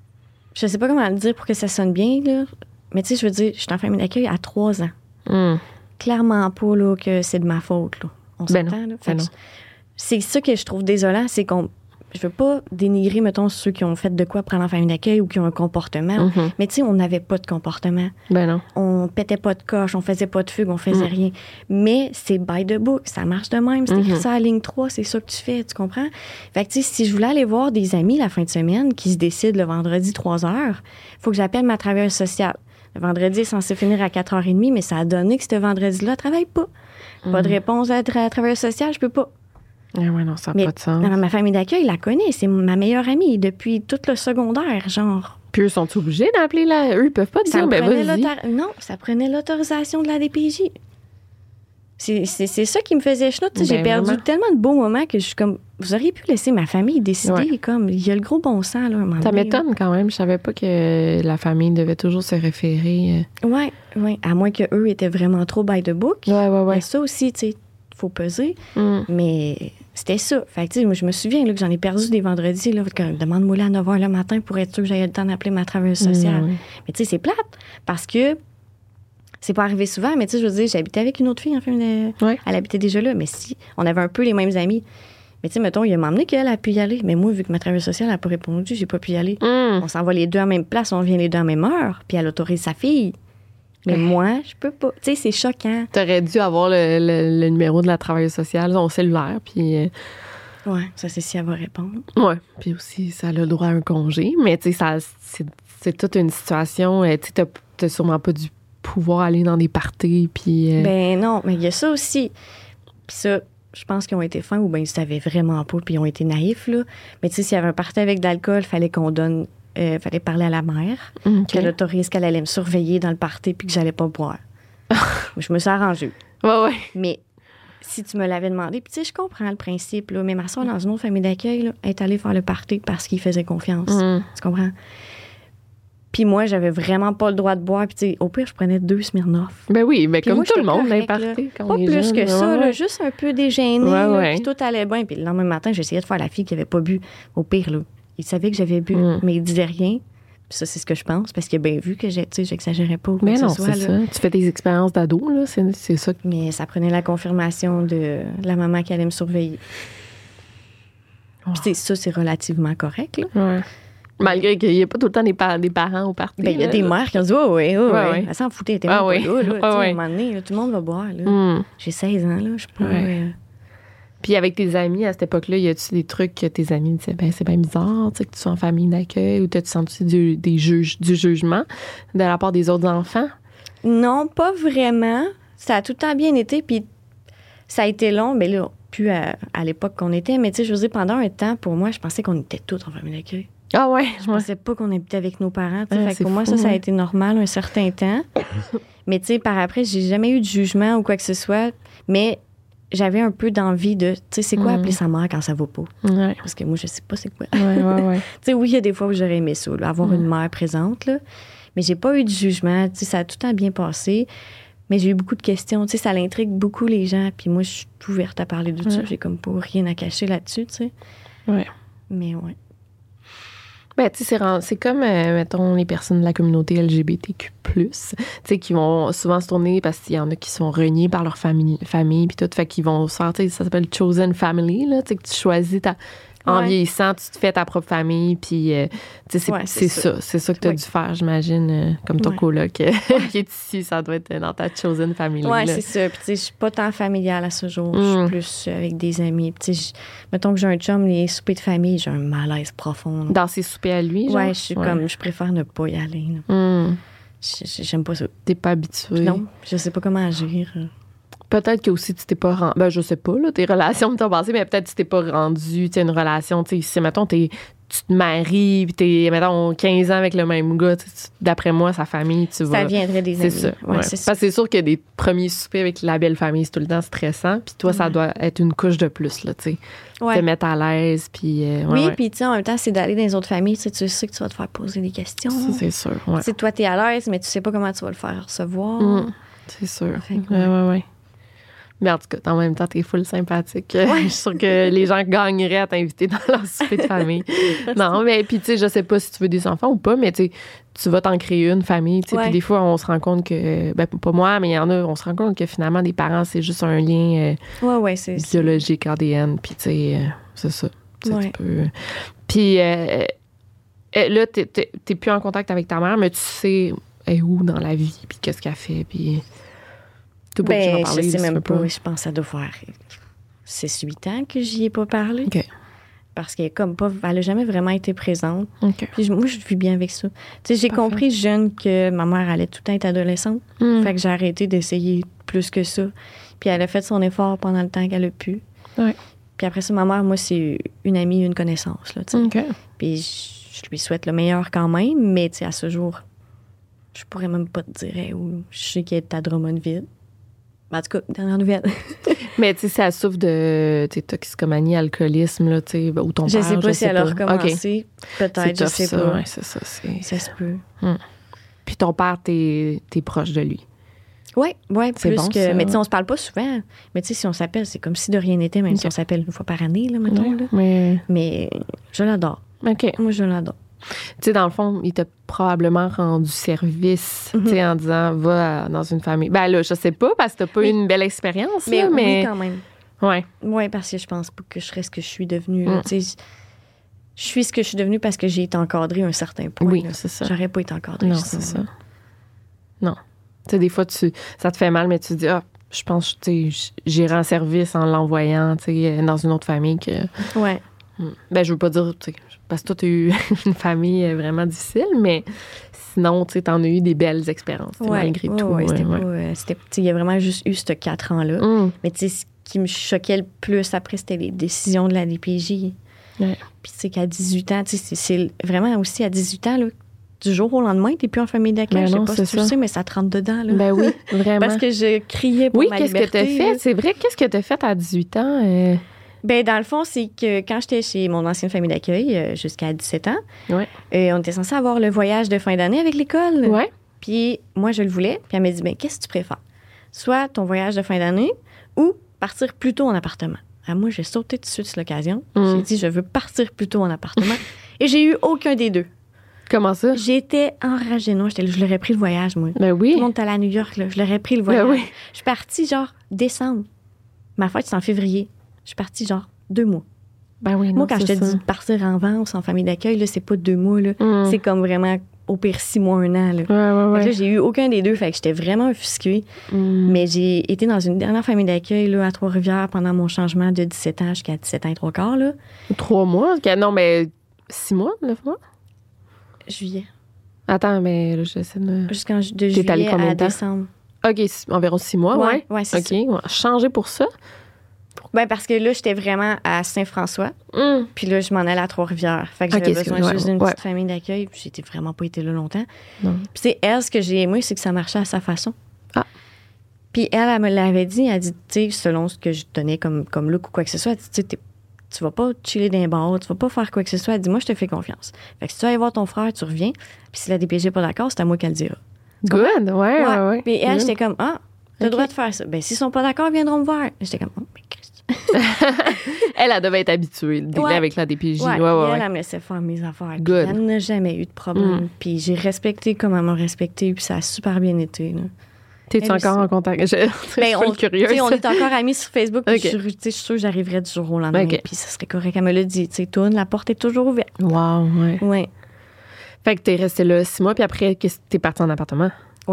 je sais pas comment le dire pour que ça sonne bien, là. Mais tu sais, je veux dire, je suis en famille d'accueil à trois ans. Hum. Clairement pas, là, que c'est de ma faute, là. On Ben s'entend, non, là. ben Fait que non. c'est ça que je trouve désolant, c'est qu'on... Je veux pas dénigrer, mettons, ceux qui ont fait de quoi prendre en famille d'accueil ou qui ont un comportement. Mhm. Mais tu sais, on n'avait pas de comportement. Ben non. On pétait pas de coche, on faisait pas de fugue, on faisait rien. Mais c'est by the book, ça marche de même. C'est écrit Mhm. ça à ligne trois, c'est ça que tu fais, tu comprends? Fait que, tu sais, si je voulais aller voir des amis la fin de semaine qui se décident le vendredi trois heures, il faut que j'appelle ma travailleuse sociale. Le vendredi est censé finir à quatre heures trente, mais ça a donné que ce vendredi-là, elle travaille pas. Pas de réponse à la tra- travailleuse sociale, je peux pas. Ah ouais, non, ça n'a Mais pas de sens. dans ma famille d'accueil, la connaît, c'est ma meilleure amie depuis tout le secondaire, genre. Puis eux, sont obligés d'appeler là? Eux, ils peuvent pas Ça dire, ben prenait vas-y. l'autor- Non, ça prenait l'autorisation de la D P J. C'est, c'est, c'est ça qui me faisait chenoute. Tu sais, Ben, j'ai perdu vraiment. tellement de beaux moments que je suis comme... Vous auriez pu laisser ma famille décider. Ouais. Comme, il y a le gros bon sens, là, un moment Ça donné, m'étonne quand même. Je savais pas que la famille devait toujours se référer. là. Ouais, ouais. À moins qu'eux étaient vraiment trop by the book. euh. Ouais, ouais, Mais ouais. ça aussi, tu sais, faut peser. Hum. Mais c'était ça. Fait que, tu sais, moi, je me souviens là, que j'en ai perdu des vendredis. Là, que, demande-moi là à neuf heures le matin pour être sûr que j'aille le temps d'appeler ma travailleuse sociale. Mmh, oui. Mais tu sais, c'est plate parce que c'est pas arrivé souvent. Mais tu sais, je veux dire, j'habitais avec une autre fille, en fait. Elle, Ouais. elle habitait déjà là. Mais si, on avait un peu les mêmes amis. Mais tu sais, mettons, il a m'emmené qu'elle a pu y aller. Mais moi, vu que ma travailleuse sociale n'a pas répondu, j'ai pas pu y aller. Hum. On s'en va les deux à la même place, on vient les deux à la même heure. Puis elle autorise sa fille. Mais moi, je peux pas. Tu sais, c'est choquant. T'aurais dû avoir le, le- le numéro de la travailleuse sociale, son cellulaire, puis... euh, Ouais, ça, c'est si elle va répondre. ouais. Puis aussi, ça a le droit à un congé. Mais tu sais, ça, c'est, c'est toute une situation... euh, Tu sais, t'as, t'as sûrement pas dû pouvoir aller dans des parties, puis... euh, Ben non, mais il y a ça aussi. Puis ça, je pense qu'ils ont été fins ou bien ils savaient vraiment pas, puis ils ont été naïfs, là. Mais tu sais, s'il y avait un party avec de l'alcool, fallait qu'on donne... euh, fallait parler à la mère, OK. qu'elle autorise qu'elle allait me surveiller dans le party puis que j'allais pas boire. Je me suis arrangée. Ouais, ouais. Mais si tu me l'avais demandé, puis tu sais, je comprends le principe, là, mais ma soeur, dans une autre famille d'accueil, là, est allée faire le party parce qu'il faisait confiance. Hum. Tu comprends? Puis moi, j'avais vraiment pas le droit de boire. Puis tu sais, au pire, je prenais deux Smirnoff. Ben oui, mais Puis comme moi, tout le j'étais monde, correcte, n'importe là. quand Pas on est plus jeune, que ça, ouais, là, ouais. juste un peu dégêné. Ouais, là, ouais. Puis tout allait bien. Puis le lendemain matin, j'essayais de faire la fille qui avait pas bu. Au pire, là, il savait que j'avais bu, Mm. mais il disait rien. Puis ça, c'est ce que je pense, parce qu'il a bien vu que j'ai- tu sais, j'exagérais pas. ou quoi Mais que non, ce soit, c'est là. ça. Tu fais tes expériences d'ado, là, c'est, c'est ça. Mais ça prenait la confirmation de la maman qui allait me surveiller. Oh. Puis tu sais, ça, c'est relativement correct. Là. Ouais. Malgré qu'il n'y ait pas tout le temps des, pa- des parents au party. Ben, il y a là, des là. mères qui ont dit, oh, oui, oh, Ouais, oui. ouais. Elle s'en foutait, elle était Ah, même oui. pas là. là. Tu sais, Ah, À ouais. un moment donné, là, tout le monde va boire. Là. Hum. J'ai seize ans, là. Je suis pas. Ouais. euh, Puis avec tes amis, à cette époque-là, y a-tu des trucs que tes amis disaient, ben c'est bien bizarre, tu sais, que tu sois en famille d'accueil, ou t'as-tu senti du, des juges, du jugement de la part des autres enfants? Non, pas vraiment. Ça a tout le temps bien été, puis ça a été long, mais là, plus à, à l'époque qu'on était. Mais tu sais, je veux dire, pendant un temps, pour moi, je pensais qu'on était tous en famille d'accueil. Ah ouais, Je pensais pas qu'on habitait avec nos parents. tu sais. Ah, Fait que c'est pour moi, fou, ça, ça a ouais. été normal un certain temps. Mais tu sais, par après, j'ai jamais eu de jugement ou quoi que ce soit. Mais j'avais un peu d'envie de, tu sais, c'est quoi Mhm. appeler sa mère quand ça va pas? Ouais, Parce que moi, je sais pas c'est quoi. ouais, ouais, ouais. Tu sais, oui, il y a des fois où j'aurais aimé ça, là, avoir une mère présente, là. Mais j'ai pas eu de jugement. Tu sais, ça a tout le temps bien passé. Mais j'ai eu beaucoup de questions. Tu sais, ça l'intrigue beaucoup les gens. Puis moi, je suis ouverte à parler de ça. Ouais. J'ai comme pas rien à cacher là-dessus, tu sais. Ouais. Mais ouais. Ben, tu sais, c'est, ren- c'est comme, euh, mettons, les personnes de la communauté L G B T Q plus, tu sais, qui vont souvent se tourner parce qu'il y en a qui sont reniés par leur famille, famille puis tout, fait qu'ils vont sortir, ça s'appelle chosen family, là, tu sais, que tu choisis ta... En ouais. vieillissant, tu te fais ta propre famille, puis euh, tu sais, c'est, ouais, c'est, c'est ça. ça. C'est ça que tu as oui. dû faire, j'imagine, euh, comme ton ouais. coloc euh, qui est ici, ça doit être dans ta chosen family. Oui, là. c'est ça. Puis tu sais, je suis pas tant familiale à ce jour. Mm. Je suis plus avec des amis. Puis tu sais, mettons que j'ai un chum, les soupers de famille, j'ai un malaise profond. Là. Dans ses soupers à lui, genre? Oui, je suis ouais. comme, je préfère ne pas y aller. Mm. Je, j'aime pas ça. T'es pas habituée? Non, je sais pas comment agir. Peut-être que aussi tu t'es pas rendu. Ben, je sais pas, là, tes relations de ton passé, mais peut-être que tu t'es pas rendu, tu sais, une relation, tu sais, si, mettons, t'es, tu te maries, puis t'es, mettons, quinze ans avec le même gars, d'après moi, sa famille, tu vas. Ça viendrait des amis. C'est ça. Ouais, ouais. c'est Parce ça. que c'est sûr que des premiers soupers avec la belle famille, c'est tout le temps stressant, puis toi, ouais. ça doit être une couche de plus, là, tu sais. Ouais. Te mettre à l'aise, puis. Euh, ouais, oui, ouais. puis tu sais, en même temps, c'est d'aller dans les autres familles, tu sais, tu sais que tu vas te faire poser des questions. Ça, c'est sûr. Ouais. Tu sais, toi, t'es à l'aise, mais tu sais pas comment tu vas le faire recevoir. Mmh, c'est sûr. Fait que, ouais, ouais, ouais. Mais en tout cas, en même temps, t'es full sympathique. Ouais. Je suis sûre que les gens gagneraient à t'inviter dans leur souper de famille. Non, mais puis tu sais, je sais pas si tu veux des enfants ou pas, mais tu sais, tu vas t'en créer une famille. Tu sais, ouais. Puis des fois, on se rend compte que, ben pas moi, mais il y en a, on se rend compte que finalement, des parents, c'est juste un lien euh, ouais, ouais, c'est, biologique, c'est... A D N. Puis tu sais, euh, c'est ça. Ouais. Tu peux... Puis euh, euh, là, t'es, t'es, t'es plus en contact avec ta mère, mais tu sais elle est où dans la vie, puis qu'est-ce qu'elle fait, puis... Ben, parler, je sais même pas. pas. Je pense que ça doit faire six huit ans que j'y ai pas parlé. OK. Parce qu'elle comme pas, elle a jamais vraiment été présente. Okay. Puis moi, je vis bien avec ça. Tu sais, j'ai Parfait. compris jeune que ma mère allait tout le temps être adolescente. Mm. Fait que j'ai arrêté d'essayer plus que ça. Puis elle a fait son effort pendant le temps qu'elle a pu. Ouais. Puis après ça, ma mère, moi, c'est une amie, une connaissance. Là, okay. Puis je, je lui souhaite le meilleur quand même, mais à ce jour, je pourrais même pas te dire hey, où je sais qu'elle est à Drummondville. En tout cas, dernière nouvelle. Mais tu sais, si elle souffre de toxicomanie, alcoolisme, là, tu sais, ou ton je père, sais pas je si sais elle pas. a recommencé. Okay. Peut-être, c'est je sais ça, pas. Ouais, c'est ça, c'est... Ça se peut. Hum. Puis ton père, t'es, t'es proche de lui. Oui, ouais, plus bon, que... Ça, mais tu sais, ouais. on se parle pas souvent. Mais tu sais, si on s'appelle, c'est comme si de rien n'était, même okay. si on s'appelle une fois par année, là, mettons. Ouais, là. Mais... mais je l'adore. OK. Moi, je l'adore. Tu sais, dans le fond, il t'a probablement rendu service, mm-hmm. tu sais, en disant, va dans une famille. Ben là, je sais pas, parce que t'as pas oui. eu une belle expérience, mais, là, mais... Oui, quand même. Ouais. Oui, parce que je pense pas que je serais ce que je suis devenue. Mm. Tu sais, je suis ce que je suis devenue parce que j'ai été encadrée à un certain point. Oui, là. c'est ça. J'aurais pas été encadrée. Non, c'est ça. Non. Tu sais, des fois, tu, ça te fait mal, mais tu te dis, ah, je pense que j'irai en service en l'envoyant, tu sais, dans une autre famille que... Ouais. Ben, je veux pas dire, tu sais, parce que toi, t'as eu une famille vraiment difficile, mais sinon, tu sais, t'en as eu des belles expériences, ouais, malgré ouais, tout. Ouais, c'était ouais. pas... Euh, c'était, tu sais, il y a vraiment juste eu ces quatre ans-là. Mm. Mais tu sais, ce qui me choquait le plus après, c'était les décisions de la D P J. Ouais. Puis tu sais, qu'à dix-huit ans, tu sais, c'est, c'est vraiment aussi à dix-huit ans, là, du jour au lendemain, t'es plus en famille d'accueil. Ben je sais non, pas si tu ça. le sais, mais ça te rentre dedans, là. Ben oui, vraiment. Parce que je criais pour oui, ma liberté. Oui, qu'est-ce que t'as fait? Là. C'est vrai, qu'est-ce que t'as fait à dix-huit ans? Euh... Ben dans le fond, c'est que quand j'étais chez mon ancienne famille d'accueil, euh, jusqu'à dix-sept ans, ouais. euh, on était censé avoir le voyage de fin d'année avec l'école. Ouais. Puis moi, je le voulais. Puis elle m'a dit, ben qu'est-ce que tu préfères? Soit ton voyage de fin d'année ou partir plus tôt en appartement. Alors moi, j'ai sauté tout de suite sur l'occasion. Mm. J'ai dit, je veux partir plus tôt en appartement. Et j'ai eu aucun des deux. Comment ça? J'étais enragée. Non, j'étais, je l'aurais pris le voyage, moi. Ben oui. Tout le monde est allé à New York, là. Je l'aurais pris le voyage. Ben oui. Je suis partie, genre, décembre. Ma fête, c'est en février. Je suis partie, genre, deux mois. Ben oui, non, moi, quand je te ça. dis partir en vacances en famille d'accueil, là, c'est pas deux mois, là. Mm. C'est comme vraiment, au pire, six mois, un an, là. Ouais, ouais, ouais. Là, j'ai eu aucun des deux, fait que j'étais vraiment offusquée. Mm. Mais j'ai été dans une dernière famille d'accueil, là, à Trois-Rivières, pendant mon changement de dix-sept ans jusqu'à dix-sept ans et trois quarts, là. Trois mois? Non, mais six mois, neuf mois? Juillet. Attends, mais là, j'essaie de... Jusqu'en de juillet allé combien à de temps? décembre. OK, environ six mois, ouais. Ouais, ouais c'est OK, ça. Ouais. Changer pour ça? Ben parce que là, j'étais vraiment à Saint-François. Mm. Puis là, je m'en allais à Trois-Rivières. Fait que j'avais okay, besoin ouais, juste d'une ouais. petite famille d'accueil. Puis j'étais vraiment pas été là longtemps. Non. Puis c'est elle, ce que j'ai aimé, c'est que ça marchait à sa façon. Ah. Puis elle, elle me l'avait dit. Elle a dit, tu sais, selon ce que je donnais comme, comme look ou quoi que ce soit, elle dit, tu sais, tu vas pas chiller dans les bars, tu vas pas faire quoi que ce soit. Elle dit, moi, je te fais confiance. Fait que si tu vas aller voir ton frère, tu reviens. Puis si la D P G n'est pas d'accord, c'est à moi qu'elle le dira. Good, ouais, ouais, ouais. Puis elle, Good. j'étais comme, ah, t'as le okay. droit de faire ça. Ben, s'ils sont pas d'accord, ils viendront me voir. J'étais comme, oh, mais Christ. Elle, elle devait être habituée de dealer Ouais. avec la D P J. Ouais, Ouais, puis ouais, elle, ouais. elle me laissait faire mes affaires. Puis Good. elle n'a jamais eu de problème. Mm. Puis j'ai respecté comme elle m'a respecté, puis ça a super bien été. Là. T'es-tu Elle encore aussi. en contact? Je, je suis Ben, on, curieuse. tu sais, on est encore amis sur Facebook, puis Ok. je, suis- tu sais, je suis sûre que j'arriverais du jour au lendemain, Ok. puis ça serait correct. Elle me l'a dit, tu sais, tourne, la porte est toujours ouverte. Wow, ouais. Ouais. Fait que t'es resté là six mois, puis après, qu'est-ce- t'es parti en appartement.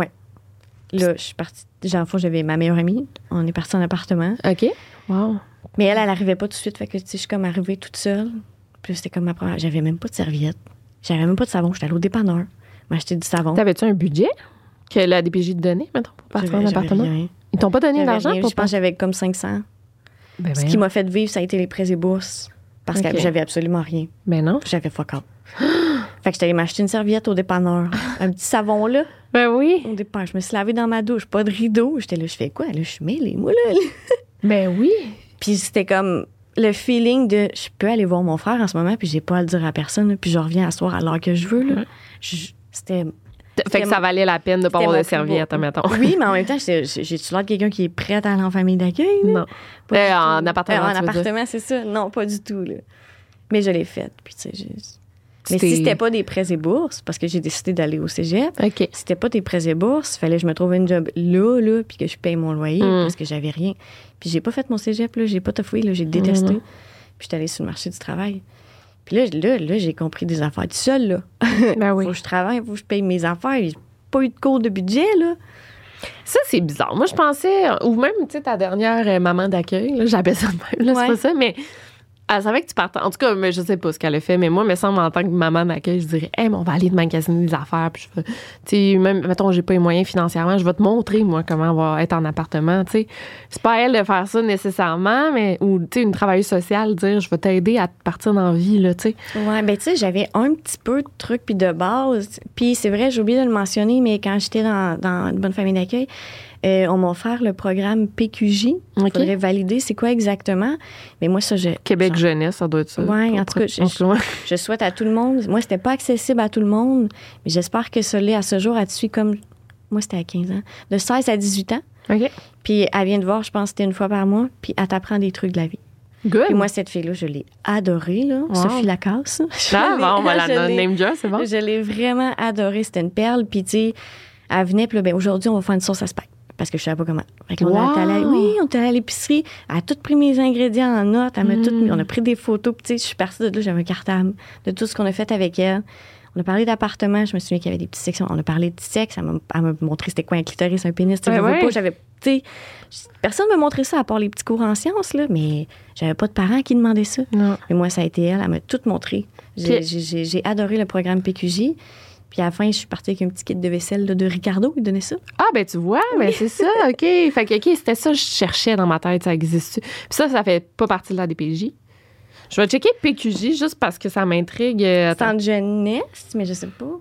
Là, je suis partie. Genre, en fait, j'avais ma meilleure amie. On est parti en appartement. OK. Wow. Mais elle, elle arrivait pas tout de suite. Fait que, tu sais, je suis comme arrivée toute seule. Puis là, c'était comme ma première. J'avais même pas de serviette. J'avais même pas de savon. J'étais allée au dépanneur. M'acheter du savon. T'avais-tu un budget que la D P J te donnait, mettons, pour partir J'avais- en j'avais appartement? rien. Ils t'ont pas donné J'avais d'argent rien. pour Je pense que j'avais comme cinq cents. Ben, Ce qui voyons. m'a fait vivre, ça a été les prêts et bourses. Parce Ok. que j'avais absolument rien. Ben non. J'avais fuck all. Fait que j'étais allée m'acheter une serviette au dépanneur. Un petit savon là. Ben oui. Au dépanneur. Je me suis lavée dans ma douche. Pas de rideau. J'étais là, je fais quoi? Là, je suis mêlée, moi, là. Ben oui. Puis c'était comme le feeling de je peux aller voir mon frère en ce moment, puis j'ai pas à le dire à personne, puis je reviens à soir à l'heure que je veux. Là. Je- c'était. Fait que ça valait la peine de pas c'était avoir mon de plus serviette, beau- mettons. Oui, mais en même temps, j'étais- j'ai- j'ai-tu l'air de quelqu'un qui est prêt à aller en famille d'accueil? là? Non. Pas Euh, du en tout. appartement, Euh, en tu veux dire. appartement, c'est ça. Non, pas du tout. Là. Mais je l'ai faite. Puis, tu sais, j'ai- Mais C'était- si c'était pas des prêts et bourses, parce que j'ai décidé d'aller au cégep, OK. si c'était pas des prêts et bourses, il fallait que je me trouve une job là, là, puis que je paye mon loyer Mm. parce que j'avais rien. Puis j'ai pas fait mon cégep, là, j'ai pas toffoué, là, j'ai détesté. Mm. Puis j'étais allée sur le marché du travail. Puis là, là, là j'ai compris des affaires tout seul, là. Ben oui. Faut que je travaille, faut que je paye mes affaires. J'ai pas eu de cours de budget, là. Ça, c'est bizarre. Moi, je pensais, ou même, tu sais, ta dernière euh, maman d'accueil, là, j'appelle ça de même, là, Ouais. c'est pas ça, mais elle savait que tu partais. En tout cas, mais je sais pas ce qu'elle a fait, mais moi, me semble, en tant que maman d'accueil, je dirais, hey, mais on va aller te magasiner des affaires, puis je vais, tu sais, même, mettons, j'ai pas les moyens financièrement, je vais te montrer, moi, comment on va être en appartement, tu sais. C'est pas à elle de faire ça nécessairement, mais, ou, tu sais, une travailleuse sociale, dire, je vais t'aider à partir dans la vie, là, tu sais. Ouais, ben tu sais, j'avais un petit peu de trucs puis de base. Puis c'est vrai, j'ai oublié de le mentionner, mais quand j'étais dans, dans une bonne famille d'accueil, euh, on m'a offert le programme P Q J. Il OK. faudrait valider c'est quoi exactement. Mais moi, ça, je... Québec jeunesse, ça doit être ça. Ouais, en tout cas, je- En tout cas, Je souhaite à tout le monde. Moi, c'était pas accessible à tout le monde, mais j'espère que ça l'est à ce jour. Elle te suit comme. Moi, c'était à quinze ans. De seize à dix-huit ans. OK. Puis elle vient te voir, je pense que c'était une fois par mois, puis elle t'apprend des trucs de la vie. Good. Puis moi, cette fille-là, je l'ai adorée, là. Wow. Sophie Lacasse. Je Ah, l'ai- bon, on va je la l'ai- name drop, c'est bon. Je l'ai vraiment adorée. C'était une perle. Puis, tu sais, elle venait, puis là, ben, aujourd'hui, on va faire une sauce à spag. Parce que je savais pas comment. Fait que là, on Wow. est allé, oui, on est allé à l'épicerie. Elle a tout pris mes ingrédients en note. Elle m'a Mm. tout mis- on a pris des photos. Puis, tu sais, je suis partie de là, j'avais un cartable de tout ce qu'on a fait avec elle. On a parlé d'appartement. Je me souviens qu'il y avait des petites sections. On a parlé de sexe. Elle m'a, elle m'a montré c'était quoi un clitoris, un pénis. Tu sais, Ouais, je veux ouais. pas, j'avais, tu sais, personne ne m'a montré ça à part les petits cours en sciences, là. Mais j'avais pas de parents qui demandaient ça. Non. Mais moi, ça a été elle. Elle m'a tout montré. J'ai, Puis- j'ai- j'ai- j'ai adoré le programme P Q J. Puis à la fin, je suis partie avec un petit kit de vaisselle là, de Ricardo. Il donnait ça. Ah, ben tu vois, ben c'est ça, OK. Fait que, OK, c'était ça que je cherchais dans ma tête, ça existe. Puis ça, ça fait pas partie de la D P J. Je vais checker P Q J juste parce que ça m'intrigue. Euh, C'est Attends. en jeunesse, mais je sais pas.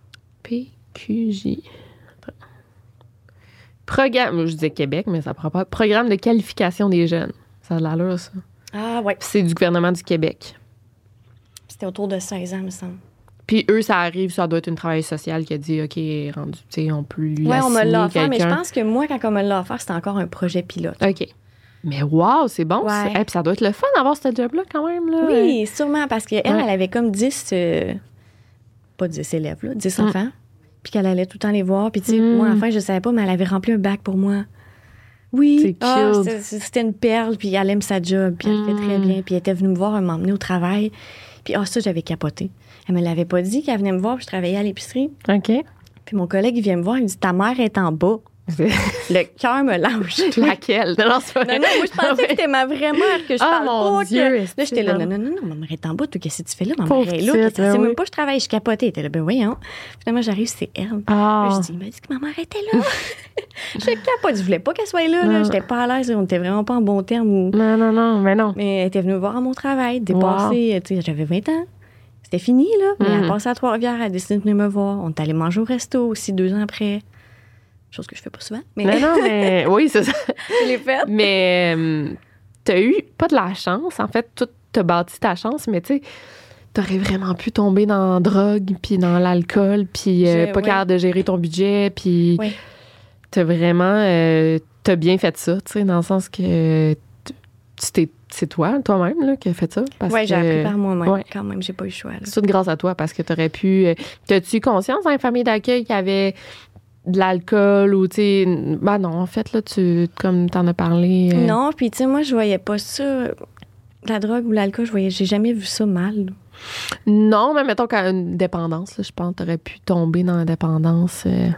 P Q J. Attends. Programme, je disais Québec, mais ça prend pas. Programme de qualification des jeunes. Ça a de l'allure, ça. Ah, ouais. Puis c'est du gouvernement du Québec. C'était autour de seize ans, me semble. Puis eux, ça arrive, ça doit être une travailleuse sociale qui a dit, OK, rendu, tu sais, on peut lui Ouais, on me assigner l'a offert, mais je quelqu'un. pense que moi, quand on me l'a offert, c'était encore un projet pilote. OK. Mais wow, c'est bon. Ouais. ça. Hey, puis ça doit être le fun d'avoir ce job-là quand même. Là. Oui, sûrement, parce qu'elle, Ouais. elle avait comme dix, euh, pas dix élèves, là, dix Mm. enfants, puis qu'elle allait tout le temps les voir. Puis, tu sais, Mm. moi, enfin, je savais pas, mais elle avait rempli un bac pour moi. Oui, C'est ah, cute. c'était, c'était une perle, puis elle aime sa job, puis elle fait très Mm. bien. Puis elle était venue me voir, elle m'emmener au travail. Puis, ah, ça, j'avais capoté. Elle me l'avait pas dit qu'elle venait me voir, puis je travaillais à l'épicerie. OK. Puis mon collègue, il vient me voir, il me dit, ta mère est en bas. Le cœur me lâche. Laquelle? Non, c'est pas Non, non, moi, je pensais que c'était ma vraie mère que je Ah, parle mon pas. Dieu, que- est-ce Là, j'étais là, que- non, non, non, non, ma mère est en bas. Toi, qu'est-ce que tu fais là? Ma Pauvre mère est là. petite, C'est ben même oui. pas je travaille, je capotais. Elle était là, ben voyons. Finalement, j'arrive, c'est elle. Ah. Là, je dis, il m'a dit que ma mère était là. Je capote. Je voulais pas qu'elle soit là. là. Non. J'étais pas à l'aise. On était vraiment pas en bon terme. Ou... Non, non, non, mais non. Mais elle était venue me voir à mon travail, dépassée. Tu sais, j'avais vingt ans. C'était fini, là. Mais Mm. elle passait à Trois-Rivières, elle a décidé de venir me voir. On est allé manger au resto aussi deux ans après. Chose que je fais pas souvent. Mais Non, non, mais oui, c'est ça. je l'ai faite. Mais euh, t'as eu pas de la chance. En fait, tout t'as bâti ta chance, mais tu sais, t'aurais vraiment pu tomber dans la drogue, puis dans l'alcool, puis euh, Je- pas ouais. capable de gérer ton budget, puis Oui. t'as vraiment... euh, t'as bien fait ça, tu sais, dans le sens que t- tu t'es, c'est toi, toi-même, là, qui a fait ça? Oui, j'ai appris par moi-même, ouais. quand même, j'ai pas eu le choix. Là. C'est tout grâce à toi, parce que t'aurais pu... Euh, t'as-tu conscience dans les familles d'accueil qu'il y avait de l'alcool ou, tu sais... Ben non, en fait, là, tu, comme t'en as parlé... Euh... Non, puis tu sais, moi, je voyais pas ça... La drogue ou l'alcool, je voyais, j'ai jamais vu ça mal. Là. Non, mais mettons qu'à une dépendance, là, je pense que t'aurais pu tomber dans la dépendance... Euh...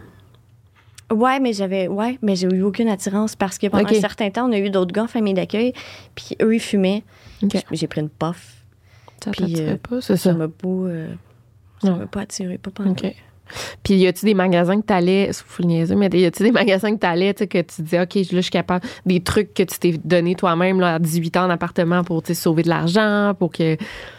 Ouais, mais j'avais, ouais, mais j'ai eu aucune attirance parce que pendant okay. un certain temps, on a eu d'autres gars en famille d'accueil, puis eux, ils fumaient. Okay. J'ai pris une puff. Ça t'attirait euh, pas, c'est ça? Ça m'a pas, euh, ça m'a pas attiré, pas pendant. OK. Puis y a-tu des magasins que t'allais, c'est fou le niaiser, mais y a-tu des magasins que t'allais, tu sais, que tu disais, OK, là, je suis capable, des trucs que tu t'es donné toi-même, là, à dix-huit ans en appartement pour, tu sais, sauver de l'argent, pour que...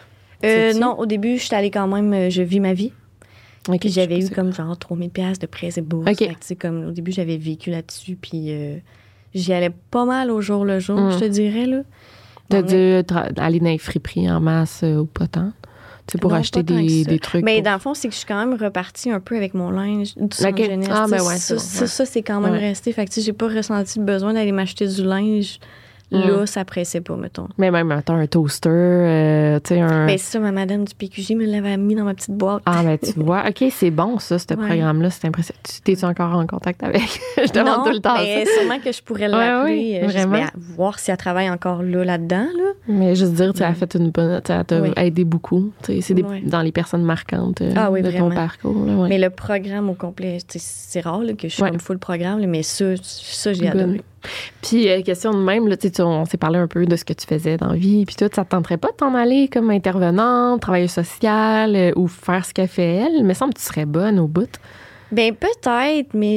Euh, non, au début, je suis allée quand même, je vis ma vie. Okay, puis j'avais eu comme genre trois mille dollars de prêts et bourses. Okay. Fait que, comme, au début, j'avais vécu là-dessus. Puis euh, j'y allais pas mal au jour le jour, mm. je te dirais. Là. T'as dû tra- aller dans les friperies en masse euh, ou pas tant? Tu sais, pour non, acheter des, des trucs. Mais pour... dans le fond, c'est que je suis quand même repartie un peu avec mon linge du centre okay. jeunesse. Ah, ben ouais, ça, bon, ça, ouais. ça, c'est quand même ouais. resté. Fait que j'ai pas ressenti le besoin d'aller m'acheter du linge. Là, mm. ça pressait pas, mettons. Mais même, mettons, un toaster, euh, tu sais, un... Ben, c'est ça, ma madame du P Q J me l'avait mis dans ma petite boîte. Ah, ben, tu vois. OK, c'est bon, ça, ce ouais. programme-là. C'est impressionnant. Tu t'es-tu encore en contact avec? Je demande non, tout le temps mais ça. sûrement que je pourrais l'appeler. Ouais, oui, vraiment. Juste, ben, voir si elle travaille encore là, là-dedans, là. Mais juste dire, tu as fait une bonne... Tu as oui. aidé beaucoup. C'est des, ouais. dans les personnes marquantes euh, ah, oui, de vraiment. ton parcours. Là, ouais. Mais le programme au complet, c'est rare là, que je suis ouais. comme full programme, là, mais ça, ça j'ai adoré. Puis, euh, question de même, là, tu, on s'est parlé un peu de ce que tu faisais dans la vie, puis tout, ça te tenterait pas de t'en aller comme intervenante, travailleuse sociale, euh, ou faire ce qu'elle fait elle? Il me semble que tu serais bonne au bout. Ben peut-être, mais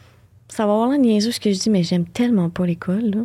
ça va avoir l'air niaiseux ce que je dis, mais j'aime tellement pas l'école, là.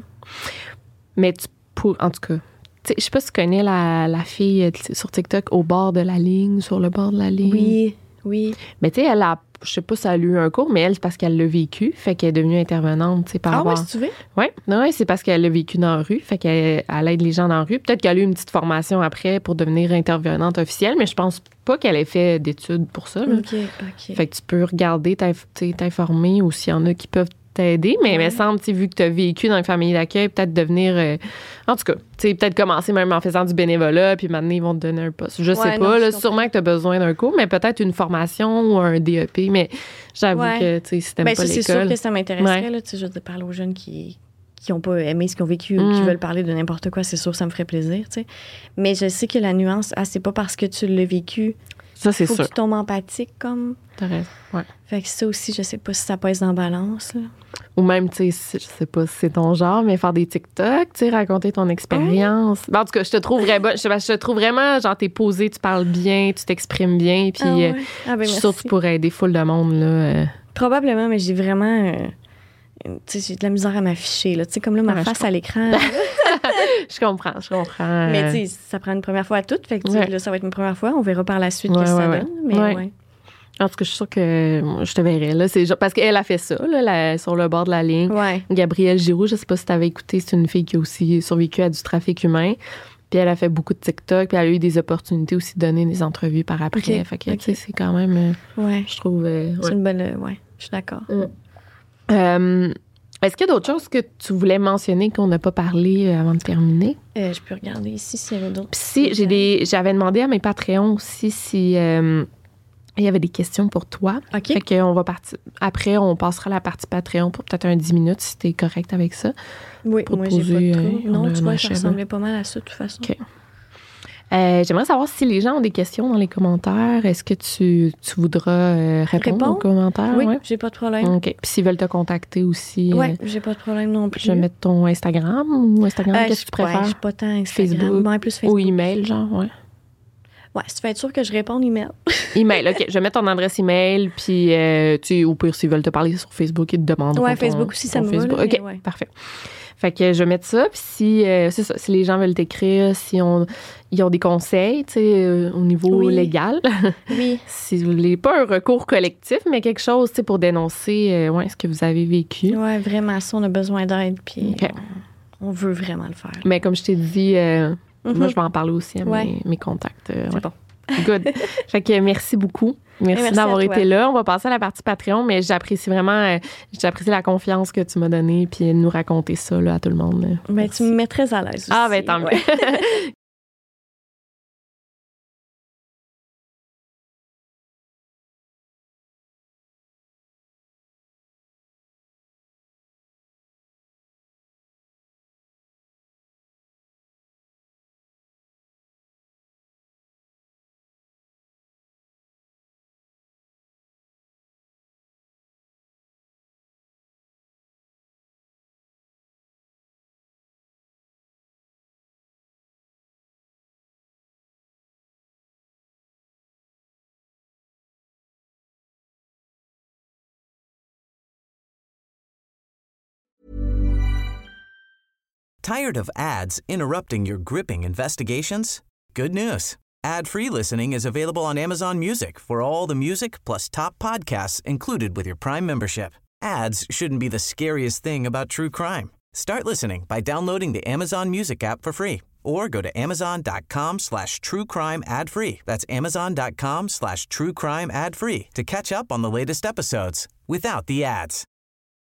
Mais tu pour, en tout cas, je sais pas si tu connais la, la fille sur TikTok au bord de la ligne, sur le bord de la ligne. Oui, oui. Mais tu sais, elle a je sais pas si elle a eu un cours, mais elle, c'est parce qu'elle l'a vécu, fait qu'elle est devenue intervenante, tu sais, par Ah avoir... ouais, si tu veux? Oui, ouais, c'est parce qu'elle l'a vécu dans la rue, fait qu'elle elle aide les gens dans la rue. Peut-être qu'elle a eu une petite formation après pour devenir intervenante officielle, mais je pense pas qu'elle ait fait d'études pour ça. Là. OK, OK. Fait que tu peux regarder, t'informer, ou s'il y en a qui peuvent t'aider, mais ouais. il me semble, vu que tu as vécu dans une famille d'accueil, peut-être devenir... Euh, en tout cas, peut-être commencer même en faisant du bénévolat, puis maintenant, ils vont te donner un poste. Je sais ouais, pas, non, là, je sûrement que tu as besoin d'un cours, mais peut-être une formation ou un D E P, mais j'avoue ouais. que, tu sais, si t'aimes ben, pas l'école... c'est sûr que ça m'intéresserait, ouais. là, tu sais, je veux dire, parler aux jeunes qui... qui n'ont pas aimé ce qu'ils ont vécu mm. ou qui veulent parler de n'importe quoi, c'est sûr que ça me ferait plaisir, tu sais. Mais je sais que la nuance, ah, c'est pas parce que tu l'as vécu... Ça, c'est faut sûr. que tu tombes empathique, comme... T'as raison, ouais. Fait que ça aussi, je sais pas si ça pèse dans la balance, là. Ou même, tu sais, je sais pas si c'est ton genre, mais faire des TikTok, tu sais, raconter ton expérience. Oh. Ben, en tout cas, je te trouve vraiment, je, je te trouve vraiment, genre, t'es posée, tu parles bien, tu t'exprimes bien, puis ah ouais. euh, ah ben, je suis sûre que tu pourrais aider full de monde, là. Euh. Probablement, mais j'ai vraiment... Euh, tu sais, j'ai de la misère à m'afficher, là. Tu sais, comme là, ma ah, face à l'écran... je comprends, je comprends. Mais tu sais, ça prend une première fois à toutes, fait que ouais. là, ça va être une première fois. On verra par la suite ouais, ce que ouais, ça ouais. donne, mais ouais. ouais. En tout cas, je suis sûre que je te verrai, là. C'est genre, parce qu'elle a fait ça, là, la, sur le bord de la ligne. Ouais. Gabrielle Giroux, je sais pas si t'avais écouté, c'est une fille qui a aussi survécu à du trafic humain. Puis elle a fait beaucoup de TikTok, puis elle a eu des opportunités aussi de donner des entrevues par après. Okay. Fait que, okay. tu sais, c'est quand même... Euh, ouais. Je trouve... Euh, c'est ouais. une bonne... Euh, ouais, je suis d'accord. Mm. Euh, est-ce qu'il y a d'autres choses que tu voulais mentionner qu'on n'a pas parlé avant de terminer? Euh, je peux regarder ici s'il y avait d'autres... Puis si, j'ai des, j'avais demandé à mes Patreons aussi si... Euh, il y avait des questions pour toi. OK. Fait qu'on va partir. Après, on passera à la partie Patreon pour peut-être un dix minutes si t'es correct avec ça. Oui, pour moi, poser, j'ai pas de trouble. euh, Non, on tu vois, ça achève. ressemblait pas mal à ça, de toute façon. OK. Euh, j'aimerais savoir si les gens ont des questions dans les commentaires. Est-ce que tu, tu voudras euh, répondre Répondre? aux commentaires? Oui, ouais? j'ai pas de problème. OK. Puis s'ils veulent te contacter aussi. Oui, euh, j'ai pas de problème non plus. je vais mettre ton Instagram ou Instagram, euh, qu'est-ce que tu préfères? Ouais, je suis pas tant Instagram. Facebook, ouais, plus Facebook. ou email, genre, ouais. Ouais, si tu veux être sûr que je réponde, email. Email, OK. Je vais mettre ton adresse email, puis euh, tu sais, au pire, s'ils veulent te parler sur Facebook, ils te demandent. Ouais, Facebook aussi, ça me va. Facebook. Là, OK, ouais. parfait. Fait que je vais mettre ça, puis si, euh, c'est ça, si les gens veulent t'écrire, si on, ils ont des conseils, tu sais, euh, au niveau oui. légal. Oui. Si vous voulez pas un recours collectif, mais quelque chose, tu sais, pour dénoncer, euh, ouais, ce que vous avez vécu. Ouais, vraiment, ça, on a besoin d'aide, puis okay. on, on veut vraiment le faire. Mais comme je t'ai dit, euh, mm-hmm. moi, je vais en parler aussi à ouais. mes, mes contacts. Euh, c'est ouais. bon. Good. Fait que merci beaucoup. Merci, merci d'avoir à toi. été là. On va passer à la partie Patreon, mais j'apprécie vraiment, euh, j'apprécie la confiance que tu m'as donnée puis de nous raconter ça là, à tout le monde. Là. Ben, tu me mets très à l'aise aussi. Ah, ben tant mieux. Ouais. Tired of ads interrupting your gripping investigations? Good news. Ad-free listening is available on Amazon Music for all the music plus top podcasts included with your Prime membership. Ads shouldn't be the scariest thing about true crime. Start listening by downloading the Amazon Music app for free or go to amazon.com slash true crime ad free. That's amazon.com slash true crime ad free to catch up on the latest episodes without the ads.